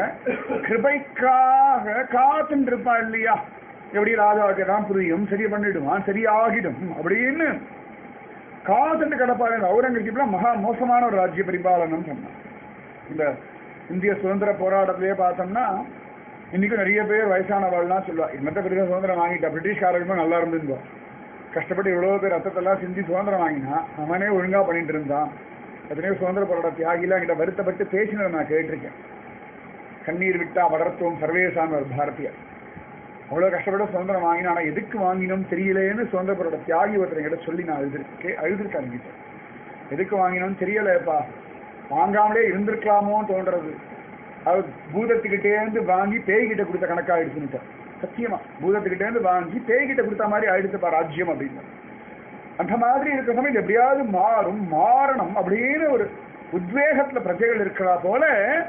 கிருபைக்காக காத்துட்டு இருப்பா இல்லையா? எப்படி ராஜாவுக்கு தான் புரியும், சரி பண்ணிடுவான், சரியாகிடும் அப்படின்னு காத்துட்டு கிடப்பாரு. அவுரங்கசீப்ல மகா மோசமான ஒரு ராஜ்ய பரிபாலனம் சொன்னான். இந்த இந்திய சுதந்திர போராட்டத்திலேயே பார்த்தோம்னா இன்னைக்கும் நிறைய பேர் வயசானவாள்லாம் சொல்லுவா, என்னத்த பெரிய சுதந்திரம் வாங்கிட்டா, பிரிட்டிஷ்காரர்களும் நல்லா இருந்துருந்தா, கஷ்டப்பட்டு இவ்வளவு பேர் ரத்தத்தெல்லாம் சிந்தி சுதந்திரம் வாங்கினா அவனே ஒழுங்கா பண்ணிட்டு இருந்தான். எத்தனையோ சுதந்திர போராட்ட தியாகிலாம் கிட்ட வருத்தப்பட்டு பேசினதை நான் கேட்டிருக்கேன். கண்ணீர் விட்டா வளர்த்தோம் சர்வேசான ஒரு பாரதியார் அவ்வளவு கஷ்டப்பட்டு சுதந்திரம் வாங்கினா, ஆனா எதுக்கு வாங்கினோம் தெரியலேன்னு சுதந்திர போராட்ட தியாகி ஒருத்தர் கிட்ட சொல்லி நான் அழுதுருக்கேன். எதுக்கு வாங்கினோம்னு தெரியலப்பா, வாங்காமலே இருந்திருக்கலாமோன்னு தோன்றது. அது பூதத்துக்கிட்டே இருந்து வாங்கி பேய்கிட்ட கொடுத்த கணக்காயிடுச்சுன்னு சத்தியமா பூதத்துக்கிட்டே இருந்து வாங்கி பேய்கிட்ட கொடுத்த மாதிரி ஆயிடுச்சுப்பா ராஜ்யம் அப்படின்னு. அந்த மாதிரி இருக்கிற சமயம் எப்படியாவது மாறணும் அப்படின்னு ஒரு உத்வேகத்துல பிரஜைகள் இருக்கிறா போல,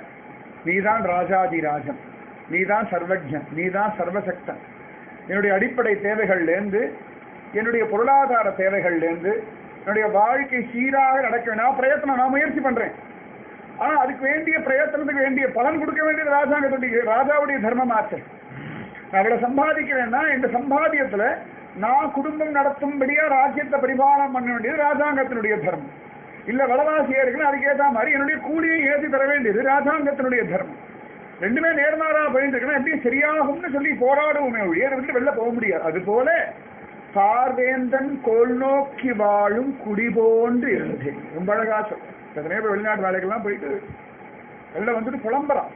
நீதான் ராஜாதி ராஜன், நீதான் சர்வஜன், நீதான் சர்வசக்தன். என்னுடைய அடிப்படை தேவைகள்லேருந்து, என்னுடைய பொருளாதார தேவைகள்லேருந்து, என்னுடைய வாழ்க்கை சீராக நடக்க நான் பிரயத்தனம், நான் முயற்சி பண்றேன். ஆனா அதுக்கு வேண்டிய பிரயத்தனத்துக்கு வேண்டிய பலன் கொடுக்க வேண்டியது ராஜாங்கத்துடைய ராஜாவுடைய தர்மமாச்சு. நான் இவ்வளவு சம்பாதிக்கிறேன்னா இந்த சம்பாத்தியத்துல நான் குடும்பம் நடத்தும்படியா ராஜ்யத்தை பரிபாலனம் பண்ண வேண்டியது ராஜாங்கத்தினுடைய தர்மம். இல்ல வளவாசியா இருக்குன்னு அதுக்கேற்ற மாதிரி என்னுடைய கூலியை ஏற்றி தர வேண்டியது ராஜாங்கத்தினுடைய தர்மம். ரெண்டுமே நேர்மாறா பண்ணிட்டு இருக்கணும். எப்படியும் சரியாகும்னு சொல்லி போராடுவோமே ஒழிய விட்டு வெளில போக முடியாது. அது போல சார்வேந்தன் கோல் நோக்கி வாழும் குடி போன்று இருந்தேன். ரொம்ப அழகா சொல்ல. எத்தனையோ பேர் வெளிநாட்டு வேலைக்கெல்லாம் போயிட்டு வெளில வந்துட்டு புலம்புறான்,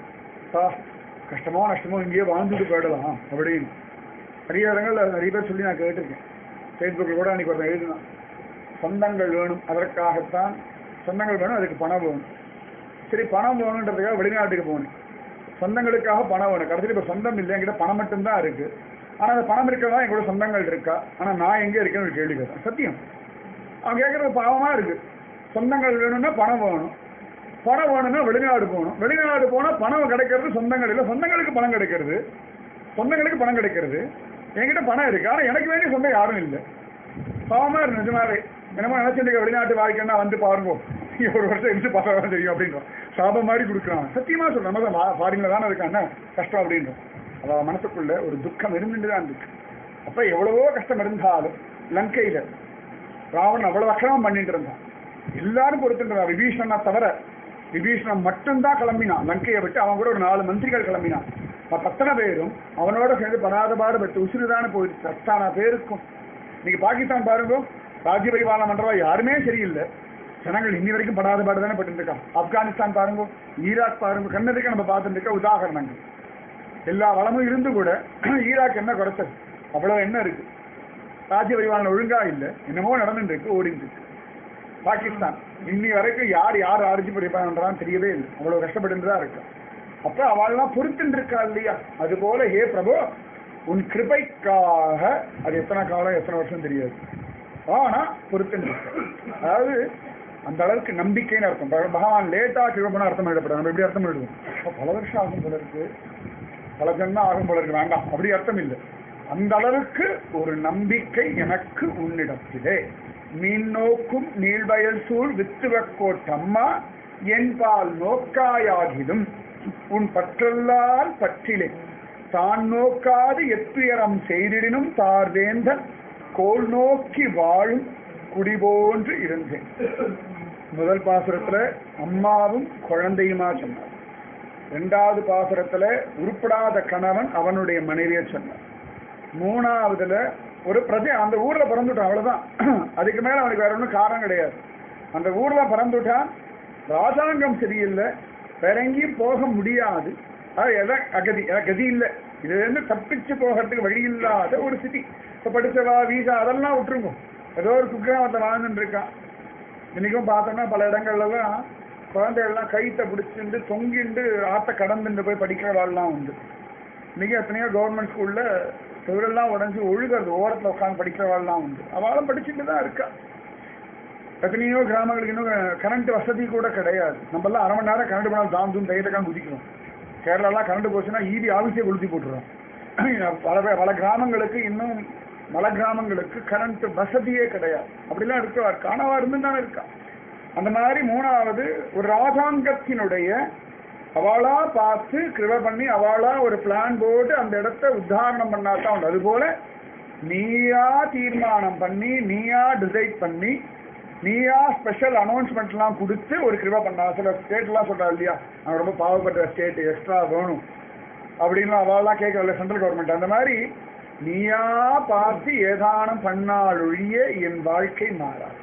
கஷ்டமோ நஷ்டமோ இங்கேயே வாழ்ந்துட்டு போயிடலாம் அப்படின்னு. நிறைய இடங்கள்ல நிறைய பேர் சொல்லி நான் கேட்டிருக்கேன். ஃபேஸ்புக்கில் கூட அன்னைக்கு ஒருத்தன் எழுதினான், சொந்தங்கள் வேணும், அதற்காகத்தான் சொந்தங்கள் வேணும், அதுக்கு பணம் வேணும். சரி, பணம் வேணுன்றதுக்காக வெளிநாட்டுக்கு போகணும், சொந்தங்களுக்காக பணம் வேணும். கடைசியில் இப்போ சொந்தம் இல்லை, என்கிட்ட பணம் மட்டும்தான் இருக்கு. ஆனால் அந்த பணம் இருக்கிறதா எங்களோட சொந்தங்கள் இருக்கா, ஆனால் நான் எங்கே இருக்கேன்னு ஒரு கேள்வி கேட்குறேன். சத்தியம், அவன் கேட்கறது பாவமா இருக்கு. சொந்தங்கள் வேணும்னா பணம் வேணும், பணம் வேணும்னா வெளிநாடு போகணும், வெளிநாடு போனால் பணம் கிடைக்கிறது சொந்தங்கள் இல்லை, சொந்தங்களுக்கு பணம் கிடைக்கிறது, சொந்தங்களுக்கு பணம் கிடைக்கிறது. என்கிட்ட பணம் இருக்கு, ஆனால் எனக்கு வேண்டிய சொந்தம் யாரும் இல்லை. பாவமா இருக்கு நிஜமாவே. என்னமோ நினைச்சிருக்க வெளிநாட்டு வாழ்க்கைன்னா வந்து பாருங்க, ஒரு வருஷம் இருந்து பார்க்க தெரியும் அப்படின்றோம். சாபம் மாதிரி கொடுக்குறான். சத்தியமா சொல்றேன், நம்ம தான் ஃபாரின்ல தானே இருக்காங்க கஷ்டம் அப்படின்றோம். அதாவது மனசுக்குள்ள ஒரு துக்கம் இருந்துட்டு தான் இருக்கு. அப்ப எவ்வளவோ கஷ்டம் இருந்தாலும் லங்கையில ராவணன் அவ்வளவு அக்கிரமம் பண்ணிட்டு இருந்தான், எல்லாரும் பொறுத்துட்டான். விபீஷணனை தவிர விபீஷணன் மட்டும்தான் கிளம்பினான் லங்கையை விட்டு. அவன் கூட ஒரு 4 மந்திரிகள் கிளம்பினான். அத்தனை பேரும் அவனோட சேர்ந்து படாத பாடுபட்டு உசுறுதானே போயிடுச்சு. அத்தனை பேருக்கும் இன்னைக்கு பாகிஸ்தான் பாருங்க, ராஜ்ய பரிபாலனம் பண்றவா யாருமே சரியில்லை. ஜனங்கள் இன்னி வரைக்கும் படாத பாடு தானே பட்டு இருக்கான். ஆப்கானிஸ்தான் பாருங்க, ஈராக் பாருங்க, கண்ணதுக்கு நம்ம பார்த்துட்டு இருக்க உதாரணங்கள். எல்லா வளமும் இருந்து கூட ஈராக் என்ன குறைச்சது? அவ்வளவு என்ன இருக்கு? ராஜ்ய பரிபாலனம் ஒழுங்கா இல்லை, என்னமோ நடந்துட்டு இருக்கு, ஓடிட்டு இருக்கு. பாகிஸ்தான் இன்னி வரைக்கும் யார் ராஜ்ய பரிபாலனம் தெரியவே இல்லை, அவ்வளவு கஷ்டப்பட்டு தான் இருக்கு. அப்ப அவள்லாம் பொறுத்துட்டு இருக்கா இல்லையா? அது போல ஹே பிரபு, உன் கிருபைக்காக, அது எத்தனை காலம் எத்தனை வருஷம் தெரியாது, ஆனா பொறுத்துட்டு இருக்க. அதாவது அந்த அளவுக்கு நம்பிக்கைன்னு அர்த்தம். பகவான் லேட்டா கிருபை அர்த்தம் எழுதப்படாது. நம்ம எப்படி அர்த்தம் எழுதுவோம்? பல வருஷம் ஆகும் போல இருக்கு, பல ஜென்மம் ஆகும் போல இருக்கு, வேண்டாம் அப்படி அர்த்தம் இல்லை. அந்த அளவுக்கு ஒரு நம்பிக்கை எனக்கு உன்னிடத்திலே. மீன் நோக்கும் நீள்வயல் சூழ் வித்துவக்கோட்டம்மா என்பால் நோக்காயாகிலும் உன் பற்றல்லால் பற்றிலே தான் நோக்காது எத்துயரம் செய்திடினும் தார்வேந்தன் கோல் நோக்கி வாழும் குடி போன்று இருந்தேன். முதல் பாசுரத்துல அம்மாவும் குழந்தையுமா சொன்னார். இரண்டாவது பாசுரத்துல உருப்படாத கணவன் அவனுடைய மனைவியை சொன்னார். மூணாவதுல ஒரு பிரஜை அந்த ஊர்ல பிறந்துட்டான், அவ்வளவுதான். அதுக்கு மேல அவனுக்கு வேற ஒன்றும் காரணம் கிடையாது. அந்த ஊர்ல பிறந்துட்டான், ராஜாங்கம் சரியில்லை, வேற எங்கேயும் போக முடியாது, அகதி கதி இல்லை, இதுல இருந்து தப்பிச்சு போகிறதுக்கு வழி இல்லாத ஒரு சிட்டி. இப்ப படிச்சவா வீசா அதெல்லாம் விட்டுருங்க, ஏதோ ஒரு குக்கிராமத்தை வாழ்ந்துட்டு இருக்கான். இன்னைக்கும் பார்த்தோம்னா பல இடங்கள்லாம் குழந்தைகள்லாம் கைத்தை பிடிச்சிட்டு தொங்கிண்டு ஆத்த கடந்துட்டு போய் படிக்கிறவாள்லாம் உண்டு. இன்னைக்கு எத்தனையோ கவர்மெண்ட் ஸ்கூல்ல செவரெல்லாம் உடஞ்சி ஒழுகிறது ஓரத்தில் உட்காந்து படிக்கிறவாள்லாம் உண்டு. அவளும் படிச்சுட்டு தான் இருக்கா. எத்தனையோ கிராமங்களுக்கு இன்னும் கரண்ட் வசதி கூட கிடையாது. நம்மளாம் அரை மணி நேரம் கரண்ட் போனால் தாந்தும் தைரியக்கான் குதிக்கணும். கேரளாலாம் கரண்ட் போச்சுன்னா ஈபி ஆஃபீஸே கொளுத்தி போட்டுருவோம். பல கிராமங்களுக்கு இன்னும் பல கிராமங்களுக்கு கரண்ட் வசதியே கிடையாது. அப்படிலாம் இருக்கா, காணவா இருந்து தானே இருக்கா. அந்த மாதிரி மூணாவது ஒரு ராஜாங்கத்தினுடைய அவளா பார்த்து கிருபை பண்ணி அவளா ஒரு பிளான் போட்டு அந்த இடத்த உத்தாரணம் பண்ணாதான் உண்டு. அதுபோல நீயா தீர்மானம் பண்ணி, நீயா டிசைட் பண்ணி, நீயா ஸ்பெஷல் அனௌன்ஸ்மெண்ட் எல்லாம் கொடுத்து ஒரு கிருபை பண்ணா. சில ஸ்டேட் எல்லாம் சொல்றா இல்லையா, நான் ரொம்ப பாவப்பட்ட ஸ்டேட், எக்ஸ்ட்ரா வேணும் அப்படின்னு அவெல்லாம் கேட்கல சென்ட்ரல் கவர்மெண்ட். அந்த மாதிரி நீயா பார்த்து ஏதானம் பண்ணால் ஒழிய என் வாழ்க்கை மாறாது.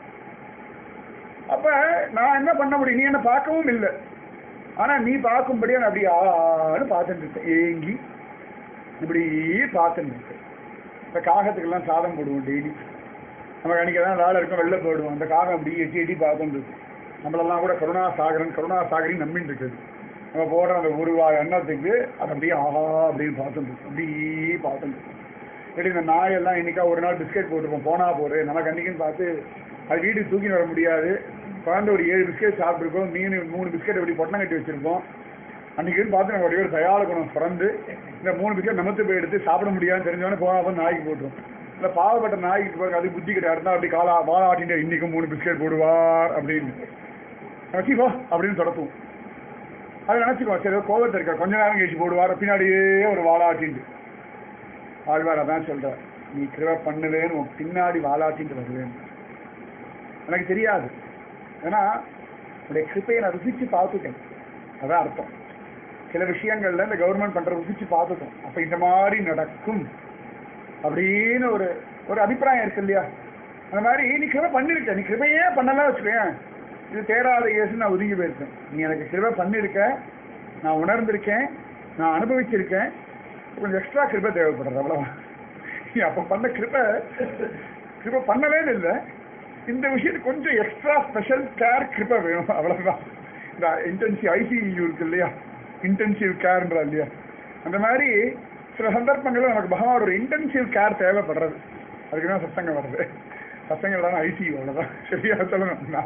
அப்ப நான் என்ன பண்ண முடியும்? நீ என்ன பார்க்கவும் இல்லை, ஆனா நீ பார்க்கும்படியா நான் அப்படி ஆன்னு பார்த்துட்டு இருக்கேன், ஏங்கி இப்படி பார்த்துட்டு இருக்கேன். இந்த காகத்துக்கெல்லாம் சாதம் போடுவோம் டெய்லி. நமக்கு அன்றைக்கி தான் வேலை இருக்கும், வெளில போயிடுவோம். அந்த காகம் அப்படி எட்டி எட்டி பார்த்துட்டு இருக்கு. நம்மளெல்லாம் கூட கருணாசாகரின்னு நம்பின்னு இருக்குது. நம்ம போடுற அந்த ஒரு எண்ணத்துக்கு அது அப்படியே ஆஹா அப்படின்னு பார்த்துட்டு இருக்கு, அப்படி பார்த்துட்டு இருக்கு. இப்படி இந்த நாயெல்லாம் இன்னைக்கா ஒரு நாள் பிஸ்கெட் போட்டுருப்போம், போனா போரு நமக்கு அன்றைக்கின்னு பார்த்து அது வீட்டுக்கு தூக்கி வர முடியாது. குழந்தை ஒரு 7 பிஸ்கெட் சாப்பிட்ருக்கோம், மீன் 3 பிஸ்கெட் எப்படி பொட்டணம் கட்டி வச்சிருப்போம். அன்றைக்கின்னு பார்த்து நம்ம ஒரு தயாள குணம் பிறந்து இந்த 3 பிஸ்கெட் நமத்து போய் எடுத்து சாப்பிட முடியாதுன்னு தெரிஞ்சவொடனே போனால் நாய்க்கு போட்டுரும். இல்லை பாவப்பட்ட நாய்க்கு பாருங்க, அது புத்தி கிடையாது இருந்தால் அப்படி வாழாட்டிட்டு இன்னைக்கும் 3 பிஸ்கெட் போடுவார் அப்படின்னு நினச்சிக்கோ அப்படின்னு தொடப்பும். அதை நினச்சிக்கோ, சரி கோபத்தை இருக்க கொஞ்ச நேரம் கழிச்சு போடுவார், பின்னாடியே ஒரு வாழாட்டின்ட்டு. ஆழ்வார் அதான் சொல்கிறார், நீ கிருபை பண்ணுவேன்னு பின்னாடி வாழாட்டின்ட்டு வருவேன். எனக்கு தெரியாது, ஏன்னா உடைய கிருப்பையை நான் ருசிச்சு பார்த்துட்டேன். அதான் அர்த்தம். சில விஷயங்கள்ல இந்த கவர்மெண்ட் பண்ற ருசிச்சு பார்த்துட்டோம், அப்ப இந்த மாதிரி நடக்கும் அப்படின்னு ஒரு அபிப்பிராயம் இருக்கு இல்லையா. அந்த மாதிரி நீ கிருபை பண்ணிருக்க, நீ கிருபையே பண்ணலாம் வச்சுக்கேன், இது தேராத கேஸ் நான் ஒதுங்கி போயிருக்கேன். நீ எனக்கு கிருபை பண்ணிருக்க, நான் உணர்ந்திருக்கேன், நான் அனுபவிச்சிருக்கேன், கொஞ்சம் எக்ஸ்ட்ரா கிருபை தேவைப்படுறது அவ்வளவு. நீ அப்ப பண்ண கிருபை பண்ணவே இல்லை, இந்த விஷயத்துக்கு கொஞ்சம் எக்ஸ்ட்ரா ஸ்பெஷல் கேர் கிருபை வேணும், அவ்வளவுதான். இந்த இன்டென்சிவ் ஐசியூ இருக்கு இல்லையா, இன்டென்சிவ் கேர்ன்றா இல்லையா, அந்த மாதிரி சில சந்தர்ப்பங்களில் நமக்கு பகவான் ஒரு இன்டென்சிவ் கேர் தேவைப்படுறது. அதுக்கு தான் சத்தங்கம் வருது. சத்தங்கள் ஐசியூ, அவ்வளோதான். சரியா சொல்லணும்னா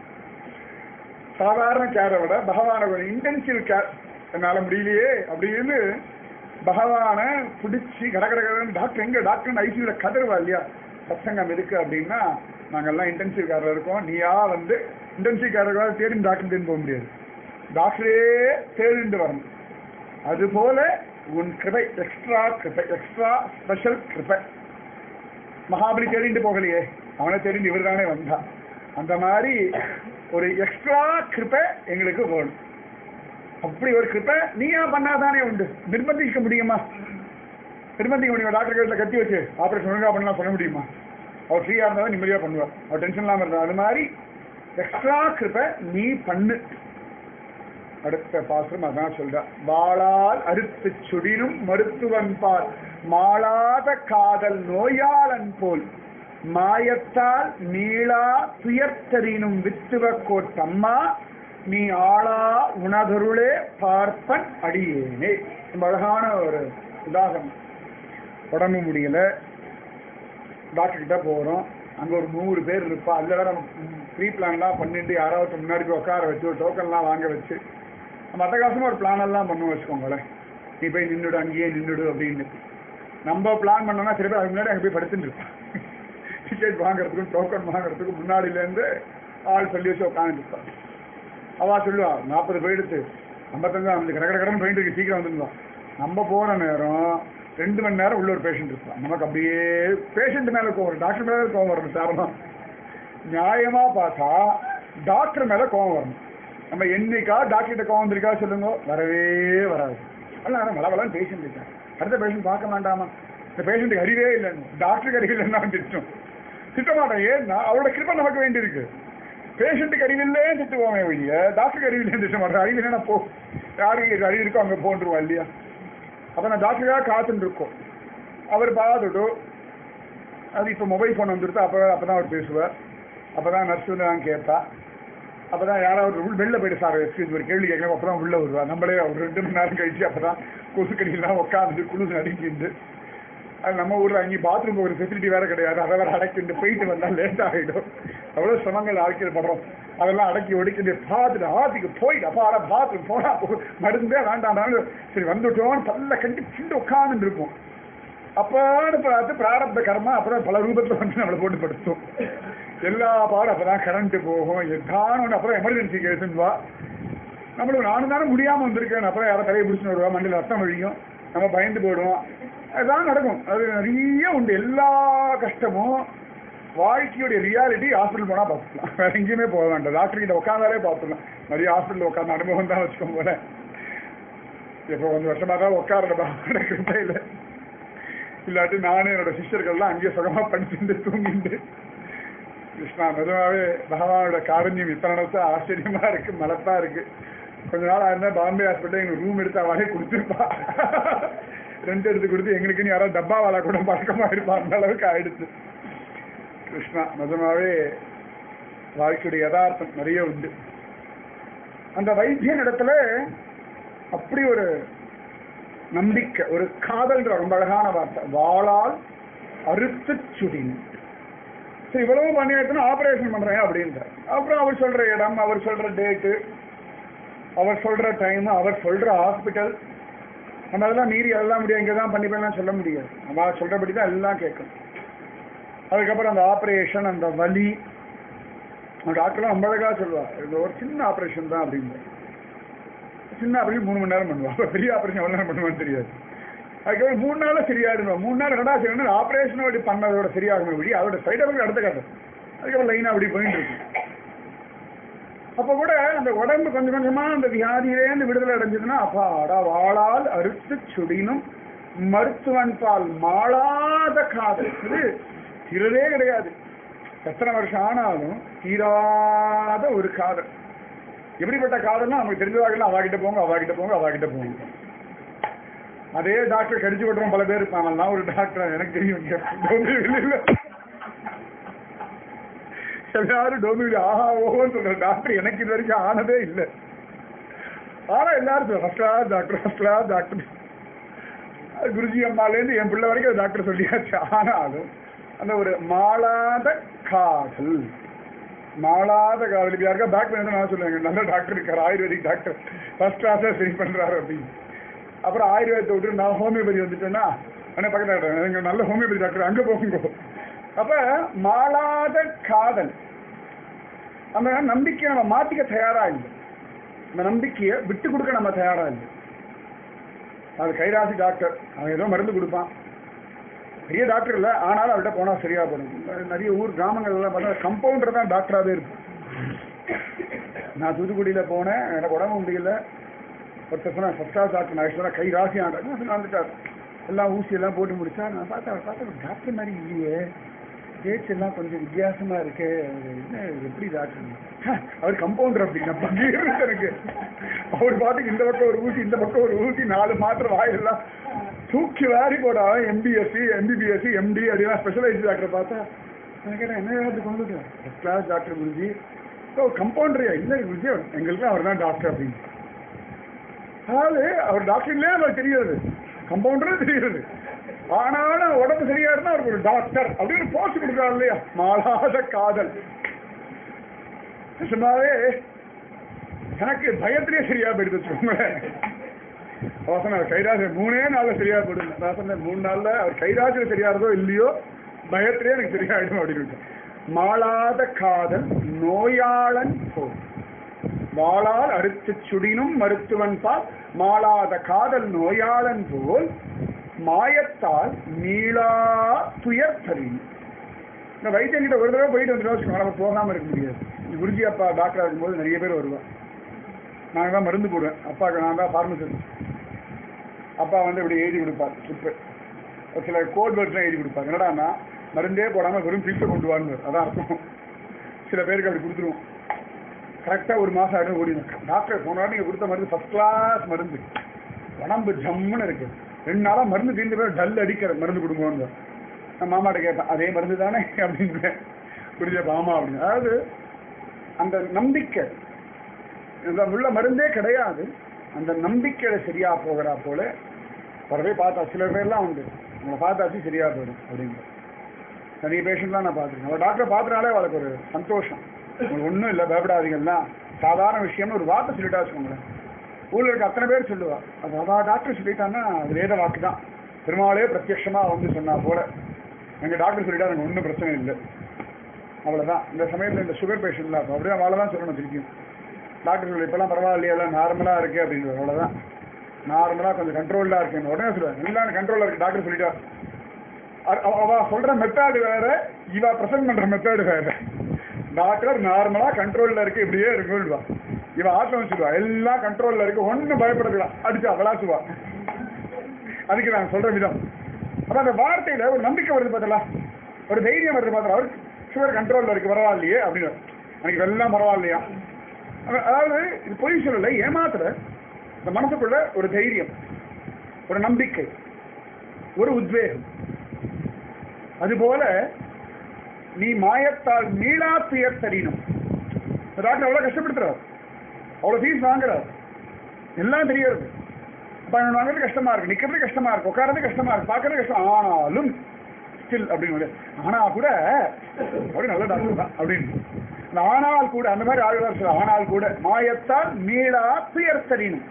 சாதாரண கேரை விட பகவான ஒரு இன்டென்சிவ் கேர் என்னால் முடியலையே அப்படின்னு பகவானை பிடிச்சி கடற்கடை டாக்டர் எங்க டாக்டர் ஐசியூவில் கதறுவா இல்லையா. சத்சங்கம் இருக்கு அப்படின்னா நாங்கள்லாம் இன்டென்சிவ் கேரில் இருக்கோம், நீயா வந்து இன்டென்சிவ் கேர் தேடி டாக்டர் தேடி போக முடியாது, டாக்டரே தேடிட்டு வரணும். அதுபோல உன் கிருபை எக்ஸ்ட்ரா கிருபை, எக்ஸ்ட்ரா ஸ்பெஷல் கிருபை. மகாபலி தேடிட்டு போகலையே, அவனை தேடிட்டு இவர் தானே வந்தா. அந்த மாதிரி ஒரு எக்ஸ்ட்ரா கிருபை எங்களுக்கு வேணும். அப்படி ஒரு கிருபை நீயா பண்ணாதானே உண்டு. நிர்பந்திக்க முடியுமா? நிர்பந்திக்க முடியுமா? டாக்டர் கிட்ட கத்தி வச்சு ஆப்ரேஷன் ஒழுங்கா பண்ணலாம் சொல்ல முடியுமா? அவர் ஃப்ரீயா இருந்தாலும் நிம்மதியா பண்ணுவார், அவர் டென்ஷன் இல்லாம இருந்தார். அது மாதிரி எக்ஸ்ட்ரா கிருபை நீ பண்ணு. அடுத்த பாசுரம் அதான் சொல்ற, வாளால் அறுத்து சுடினும் மருத்துவன் பால் மாளாத காதல் நோயாளன் போல் மாயத்தால் நீளா துயர்த்தரினும் வித்துவ கோட்டம்மா நீ ஆளா உணதருளே பார்ப்பன் அடியேனே. அழகான ஒரு உதாரணம். உடம்பு முடியல, டாக்டர் கிட்ட போகிறோம், அங்கே ஒரு 100 பேர் இருப்பா. அதில் வேற ப்ரீ பிளான்லாம் பண்ணிட்டு யாராவது முன்னாடி போய் உட்கார வச்சு ஒரு டோக்கன்லாம் வாங்க வச்சு நம்ம அட்டகாசமாக ஒரு பிளானெல்லாம் பண்ணுவோம் வச்சுக்கோங்களேன். நீ போய் நின்றுடு, அங்கேயே நின்றுடு அப்படின்னு. நம்ம பிளான் பண்ணோம்னா சில பேர் அதுக்கு முன்னாடி அங்கே போய் படுத்துட்டு இருப்பான். டிக்கெட் வாங்குறதுக்கும் டோக்கன் வாங்குறதுக்கும் முன்னாடியிலேருந்து ஆள் சொல்லி வச்சு உட்காந்துருப்பான். அவள் சொல்லுவா 40 போயிடுத்து 55 அந்த கடகடன்னு போயிட்டு இருக்கு, சீக்கிரம் வந்துருந்தோம். நம்ம போன நேரம் 2 மணி நேரம் உள்ள ஒரு பேஷண்ட் இருப்பான். நமக்கு அப்படியே பேஷண்ட் மேலே கோவம், டாக்டர் மேலே கோவம் வரணும். காரணம் நியாயமாக பார்த்தா டாக்டர் மேலே கோவம் வரணும். நம்ம என்னைக்கா டாக்டர்கிட்ட கோவம் வந்திருக்கா சொல்லுங்க? வரவே வராது. அதெல்லாம் வளவலான்னு பேஷண்ட் இருக்கேன், அடுத்த பேஷண்ட் பார்க்க வேண்டாமா? இந்த பேஷண்ட்டுக்கு அறிவே இல்லைன்னு டாக்டருக்கு அறிவு இல்லைன்னா திட்டம் திட்டமாட்டேன். ஏன்னா அவரோட கிருப்பை நமக்கு வேண்டியிருக்கு. பேஷண்ட்டுக்கு அறிவில்லே திட்டுவோமே ஒழிய டாக்டருக்கு அறிவில்லைன்னு திட்ட மாட்டேன். அறிவு இல்லைன்னா போ, யாருக்கு அறிவு இருக்கோ அங்கே போன்றுவோம் இல்லையா? அப்போ நான் டாக்டருக்காக காத்துட்டு இருக்கோம். அவர் பார்த்துட்டு அது இப்போ மொபைல் ஃபோன் வந்துடுத்து. அப்போ தான் அவர் பேசுவார். அப்போ தான் நர்ஸ் வந்து நான் கேட்பா. அப்போ தான் யாராவது வெளில போய்ட்டு சார் எக்ஸ்கியூஸ் ஒரு கேள்வி கேட்கணும். அப்போ தான் உள்ளே வருவார். நம்மளே ஒரு 2 மணி நேரம் கழிச்சு அப்போ தான் கொசுக்கடியெல்லாம் உட்காந்து குளிச்சு நடிக்கிண்டு. அது நம்ம ஊரில் அங்கே பாத்ரூம் ஒரு ஃபெசிலிட்டி வேறு கிடையாது. அதை வேறு அடக்கிட்டு போயிட்டு வந்தால் லேட் ஆகிடும். அவ்வளோ சிரமங்கள் அழைக்கப்படுறோம். அதெல்லாம் அடக்கி ஒடுக்கிட்டு பார்த்துட்டு ஆற்றுக்கு போயிட்டு அப்போ ஆனால் பாத்ரூம் போனால் மருந்தே வேண்டாம். சரி வந்துட்டோன்னு தள்ள கட்டி சிண்டு உட்காந்துட்டு இருக்கும். அப்பான்னு பார்த்து பிராரப்த கர்மா அப்புறம் பல ரூபத்தில் வந்து நம்மளை போட்டு படுத்தும். எல்லா பாடும் அப்போ தான் கரண்ட்டு போகும். எதானு அப்புறம் எமர்ஜென்சி கேஸுன்னுவா. நம்மளுக்கு நானும் தானே முடியாமல் வந்திருக்கேன். அப்புறம் யாரும் தலையை பிடிச்சின்னு வருவா, மண்டியில் ரத்தம் வழியும், நம்ம பயந்து போயிடுவோம். அதுதான் நடக்கும். அது நிறைய உண்டு. எல்லா கஷ்டமும் வாழ்க்கையுடைய ரியாலிட்டி ஹாஸ்பிட்டல் போனால் பார்த்துக்கலாம். வேற எங்கேயுமே போக வேண்டாம். டாக்டர்கிட்ட உட்காந்தாலே பார்த்துக்கலாம். நிறைய ஹாஸ்பிட்டலில் உட்காந்து அனுபவம் தான் வச்சுக்கோங்க போல. இப்போ 1 வருஷமாக தான் உட்காரப்பா கிருப்பையில். இல்லாட்டி நானும் என்னோட சிஸ்டர்கள்லாம் அங்கேயே சுகமாக படிச்சுட்டு தூங்கிட்டு. கிருஷ்ணா நிஜமாவே பகவானோட காரண்யம் இத்தனை நாள் ஆச்சரியமாக இருக்குது, மலப்பாக இருக்குது. கொஞ்ச நாள் ஆயிருந்தா பாம்பே ஹாஸ்பிட்டல் எங்களுக்கு ரூம் எடுத்து அவளே கொடுத்துருப்பா. ரெண்ட் எடுத்து கொடுத்து எங்களுக்குன்னு யாராவது டப்பா வாழ கூட பழக்கமாக இருப்பா. அந்த அளவுக்கு ஆயிடுச்சு. கிருஷ்ணா நிஜமாவே வாழ்க்கையுடைய யதார்த்தம் நிறைய உண்டு. அந்த வைத்தியன் இடத்துல அப்படி ஒரு நம்பிக்கை, ஒரு காதல்ன்ற ரொம்ப அழகான வார்த்தை. வாளால் அறுத்து சுடின். சரி இவ்வளவு பண்ணி எடுத்துனா ஆபரேஷன் பண்றேன் அப்படின்ற. அப்புறம் அவர் சொல்ற இடம், அவர் சொல்ற டேட்டு, அவர் சொல்ற டைம், அவர் சொல்ற ஹாஸ்பிட்டல், நம்ம அதெல்லாம் மீறி அதெல்லாம் முடியாது, இங்கே தான் பண்ணிப்பேன் சொல்ல முடியாது. நம்ம சொல்றபடி தான் எல்லாம் கேட்கணும். அதுக்கப்புறம் அந்த ஆப்ரேஷன், அந்த வலி, டாக்டர்லாம் ரொம்ப அழகாக சொல்லுவாள். இது ஒரு சின்ன ஆப்ரேஷன் தான் அப்படின்னு. சின்ன ஆப்ரேஷன் 3 மணி நேரம் பண்ணுவாள். பெரிய ஆப்ரேஷன் எவ்வளோ நேரம் பண்ணுவான்னு தெரியாது. அதுக்கப்புறம் 3 நாளில் சரியாயிடுவோம். 3 நாள் ரெண்டா செய்யணும். ஆப்ரேஷனோட பண்ணதோட சரியாகும் வழி அதோட சைட் எஃபெக்ட் அடுத்த காட்டும். அதுக்கப்புறம் லைனாக அப்படி போயிட்டு இருக்கும். அப்போ கூட அந்த உடம்பு கொஞ்சம் கொஞ்சமாக அந்த வியாதியிலேருந்து விடுதலை அடைஞ்சதுன்னா அப்பாடா வாளால் அறுத்து சுடினும் மருத்துவன் பால் மாளாத காதல். இது தீரவே கிடையாது. எத்தனை வருஷம் ஆனாலும் தீராத ஒரு காதல். எப்படிப்பட்ட காதல்னா நமக்கு தெரிஞ்சவாகலாம் அவாகிட்ட போங்க, அவாகிட்ட போங்க, அவாகிட்ட போங்க. அதே டாக்டர் கடிச்சு விட்டுறோம் பல பேர் இருப்பாங்கலாம். ஒரு டாக்டர் எனக்கு தெரியும், இல்லை எல்லாரும் டோமியில் ஆஹா ஓஹோன்னு சொல்ற டாக்டர் எனக்கு இது வரைக்கும் ஆனதே இல்லை. ஆனா எல்லாரும் first class doctor, first class doctor. Guruji அம்மாலேருந்து என் பிள்ளை வரைக்கும் டாக்டர் சொல்லியாச்சு. ஆனாலும் அந்த ஒரு மாளாத காதல், மாளாத காதல். யாருக்கா பேக் பெயின் நான் சொல்லுவேன், நல்ல டாக்டர் இருக்காரு, ஆயுர்வேதிக் டாக்டர், ஃபர்ஸ்ட் கிளாஸாக சரி பண்ணுறாரு அப்படின்னு. அப்புறம் ஆயுர்வேதத்தை விட்டு நான் ஹோமியோபதி வந்துட்டேன்னா ஆனால் பக்கத்து டாக்டர் எங்கள் நல்ல ஹோமியோபதி டாக்டர் அங்கே போகுங்க. அப்போ மாளாத காதல், அந்த நம்பிக்கையை நம்ம மாற்றிக்க தயாராக இல்லை. அந்த நம்பிக்கையை விட்டு கொடுக்க நம்ம தயாராக இல்லை. அது கைராசி டாக்டர், அவன் ஏதோ மருந்து கொடுப்பான். பெரிய டாக்டர் இல்லை, ஆனாலும் அவர்கிட்ட போனால் சரியாக போடும். நிறைய ஊர் கிராமங்கள்லாம் பார்த்தா கம்பவுண்டர் தான் டாக்டராகவே இருக்கும். நான் தூத்துக்குடியில் போனேன், எனக்கு உடம்பு முடியல. ஒருத்தர் சொன்னால் ஃபர்ஸ்ட் கிளாஸ் டாக்டர், நான் சொன்னால் கை ராசி ஆண்டாங்க வந்துட்டார். எல்லாம் ஊசியெல்லாம் போட்டு முடிச்சா நான் பார்த்தா டாக்டர் மாதிரி இல்லையே, பேச்சு எல்லாம் கொஞ்சம் வித்தியாசமாக இருக்கு, என்ன எப்படி டாக்டர்? அவர் கம்பவுண்டர் அப்படின்னா எனக்கு. அவர் பாட்டுக்கு இந்த பக்கம் ஒரு ஊசி, இந்த பக்கம் ஒரு ஊசி, 4 மாத்திரை வாயிலெல்லாம் தூக்கி வாரி போடா. எம்பிஎஸ்சி, எம்பிபிஎஸ்சி, எம்டி அப்படின்னா ஸ்பெஷலைஸ்ட் டாக்டர் பார்த்தா நான் கேட்டேன், என்ன வேறு கொண்டு வந்துட்டேன் ஃபர்ஸ்ட் கிளாஸ் டாக்டர் குருஜி. கம்பவுண்டரியா? இல்லை குருஜி, எங்களுக்கு அவர் தான் டாக்டர் அப்படின்னு. அதாவது அவர் டாக்டர் இல்லையே அவருக்கு தெரியாது, கம்பவுண்டரும் தெரியாது. ஆனாலும் உடம்பு சரியா இருந்தா அவருக்கு ஒரு டாக்டர் அப்படின்னு போஸ்ட் கொடுக்குறாரு இல்லையா, மாளாத காதல். நிஜமாவே எனக்கு பயத்திலேயே சரியா போயிடுது வச்சுக்கோங்களேன். அவர் சொன்னார் கைராசி 3 நாள்ல சரியா போயிடுங்க. நான் சொன்னேன் 3 நாள்ல அவர் கைராசியில் சரியாறதோ இல்லையோ பயத்திலேயே எனக்கு சரியாயிடும் அப்படின்னு. மாளாத காதல் நோயாளன் போல் வாளால் அறுத்து சுடினும் மருத்துவன் பால் மாளாத காதல் நோயாளன் போல் மாயத்தால் மீளா துயர் தரும். இந்த வைத்தியங்கிட்ட ஒரு தடவை போயிட்டு வந்துட்டு நம்ம போகாம இருக்க முடியாது. குருஜி அப்பா டாக்டர் இருக்கும்போது நிறைய பேர் வருவான். நான் தான் மருந்து போடுவேன். அப்பாவுக்கு நான் தான் ஃபார்மசிஸ்ட். அப்பா வந்து இப்படி எழுதி கொடுப்பார் ஸ்லிப்பு. ஒரு சில கோட் வேர்ட்ஸ்லாம் எழுதி கொடுப்பார். என்னடான்னா மருந்தே போடாமல் வெறும் பீஸை கொண்டு வாங்க, அதான் அர்த்தம். சில பேருக்கு அப்படி கொடுத்துருவோம். கரெக்டாக ஒரு மாதம் ஆகிடும் ஓடிடும். டாக்டர் போனாலும் நீங்கள் கொடுத்த மருந்து ஃபஸ்ட் கிளாஸ் மருந்து, உடம்பு ஜம்முன்னு இருக்கு, 2 நாளாக மருந்து தீர்ந்து பேர் டல் அடிக்கிற மருந்து கொடுங்கன்னு நான் மாமாட்ட கேட்பேன். அதே மருந்து தானே அப்படின்னு புரிஞ்சப்ப ஆமா அப்படின்னு. அதாவது அந்த நம்பிக்கை உள்ள மருந்தே கிடையாது. அந்த நம்பிக்கையில சரியா போகிறா போல வரவே பார்த்தா சில பேர்லாம் உண்டு, உங்களை பார்த்தாச்சு சரியா போயிடும் அப்படின்னு. நிறைய பேஷண்ட்லாம் நான் பார்த்துருக்கேன். அவள் டாக்டரை பார்த்துனாலே அவளுக்கு ஒரு சந்தோஷம். உங்களுக்கு ஒன்றும் இல்லை, பயப்படாதீங்கன்னா சாதாரண விஷயம்னு ஒரு வார்த்தை சொல்லிட்டா வச்சுக்கோங்களேன். ஊரில் இருக்க அத்தனை பேர் சொல்லுவா, அது அவள் டாக்டர் சொல்லிட்டான்னா அது வேத வாக்கு தான், பெருமாளே பிரத்யட்சமாக வந்து சொன்னா போல. எங்கள் டாக்டர் சொல்லிட்டா எனக்கு ஒன்றும் பிரச்சனை இல்லை, அவ்வளோதான். இந்த சமயத்தில் இந்த சுகர் பேஷண்ட்லாம் இருக்கும், அப்படியே அவளை தான் சொல்லணும் திருப்பியும். டாக்டர் சொல்லி இப்போலாம் பரவாயில்லையா, எல்லாம் நார்மலாக இருக்குது அப்படின்னு. அவ்வளோதான், நார்மலாக கொஞ்சம் கண்ட்ரோல்டாக இருக்குன்னு உடனே சொல்லுவேன். எல்லாம் கண்ட்ரோலாக இருக்குது டாக்டர் சொல்லிட்டா. அவ சொல்ற மெத்தட் வேற, இவ பிரசன்ட் பண்ற மெத்தட் வேற. டாக்டர் நார்மலா கண்ட்ரோல்ல இருக்கு இப்படியே இருக்குவா, இவ ஆட்டம் சொல்லுவா எல்லாம் கண்ட்ரோல்ல இருக்கு ஒன்னும் பயப்படக்கூடாது அடிச்சு விளாசுவா. அதுக்கு நான் சொல்ற விதம். அப்ப அந்த வார்த்தையில ஒரு நம்பிக்கை வருது பார்த்தல, ஒரு தைரியம் வருது பார்த்தல. அவருக்கு சுகர் கண்ட்ரோல்ல இருக்கு பரவாயில்லையே அப்படின்னு, எனக்கு எல்லாம் பரவாயில்லையா. அதாவது இது பொய் சொல்லல, ஏமாத்துற இந்த மனசுக்குள்ள ஒரு தைரியம், ஒரு நம்பிக்கை, ஒரு உத்வேகம். அதுபோல நீ மாயத்தால் மீளா துயர் தரீனும். டாக்டர் அவ்வளோ கஷ்டப்படுத்துறாரு, அவ்வளோ ஃபீஸ் வாங்குறாரு, எல்லாம் தெரியாது. அப்போ அவன் வாங்குறது கஷ்டமா இருக்கு, நிற்கிறது கஷ்டமா இருக்கு, உட்காரது கஷ்டமா இருக்கு, பார்க்கறது கஷ்டம். ஆனாலும் ஸ்டில் அப்படின்னு ஆனா கூட ஒரு நல்ல டாக்டர் தான் அப்படின்னு. ஆனால் கூட அந்த மாதிரி ஆழ்வார் சொல்ல, ஆனால் கூட மாயத்தால் மீளா துயர் தரீனும்.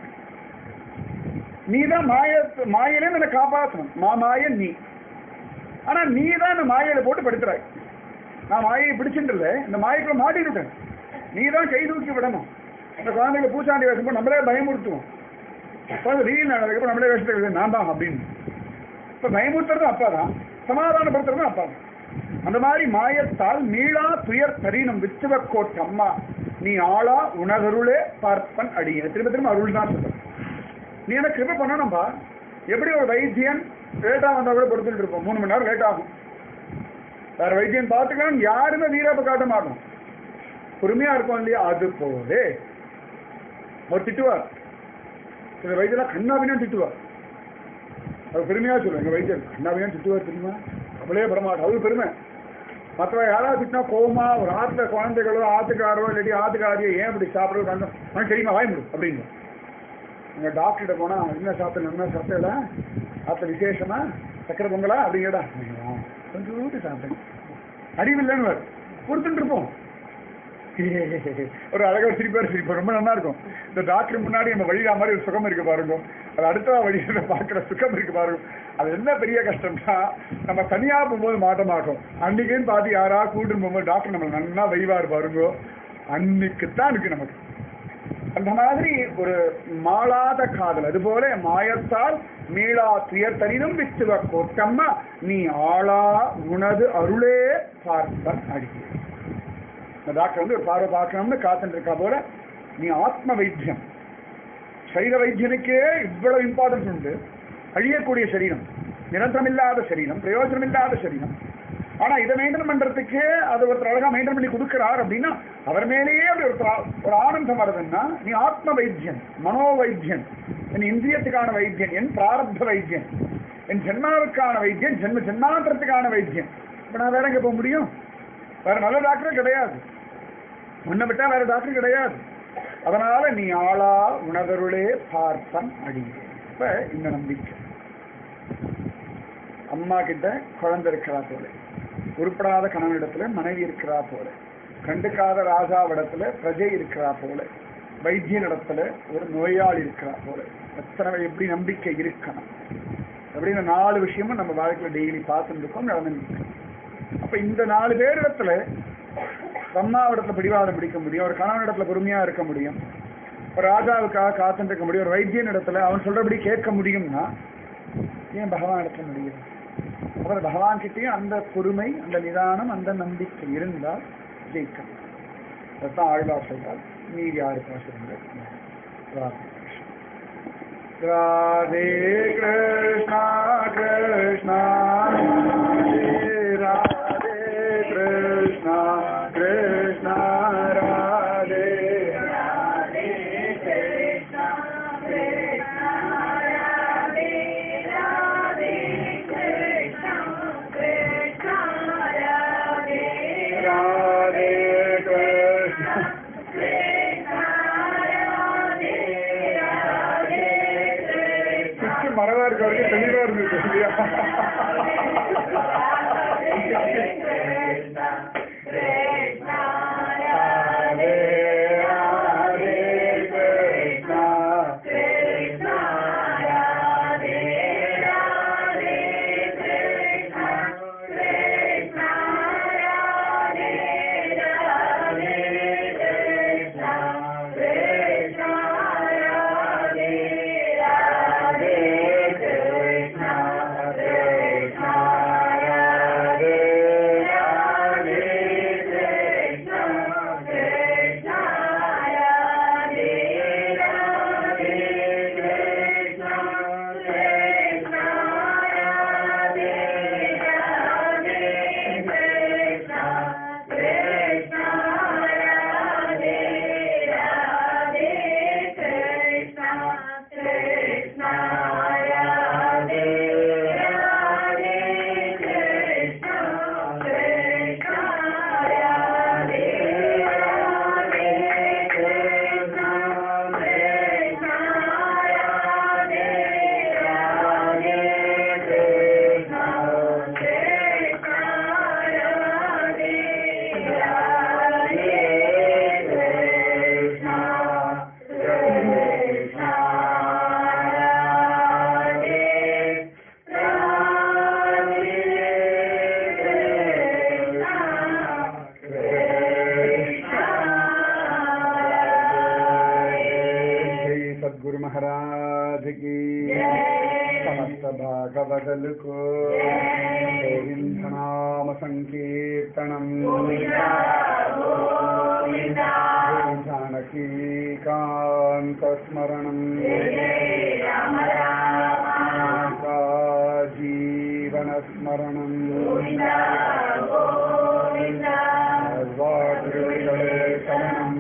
நீ தான் மாயிலே என்னை காப்பாற்றணும், மாமாயன் நீ. ஆனா நீ தான் இந்த மாயையில போட்டு படுத்துறாய். நான் மாயை பிடிச்சிட்டு இந்த மாயைக்குள்ள மாட்டிக்கிட்டேன், நீ தான் கை தூக்கி விடணும். இந்த குழந்தைங்க பூச்சாண்டி வேஷம் நம்மளே பயமுறுத்துவோம். ரீல் நடக்கிறப்ப நம்மளே வேஷத்தை நான் தான் அப்படின்னு. இப்ப பயமுறுத்துறதும் அப்பா தான், சமாதானப்படுத்துறதும் அப்பா தான். அந்த மாதிரி மாயத்தால் மீளா துயர் தரீனும் வித்துவ கோட்டம்மா நீ ஆளா உணகருளே பார்ப்பன் அடிய. திரும்ப திரும்ப அருள் தான் சொல்ற. நீ எனக்கு கிருபை பண்ணணும்பா. எப்படி ஒரு வைத்தியன் லேட்டா வந்தா கூட பொறுத்துட்டு இருப்போம், 3 மணி நேரம் லேட் ஆகும், வேற வைத்தியன் பார்த்துக்கலாம், யாருமே வீராப்ப காட்ட மாட்டோம், பொறுமையா இருக்கும் இல்லையா. அது போதே அவர் திட்டுவார், சில வைத்தியெல்லாம் கண்ணாபின்னு திட்டுவார். அவர் பெருமையா சொல்லுவார், எங்க வைத்தியர் கண்ணாபின்னு திட்டுவார் தெரியுமா, அவளே படமாட்டோம், அது பெருமை. மற்றவங்க யாராவது திட்டினா கோவமா ஒரு ஆற்றுல குழந்தைகளோ ஆத்துக்காரோ இல்லாட்டி ஆத்துக்காரியோ ஏன் இப்படி சாப்பிட்றது உனக்கு தெரியுமா வாய்முடும் அப்படின்னு. எங்க டாக்டர்கிட்ட போனா என்ன சாப்பிட்டேன், என்ன சாப்பிட்டல ஆத்த விசேஷமா சக்கரை பொங்கலா அப்படிங்கடா, கொஞ்சம் சாப்பிட்டேன், அறிவில்லைன்னு கொடுத்துட்டு இருப்போம். ஒரு அழகா சிரிப்பார் சிரிப்பார், ரொம்ப நல்லா இருக்கும். இந்த டாக்டர் முன்னாடி நம்ம வழியா மாதிரி ஒரு சுகம் இருக்கு பாருங்க, அது அடுத்த வழியில பார்க்குற சுகம் இருக்கு பாருங்க. அது என்ன பெரிய கஷ்டம்னா நம்ம தனியா போகும்போது மாட்ட மாட்டோம், அன்னைக்குன்னு பார்த்து யாராவது கூட்டின்னு போகும்போது டாக்டர் நம்ம நல்லா வைவார் பாருங்க, அன்னைக்குத்தான் இருக்கு நமக்கு. அந்த மாதிரி ஒரு மாளாத காதல். அதுபோல மாயத்தால் மீளா துயர் தரினும் வித்துவ கோட்டம்மா நீ ஆளா உனது அருளே பார்ப்பன் அடிக்க. இந்த டாக்டர் வந்து ஒரு பார்வை பார்க்கணும்னு காத்துட்டு இருக்கா போல, நீ ஆத்ம வைத்தியம். சரீர வைத்தியனுக்கே இவ்வளவு இம்பார்ட்டன்ஸ் உண்டு. அழியக்கூடிய சரீரம், நிரந்தரம் இல்லாத சரீரம், பிரயோஜனம் இல்லாத சரீரம். ஆனா இதை மெயின்டைன் பண்றதுக்கு அது ஒருத்தர் அழகா மெயின்டைன் பண்ணி கொடுக்கிறார் அப்படின்னா அவர் மேலேயே அப்படி ஒரு ஆனந்தம் வருதுன்னா நீ ஆத்ம வைத்தியன், மனோ வைத்தியன், என் இந்திரியத்துக்கான வைத்தியன், என் பிராரப்த வைத்தியன், என் ஜென்மாவுக்கான வைத்தியன், ஜென்மாந்திரத்துக்கான வைத்தியன். இப்ப நான் வேற எங்க போக முடியும்? வேற நல்ல டாக்டரும் கிடையாது, உன்னை விட்டா வேற டாக்டர் கிடையாது. அதனால நீ ஆளா உணதருளே பார்ப்பன் அடி. இப்ப இந்த நம்பிக்கை அம்மா கிட்ட குழந்தை இருக்கிறா போல, உருப்படாத கணவனிடத்துல மனைவி இருக்கிறா போல, கண்டுக்காத ராஜாவிடத்துல பிரஜை இருக்கிறா போல, வைத்தியனிடத்துல ஒரு நோயாளி இருக்கிறா போல. எத்தனை எப்படி நம்பிக்கை இருக்கணும் அப்படின்னு 4 விஷயமும் நம்ம வாழ்க்கையில டெய்லி பார்த்துட்டு இருக்கோம், நடந்துட்டு. அப்ப இந்த 4 பேரிடத்துல அம்மாவிடத்துல பிடிவாதம் பிடிக்க முடியும், ஒரு கணவனிடத்துல பொறுமையா இருக்க முடியும், ஒரு ராஜாவுக்காக காத்துட்டு இருக்க முடியும், ஒரு வைத்தியன் இடத்துல அவன் சொல்றபடி கேட்க முடியும்னா ஏன் பகவான் இடத்துல முடியும்? அப்புறம் பகவான் கிட்டேயும் அந்த பொறுமை, அந்த நிதானம், அந்த நம்பிக்கை இருந்தால் ஜெயிக்கணும். அதுதான் ஆழ்வார் சொல்றார். மீதி 6 பாசுரங்கள். ராதே கிருஷ்ணா கிருஷ்ணா ராதே கிருஷ்ணா கிருஷ்ணா ராதே ராதே கிருஷ்ணா கிருஷ்ணா ராதே ராதே கிருஷ்ணா கிருஷ்ணா ராதே ராதே கிருஷ்ணா மரவா இருக்க தெளிவா இருந்தது இல்லையா? गोविंदनाम संकीर्तनम जानकी कांत स्मरणम जीवन स्मरणम शरणम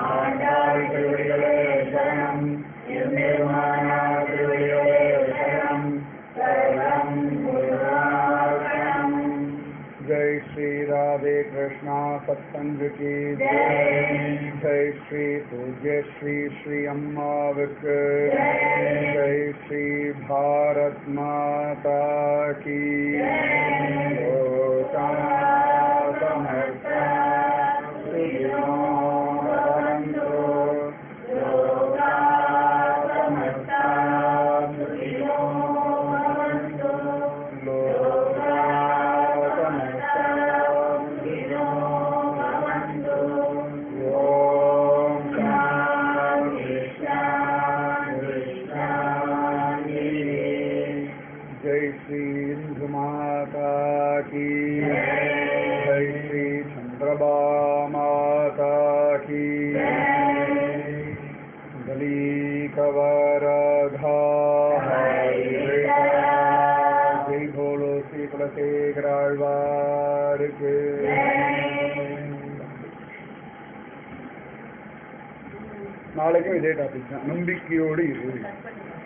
शरणम जय श्री राधे कृष्णा सत्संग की जय श्री पूज्य श्री श्री अम्मावक जय श्री भारत माता की நாளைக்கும் இதே டாபிக் தான், நம்பிக்கையோடு இரு.